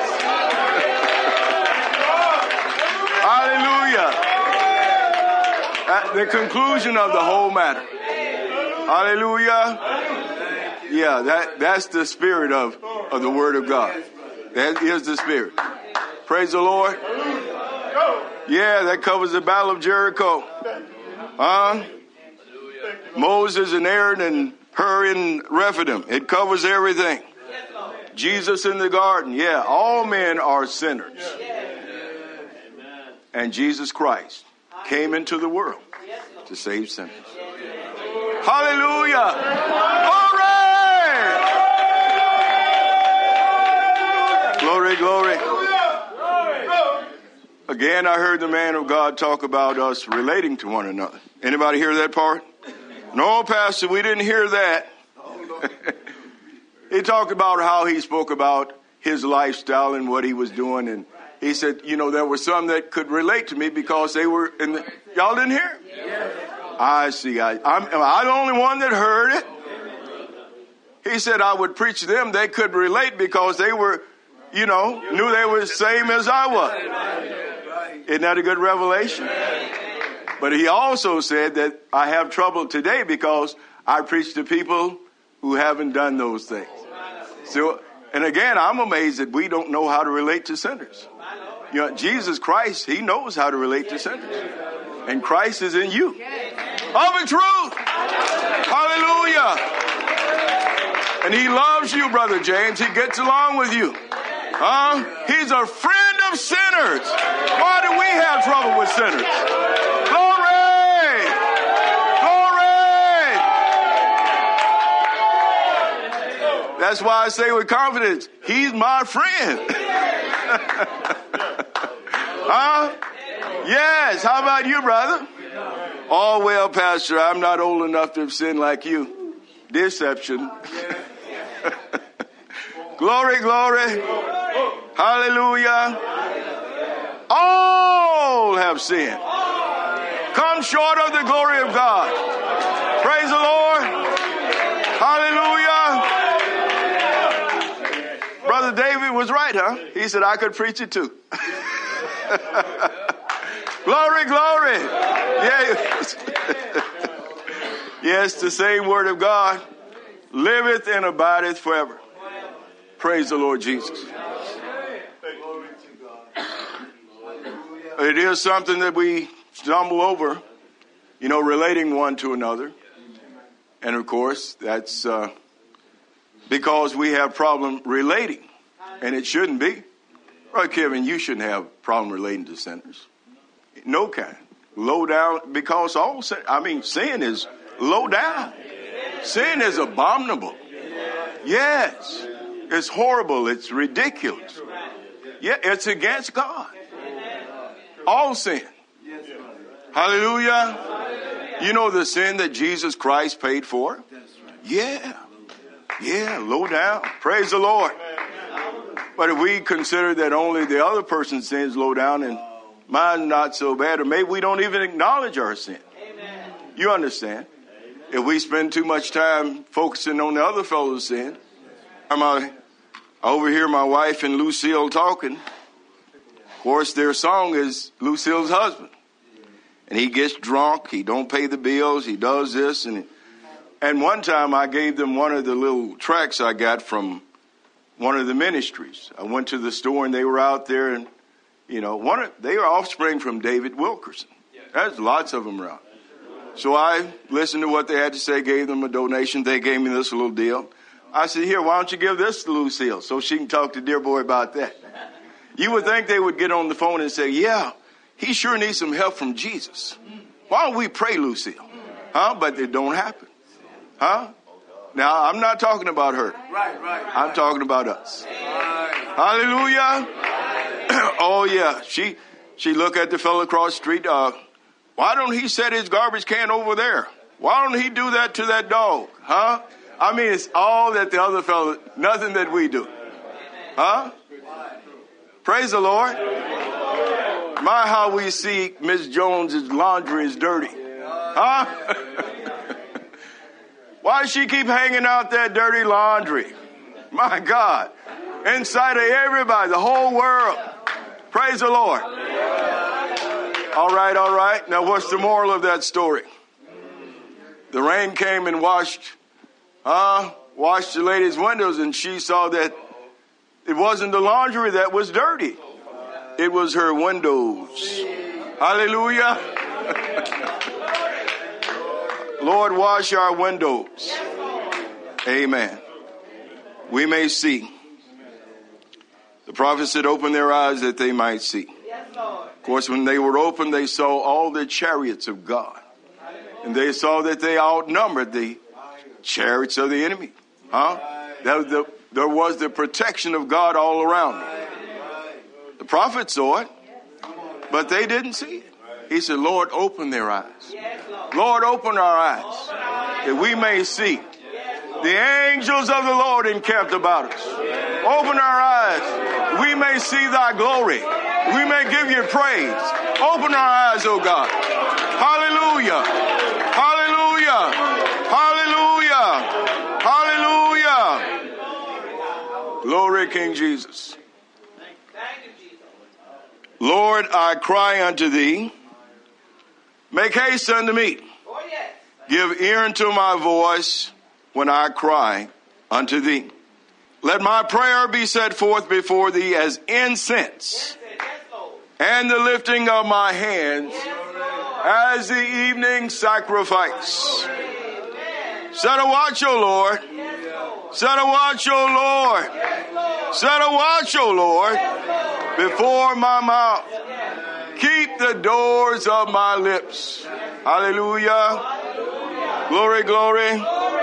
Hallelujah. The conclusion of the whole matter. Hallelujah. Yeah, that's the spirit of the Word of God. That is the spirit. Praise the Lord. Yeah, that covers the Battle of Jericho. Moses and Aaron and Hur in Rephidim. It covers everything. Jesus in the garden. Yeah, all men are sinners. And Jesus Christ came into the world to save sinners. Hallelujah. Glory. Glory, glory. Again, I heard the man of God talk about us relating to one another. Anybody hear that part? No, Pastor, we didn't hear that. He talked about how he spoke about his lifestyle and what he was doing. And he said, there were some that could relate to me because they were in the... Y'all didn't hear? I see. Am I the only one that heard it? He said I would preach to them. They could relate because they were, knew they were the same as I was. Isn't that a good revelation? But he also said that I have trouble today because I preach to people who haven't done those things. So, and again, I'm amazed that we don't know how to relate to sinners. Jesus Christ, he knows how to relate to sinners. And Christ is in you. Of the truth. Hallelujah. And he loves you, Brother James. He gets along with you. He's a friend of sinners. Why do we have trouble with sinners? Glory! Glory! That's why I say with confidence, he's my friend. Yes. How about you, brother? Oh, well, Pastor, I'm not old enough to have sinned like you. Deception. Glory, glory. Hallelujah. All have sinned. Come short of the glory of God. Praise the Lord. Hallelujah. Brother David was right, huh? He said, I could preach it too. Glory, glory. Yes. Yes, the same word of God liveth and abideth forever. Praise the Lord Jesus. it is something that we stumble over, relating one to another. And of course, that's because we have problem relating, and it shouldn't be. Right, Kevin, you shouldn't have a problem relating to sinners. No kind. Low down, because sin is low down. Sin is abominable. Yes. It's horrible. It's ridiculous. Yeah, it's against God. All sin. Hallelujah. You know the sin that Jesus Christ paid for? Yeah. Yeah, low down. Praise the Lord. But if we consider that only the other person's sin is low down and mine's not so bad, or maybe we don't even acknowledge our sin. You understand? If we spend too much time focusing on the other fellow's sin, I overhear my wife and Lucille talking. Of course, their song is Lucille's husband. And he gets drunk. He don't pay the bills. He does this. And one time I gave them one of the little tracts I got from one of the ministries. I went to the store and they were out there, and they were offspring from David Wilkerson. There's lots of them around. So I listened to what they had to say, gave them a donation. They gave me this little deal. I said, here, why don't you give this to Lucille so she can talk to dear boy about that? You would think they would get on the phone and say, yeah, he sure needs some help from Jesus. Why don't we pray, Lucille? But it don't happen. Now, I'm not talking about her. Right. I'm talking about us. Hallelujah. Oh, yeah. She looked at the fellow across the street. Why don't he set his garbage can over there? Why don't he do that to that dog? It's all that the other fellow, nothing that we do. Praise the Lord. My, how we see Miss Jones's laundry is dirty. Why does she keep hanging out that dirty laundry? My God. Inside of everybody, the whole world. Praise the Lord. All right. Now, what's the moral of that story? The rain came and washed the lady's windows, and she saw that it wasn't the laundry that was dirty. It was her windows. Hallelujah. Lord, wash our windows. Amen. We may see. The prophet said, open their eyes that they might see. Of course, when they were open, they saw all the chariots of God. And they saw that they outnumbered the chariots of the enemy. There was the protection of God all around them. The prophet saw it, but they didn't see it. He said, Lord, open their eyes. Lord, open our eyes that we may see. The angels of the Lord encamped about us. Open our eyes. We may see thy glory. We may give you praise. Open our eyes, oh God. Hallelujah. Hallelujah. Hallelujah. Hallelujah. Glory, King Jesus. Lord, I cry unto thee. Make haste unto me. Give ear unto my voice when I cry unto thee. Let my prayer be set forth before thee as incense, and the lifting of my hands as the evening sacrifice. Set a watch, O Lord. Set a watch, O Lord. Set a watch, O Lord, before my mouth. Keep the doors of my lips. Hallelujah. Glory, glory.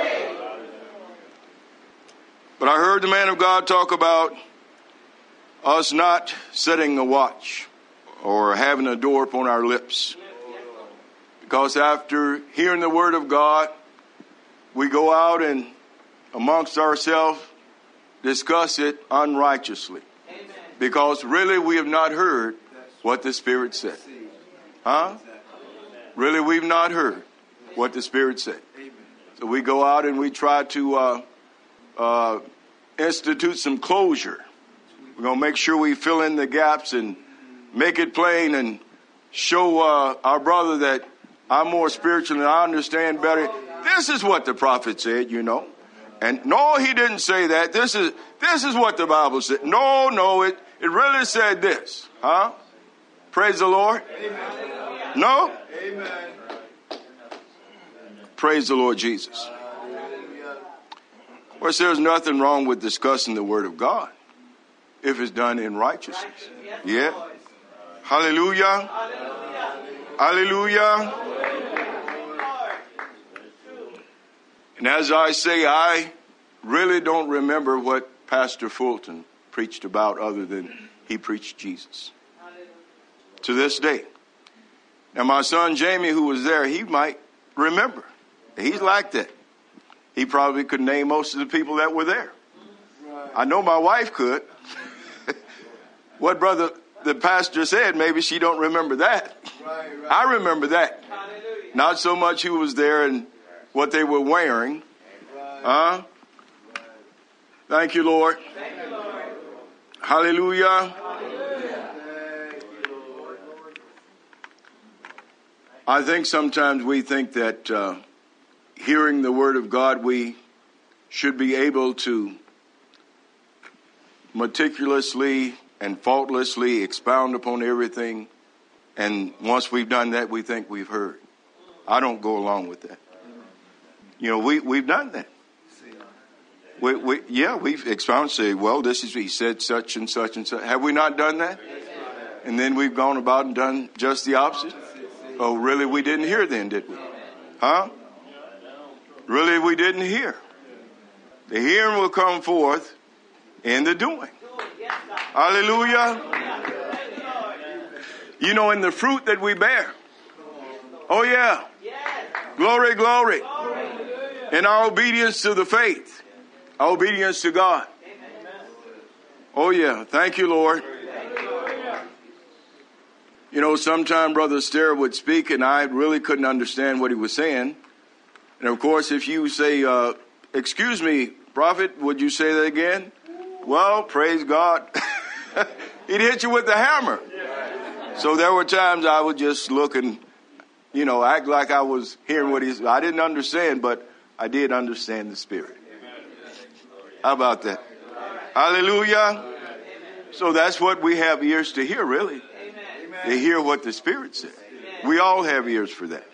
But I heard the man of God talk about us not setting a watch or having a door upon our lips. Because after hearing the word of God, we go out and amongst ourselves discuss it unrighteously. Because really we have not heard what the Spirit said. Really we've not heard what the Spirit said. So we go out and we try to institute some closure. We're going to make sure we fill in the gaps and make it plain and show our brother that I'm more spiritual and I understand better. This is what the prophet said, you know. And no, he didn't say that. This is what the Bible said. No, it really said this. Praise the Lord. No? Praise the Lord Jesus. Of course, there's nothing wrong with discussing the Word of God if it's done in righteousness. Yeah. Hallelujah. Hallelujah. And as I say, I really don't remember what Pastor Fulton preached about other than he preached Jesus. To this day. Now, my son Jamie, who was there, he might remember. He's like that. He probably could name most of the people that were there. I know my wife could. What the pastor said, maybe she don't remember that. I remember that. Not so much who was there and what they were wearing. Thank you, Lord. Hallelujah. I think sometimes we think that hearing the Word of God, we should be able to meticulously and faultlessly expound upon everything. And once we've done that, we think we've heard. I don't go along with that. You know, we've done that. We've expounded, say, well, he said such and such and such. Have we not done that? And then we've gone about and done just the opposite? Oh, really, we didn't hear then, did we? Huh? Really, we didn't hear. The hearing will come forth in the doing. Hallelujah. You know, in the fruit that we bear. Oh, yeah. Glory, glory. In our obedience to the faith. Our obedience to God. Oh, yeah. Thank you, Lord. You know, sometime Brother Stair would speak and I really couldn't understand what he was saying. And of course, if you say, excuse me, prophet, would you say that again? Well, praise God. He'd hit you with the hammer. So there were times I would just look and, you know, act like I was hearing what he said. I didn't understand, but I did understand the Spirit. How about that? Hallelujah. So that's what we have ears to hear, really. To hear what the Spirit said. We all have ears for that.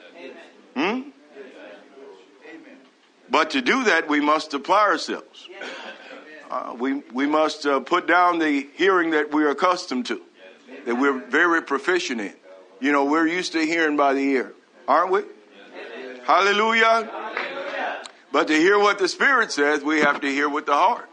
But to do that, we must apply ourselves. We must put down the hearing that we're accustomed to, that we're very proficient in. You know, we're used to hearing by the ear, aren't we? Hallelujah. But to hear what the Spirit says, we have to hear with the heart.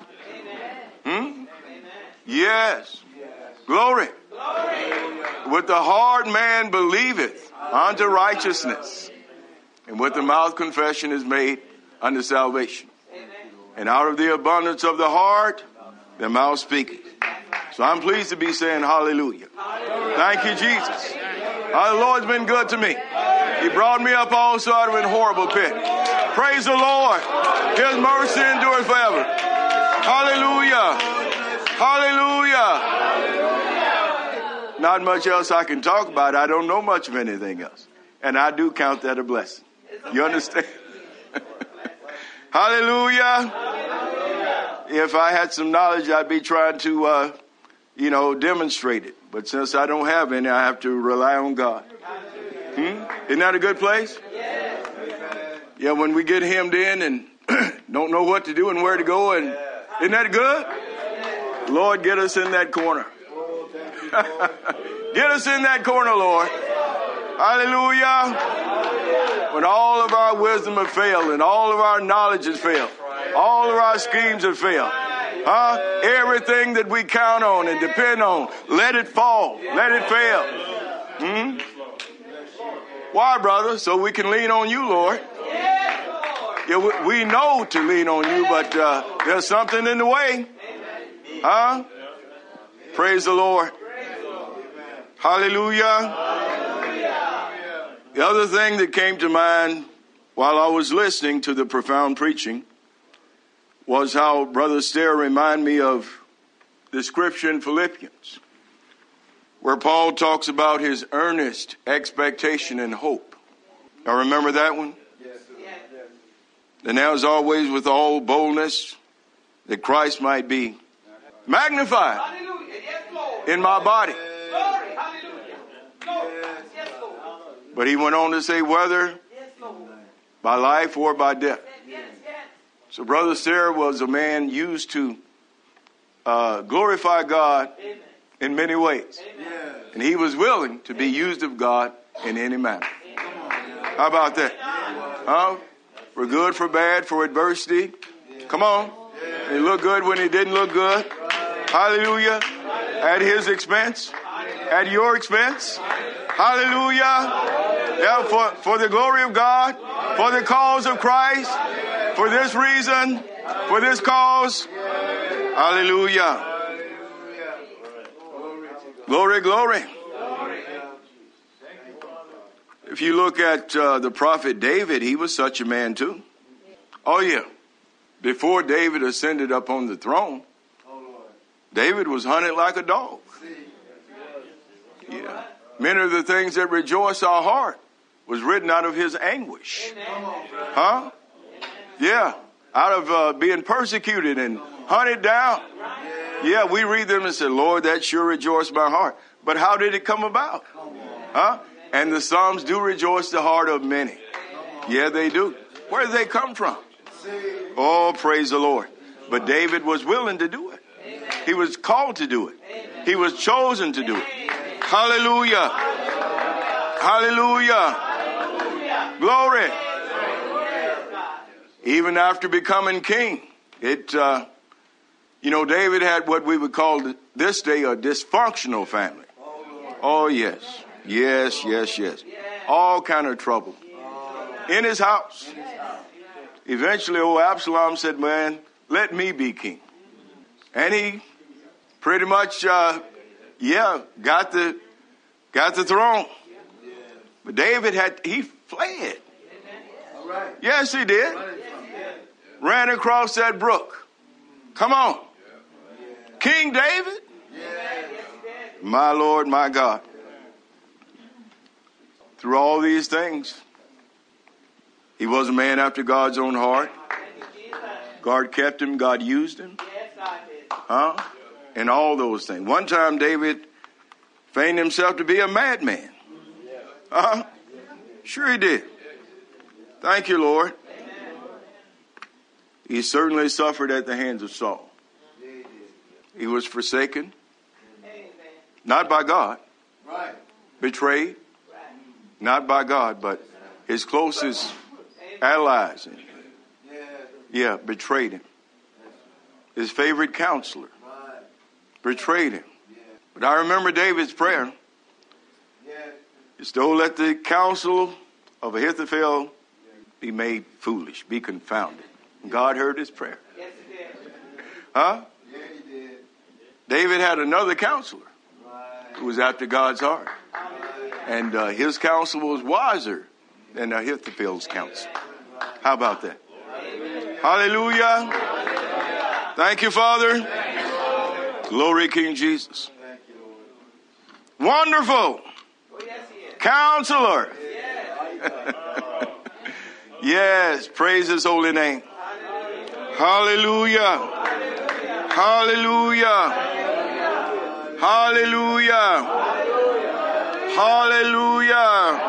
Yes. Glory. With the heart man believeth unto righteousness, and with the mouth confession is made unto salvation. And out of the abundance of the heart, the mouth speaketh. So I'm pleased to be saying hallelujah. Thank you, Jesus. The Lord's been good to me. He brought me up also out of a horrible pit. Praise the Lord. His mercy endures forever. Hallelujah. Hallelujah. Not much else I can talk about. I don't know much of anything else. And I do count that a blessing. You understand? Hallelujah. If I had some knowledge, I'd be trying to, demonstrate it. But since I don't have any, I have to rely on God. Isn't that a good place? Yeah, when we get hemmed in and don't know what to do and where to go. And isn't that good? Lord, get us in that corner. Get us in that corner, Lord. Hallelujah. When all of our wisdom has failed and all of our knowledge has failed, all of our schemes have failed. Everything that we count on and depend on, let it fall. Let it fail. Why, brother? So we can lean on you, Lord. Yeah, we know to lean on you, but there's something in the way. Praise the Lord. Hallelujah. The other thing that came to mind while I was listening to the profound preaching was how Brother Stair reminded me of the scripture in Philippians, where Paul talks about his earnest expectation and hope. Now remember that one? Yes. And now as always with all boldness, that Christ might be magnified in my body. But he went on to say, whether by life or by death. So Brother Sarah was a man used to glorify God in many ways. And he was willing to be used of God in any manner. How about that? Huh? For good, for bad, for adversity. Come on. He looked good when he didn't look good. Hallelujah. At his expense. At your expense. Hallelujah. Yeah, for the glory of God. For the cause of Christ. For this reason. For this cause. Hallelujah. Glory, glory. If you look at the prophet David, he was such a man too. Oh yeah. Before David ascended up on the throne, David was hunted like a dog. Yeah. Many of the things that rejoice our heart was written out of his anguish. Huh? Yeah. Out of being persecuted and hunted down. Yeah, we read them and say, Lord, that sure rejoiced my heart. But how did it come about? Huh? And the Psalms do rejoice the heart of many. Yeah, they do. Where did they come from? Oh, praise the Lord. But David was willing to do it. He was called to do it. He was chosen to do it. Hallelujah. Hallelujah. Glory. Even after becoming king, David had what we would call this day a dysfunctional family. Oh, yes. Yes. All kind of trouble. In his house. Eventually, old Absalom said, man, let me be king. And he pretty much, got the throne. But David he fled. Yes, he did. Ran across that brook. Come on. King David? My Lord, my God. Through all these things, he was a man after God's own heart. God kept him. God used him. Huh? And all those things. One time David feigned himself to be a madman. Huh? Sure he did. Thank you, Lord. He certainly suffered at the hands of Saul. He was forsaken. Not by God. Betrayed. Not by God, but his closest allies. Yeah, betrayed him. His favorite counselor betrayed him. But I remember David's prayer. Is don't let the counsel of Ahithophel be made foolish, be confounded. God heard his prayer. Huh? David had another counselor who was after God's heart. And his counsel was wiser than Ahithophel's counsel. How about that? Hallelujah. Thank you, Father. Glory, King Jesus. Wonderful. Counselor. Yes, praise his holy name. Hallelujah. Hallelujah. Hallelujah. Hallelujah.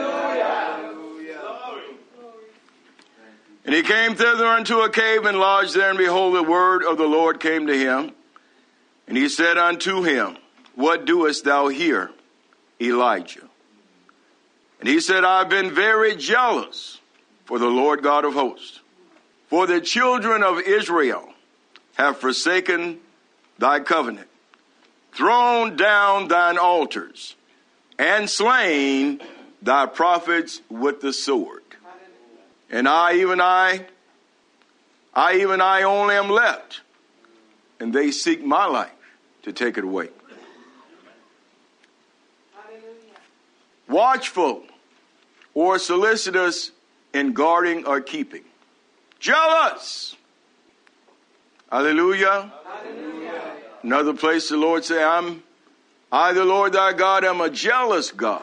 And he came thither unto a cave and lodged there, and behold, the word of the Lord came to him. And he said unto him, what doest thou here, Elijah? And he said, I've been very jealous for the Lord God of hosts. For the children of Israel have forsaken thy covenant, thrown down thine altars, and slain thy prophets with the sword. And I only am left, and they seek my life to take it away. Watchful or solicitous in guarding or keeping. Jealous. Hallelujah. Hallelujah. Another place the Lord say, I the Lord thy God am a jealous God.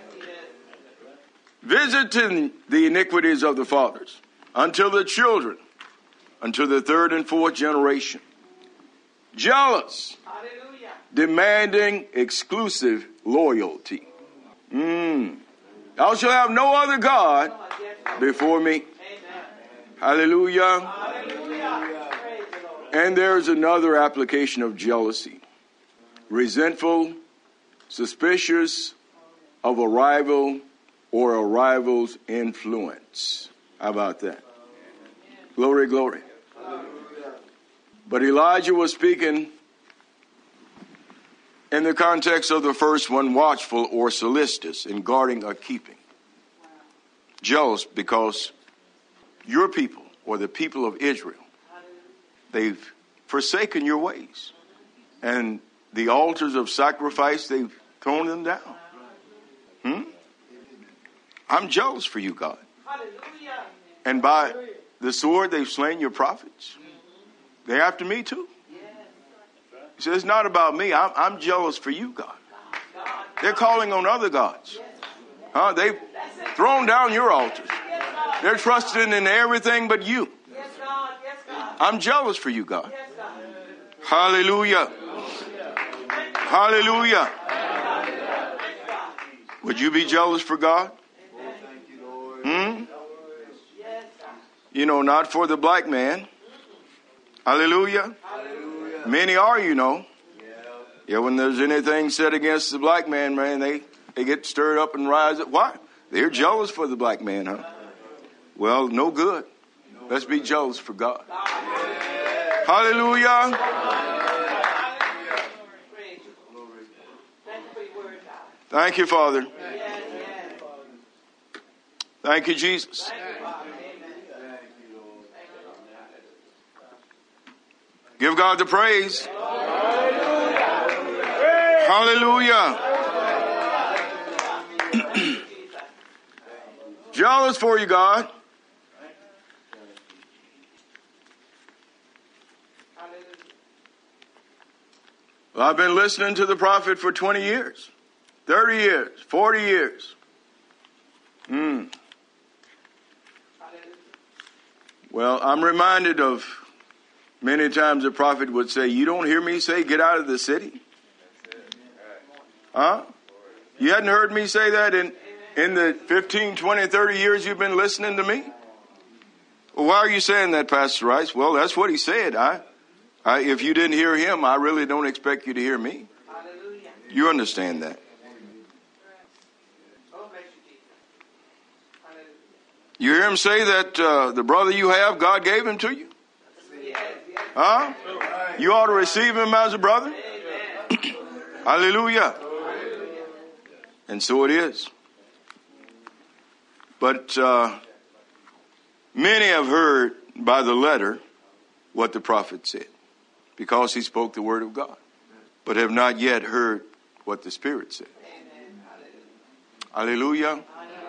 Visiting the iniquities of the fathers until the children, until the third and fourth generation. Jealous. Hallelujah. Demanding exclusive loyalty. Thou shalt have no other God before me. Hallelujah. And there's another application of jealousy. Resentful, suspicious of a rival or a rival's influence. How about that? Glory, glory. But Elijah was speaking in the context of the first one, watchful or solicitous in guarding or keeping. Jealous because your people or the people of Israel, they've forsaken your ways. And the altars of sacrifice, they've thrown them down. I'm jealous for you, God. And by the sword, they've slain your prophets. They're after me too. He says, it's not about me. I'm jealous for you, God. They're calling on other gods. They've thrown down your altars. They're trusting in everything but you. I'm jealous for you, God. Hallelujah. Hallelujah. Would you be jealous for God? You know, not for the black man. Hallelujah. Many are, you know. Yeah, when there's anything said against the black man, man, they get stirred up and rise up. Why? They're jealous for the black man, huh? Well, no good. Let's be jealous for God. Hallelujah. Thank you, Father. Thank you, Jesus. Give God the praise. Hallelujah. Jealous for you, God. Well, I've been listening to the prophet for 20 years, 30 years, 40 years. Well, I'm reminded of many times the prophet would say, you don't hear me say, get out of the city? Huh? You hadn't heard me say that in the 15, 20, 30 years you've been listening to me? Well, why are you saying that, Pastor Rice? Well, that's what he said. If you didn't hear him, I really don't expect you to hear me. You understand that? You hear him say that the brother you have, God gave him to you? Huh? You ought to receive him as a brother? Hallelujah. And so it is. But many have heard by the letter what the prophet said, because he spoke the word of God, but have not yet heard what the Spirit said. Hallelujah.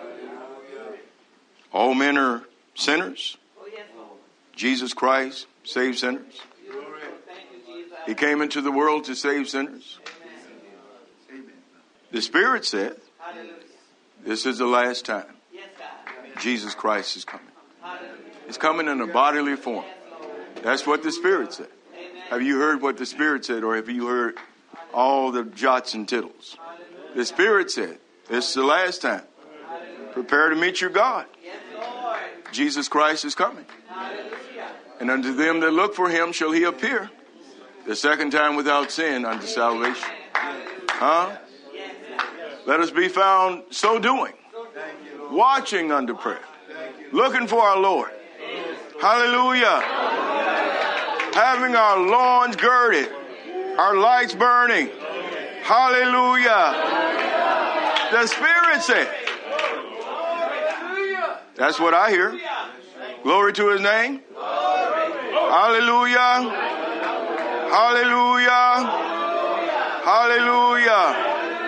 All men are sinners. Jesus Christ saves sinners. He came into the world to save sinners. The Spirit said, this is the last time Jesus Christ is coming. He's coming in a bodily form. That's what the Spirit said. Have you heard what the Spirit said, or have you heard all the jots and tittles? The Spirit said, this is the last time. Prepare to meet your God. Jesus Christ is coming. And unto them that look for him shall he appear the second time without sin unto salvation. Huh? Let us be found so doing, watching unto prayer, looking for our Lord. Hallelujah. Having our loins girded, our lights burning. Hallelujah. The Spirit said. That's what I hear. Glory to his name. Hallelujah. Hallelujah. Hallelujah.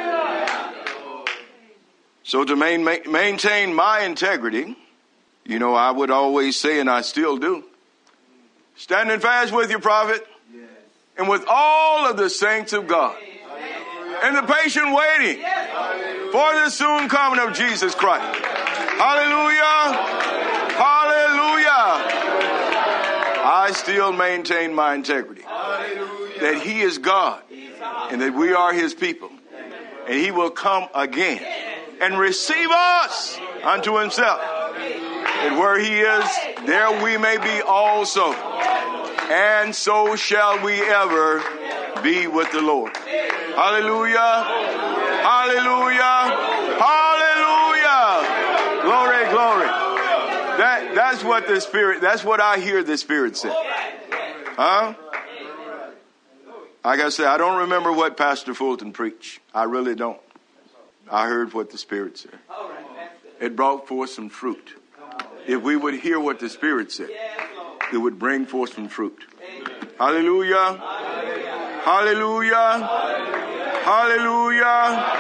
So to maintain my integrity, you know, I would always say, and I still do, standing fast with you, prophet, and with all of the saints of God, and the patient waiting for the soon coming of Jesus Christ. Hallelujah. Hallelujah. I still maintain my integrity. That he is God and that we are his people. And he will come again and receive us unto himself. And where he is, there we may be also. And so shall we ever be with the Lord. Hallelujah. Hallelujah. Hallelujah. Glory, glory. That's what the Spirit, that's what I hear the Spirit say. Huh? Like I said, I don't remember what Pastor Fulton preached. I really don't. I heard what the Spirit said. It brought forth some fruit. If we would hear what the Spirit said, it would bring forth some fruit. Hallelujah. Hallelujah. Hallelujah.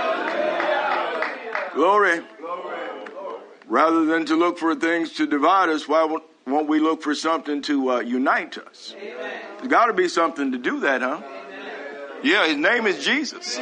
Glory. Rather than to look for things to divide us, why won't we look for something to unite us? There's got to be something to do that, huh? Yeah, his name is Jesus.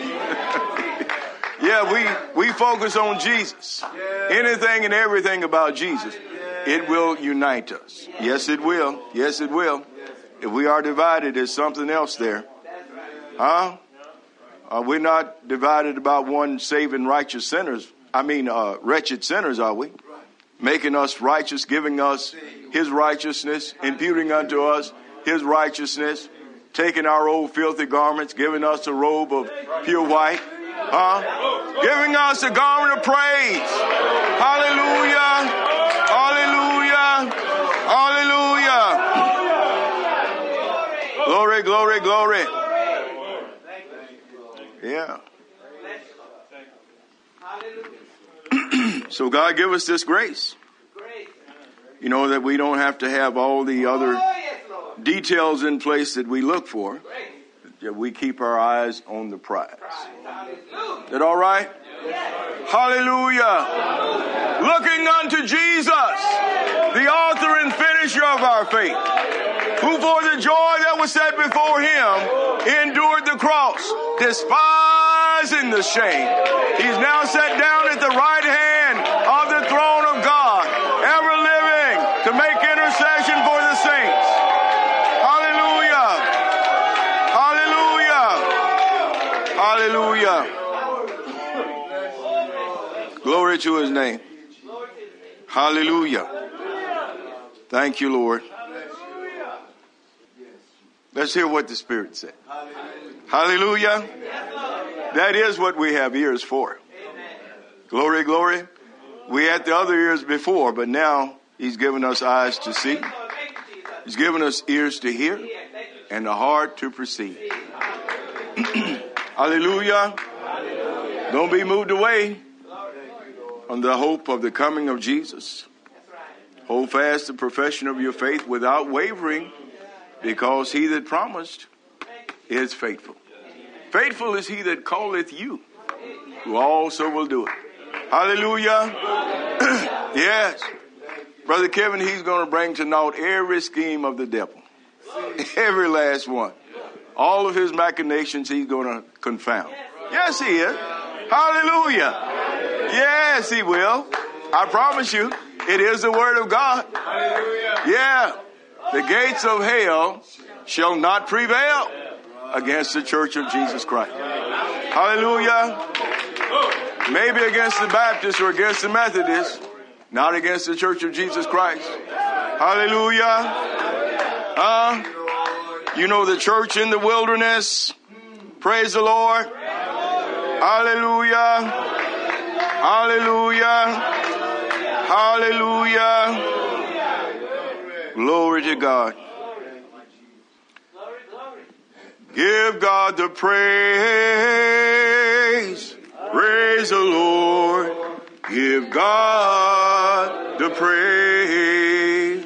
Yeah, we focus on Jesus. Anything and everything about Jesus, it will unite us. Yes, it will. Yes, it will. If we are divided, there's something else there. Huh? We're not divided about one saving righteous sinners. Wretched sinners, are we? Making us righteous, giving us his righteousness, imputing unto us his righteousness, taking our old filthy garments, giving us a robe of pure white, giving us a garment of praise. Hallelujah. Hallelujah. Hallelujah. Glory, glory, glory. Yeah. So God give us this grace. You know, that we don't have to have all the other details in place that we look for. That we keep our eyes on the prize. Is that all right? Hallelujah. Looking unto Jesus, the author and finisher of our faith, who for the joy that was set before him endured the cross, despising the shame. He's now sat down at the right hand of the throne of God, ever living to make intercession for the saints. Hallelujah. Hallelujah. Hallelujah. Glory to his name. Hallelujah. Thank you, Lord. Let's hear what the Spirit said. Hallelujah. That is what we have ears for. Glory, glory. We had the other ears before, but now he's given us eyes to see. He's given us ears to hear and a heart to perceive. Hallelujah. Don't be moved away from the hope of the coming of Jesus. Hold fast the profession of your faith without wavering, because he that promised is faithful. Faithful is he that calleth you, who also will do it. Hallelujah. Yes. Brother Kevin, he's going to bring to naught every scheme of the devil. Every last one. All of his machinations he's going to confound. Yes, he is. Hallelujah. Yes, he will. I promise you, it is the word of God. Yeah. The gates of hell shall not prevail against the church of Jesus Christ. Hallelujah. Maybe against the Baptists or against the Methodists, not against the church of Jesus Christ. Hallelujah. You know, the church in the wilderness. Praise the Lord. Hallelujah. Hallelujah. Hallelujah. Glory to God. Give God the praise. Praise the Lord. Give God the praise.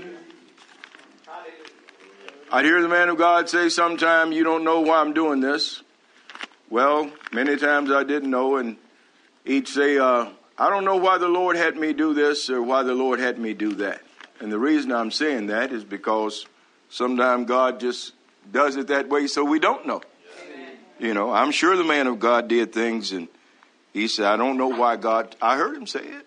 I'd hear the man of God say sometime, you don't know why I'm doing this. Well, many times I didn't know, and he'd say, I don't know why the Lord had me do this or why the Lord had me do that. And the reason I'm saying that is because sometimes God just does it that way so we don't know. You know, I'm sure the man of God did things, and he said, I don't know why God, I heard him say it.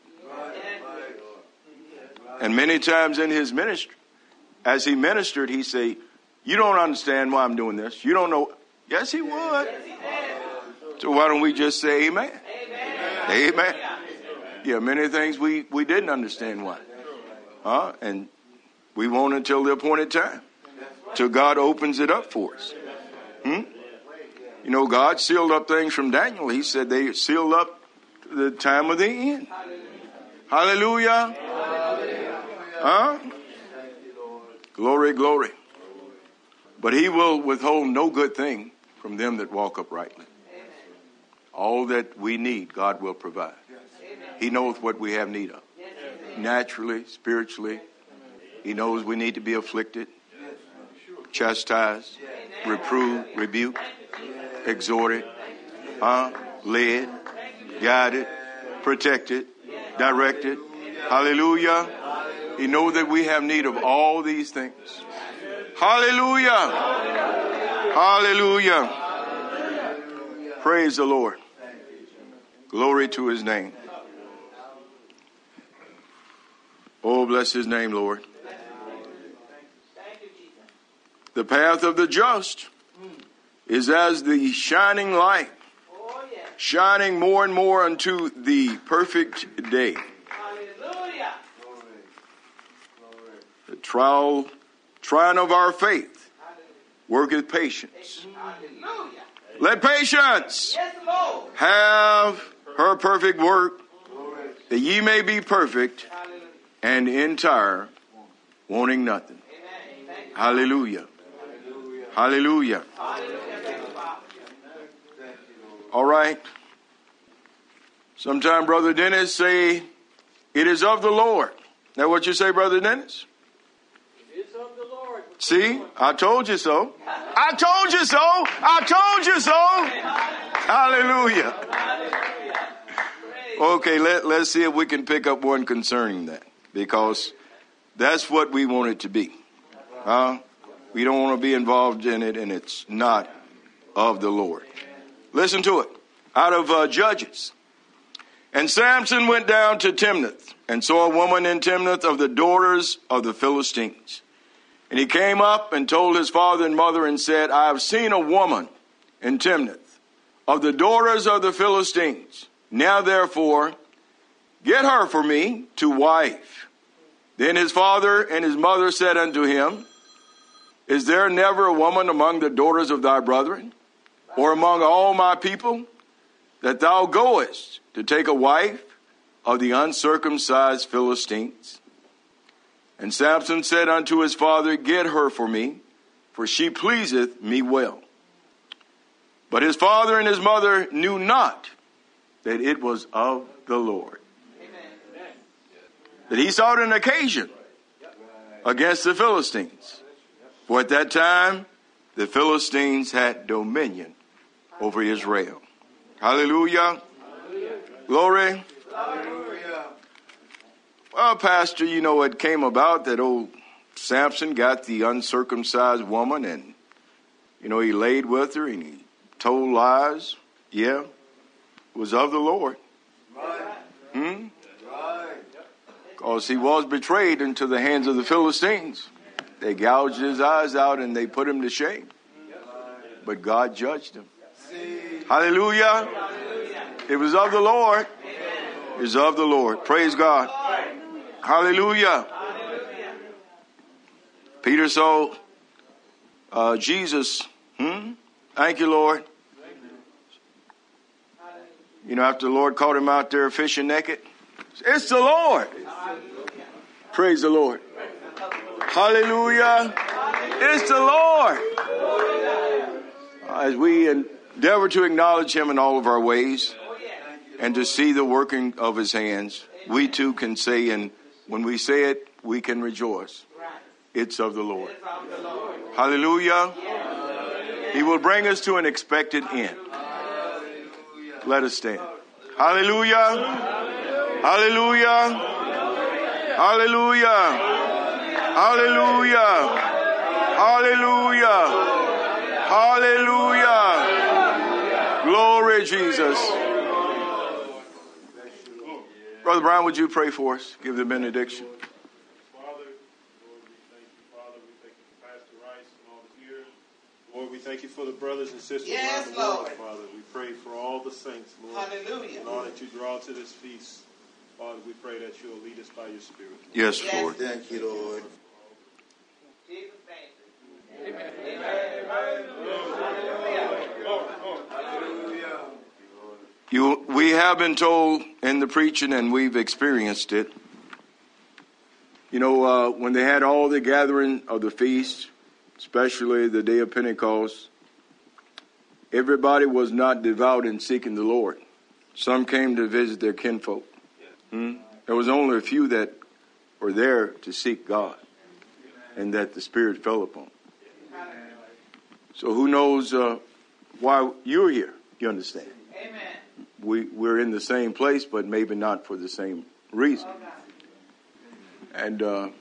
And many times in his ministry, as he ministered, he said, you don't understand why I'm doing this. You don't know. Yes, he would. So why don't we just say amen? Amen. Amen. Yeah, many things we didn't understand why. And we won't until the appointed time. Till God opens it up for us. You know, God sealed up things from Daniel. He said they sealed up the time of the end. Hallelujah. Glory, glory. But he will withhold no good thing from them that walk uprightly. All that we need, God will provide. He knows what we have need of. Naturally, spiritually. He knows we need to be afflicted, chastised, reproved, rebuked, exhorted, led, guided, protected, directed. Hallelujah. He knows that we have need of all these things. Hallelujah. Hallelujah. Praise the Lord. Glory to his name. Oh, bless his name, Lord. The path of the just is as the shining light, shining more and more unto the perfect day. Hallelujah. The trying of our faith worketh patience. Hallelujah. Let patience Yes, Lord. have her perfect work, that ye may be perfect and entire, wanting nothing. Hallelujah. Hallelujah. All right. Sometime Brother Dennis say, it is of the Lord. Now what you say, Brother Dennis? It is of the Lord. See, I told you so. I told you so. I told you so. Hallelujah. Okay, let's see if we can pick up one concerning that, because that's what we want it to be. We don't want to be involved in it, and it's not of the Lord. Listen to it. Out of Judges. And Samson went down to Timnath and saw a woman in Timnath of the daughters of the Philistines. And he came up and told his father and mother and said, I have seen a woman in Timnath of the daughters of the Philistines. Now therefore, get her for me to wife. Then his father and his mother said unto him, is there never a woman among the daughters of thy brethren, or among all my people, that thou goest to take a wife of the uncircumcised Philistines? And Samson said unto his father, get her for me, for she pleaseth me well. But his father and his mother knew not that it was of the Lord. Amen. That he sought an occasion against the Philistines. For at that time, the Philistines had dominion over Israel. Hallelujah. Hallelujah. Glory. Hallelujah. Well, Pastor, you know it came about that old Samson got the uncircumcised woman, and, you know, he laid with her and he told lies. Yeah. It was of the Lord. Right. Because he was betrayed into the hands of the Philistines. They gouged his eyes out and they put him to shame. But God judged him. Hallelujah. It was of the Lord. It was of the Lord. Praise God. Hallelujah. Peter saw Jesus. Thank you, Lord. You know, after the Lord caught him out there fishing naked. It's the Lord. Praise the Lord. Hallelujah. It's the Lord. As we endeavor to acknowledge him in all of our ways and to see the working of his hands, we too can say, and when we say it, we can rejoice. It's of the Lord. Hallelujah. He will bring us to an expected end. Let us stand. Hallelujah. Hallelujah. Hallelujah. Hallelujah. Hallelujah. Hallelujah. Glory, Jesus. Brother Brown, would you pray for us? Give the benediction. Lord, we thank you for the brothers and sisters Yes, around the world, Lord. Father. We pray for all the saints, Lord. Hallelujah. Lord, that you draw to this feast Father, we pray that you'll lead us by your Spirit. Yes, Lord. Thank you, Lord. We have been told in the preaching, and we've experienced it. You know, when they had all the gathering of the feast, especially the day of Pentecost, everybody was not devout in seeking the Lord. Some came to visit their kinfolk. There was only a few that were there to seek God and that the Spirit fell upon. So who knows why you're here, you understand? Amen. We're in the same place, but maybe not for the same reason. And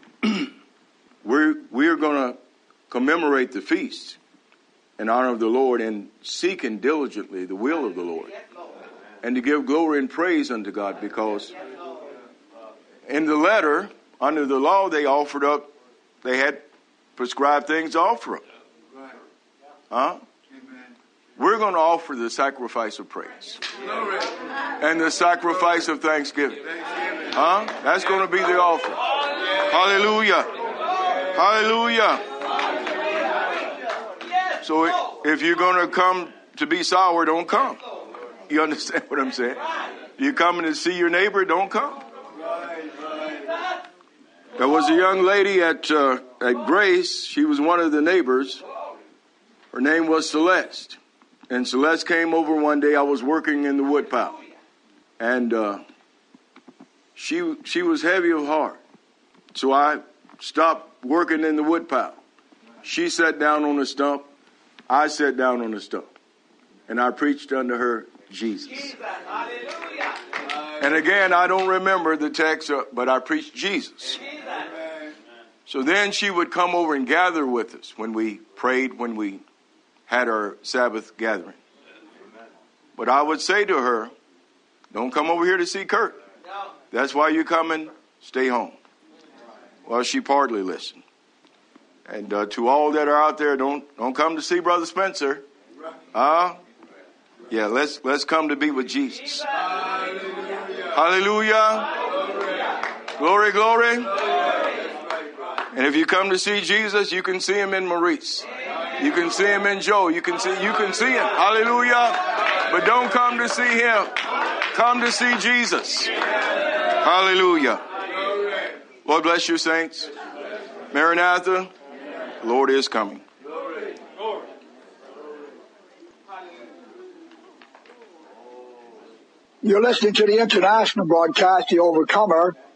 we're going to commemorate the feast in honor of the Lord and seeking diligently the will of the Lord. And to give glory and praise unto God, because in the letter, under the law, they offered up, they had prescribed things to offer up. Huh? We're going to offer the sacrifice of praise and the sacrifice of thanksgiving. Huh? That's going to be the offer. Hallelujah. Hallelujah. So if you're going to come to be sour, don't come. You understand what I'm saying? You're coming to see your neighbor, don't come. There was a young lady at Grace. She was one of the neighbors. Her name was Celeste. And Celeste came over one day. I was working in the woodpile. And she was heavy of heart. So I stopped working in the woodpile. She sat down on the stump. I sat down on the stump. And I preached unto her Jesus. And again, I don't remember the text, but I preached Jesus. So then she would come over and gather with us when we prayed, when we had our Sabbath gathering. But I would say to her, don't come over here to see Kurt. That's why you come and stay home. Well, she partly listened. And to all that are out there, don't come to see Brother Spencer. Yeah, let's come to be with Jesus. Hallelujah. Glory, glory. And if you come to see Jesus, you can see him in Maurice. You can see him in Joe. You can see him. Hallelujah. But don't come to see him. Come to see Jesus. Hallelujah. Lord bless you, saints. Maranatha, the Lord is coming. You're listening to the international broadcast, The Overcomer.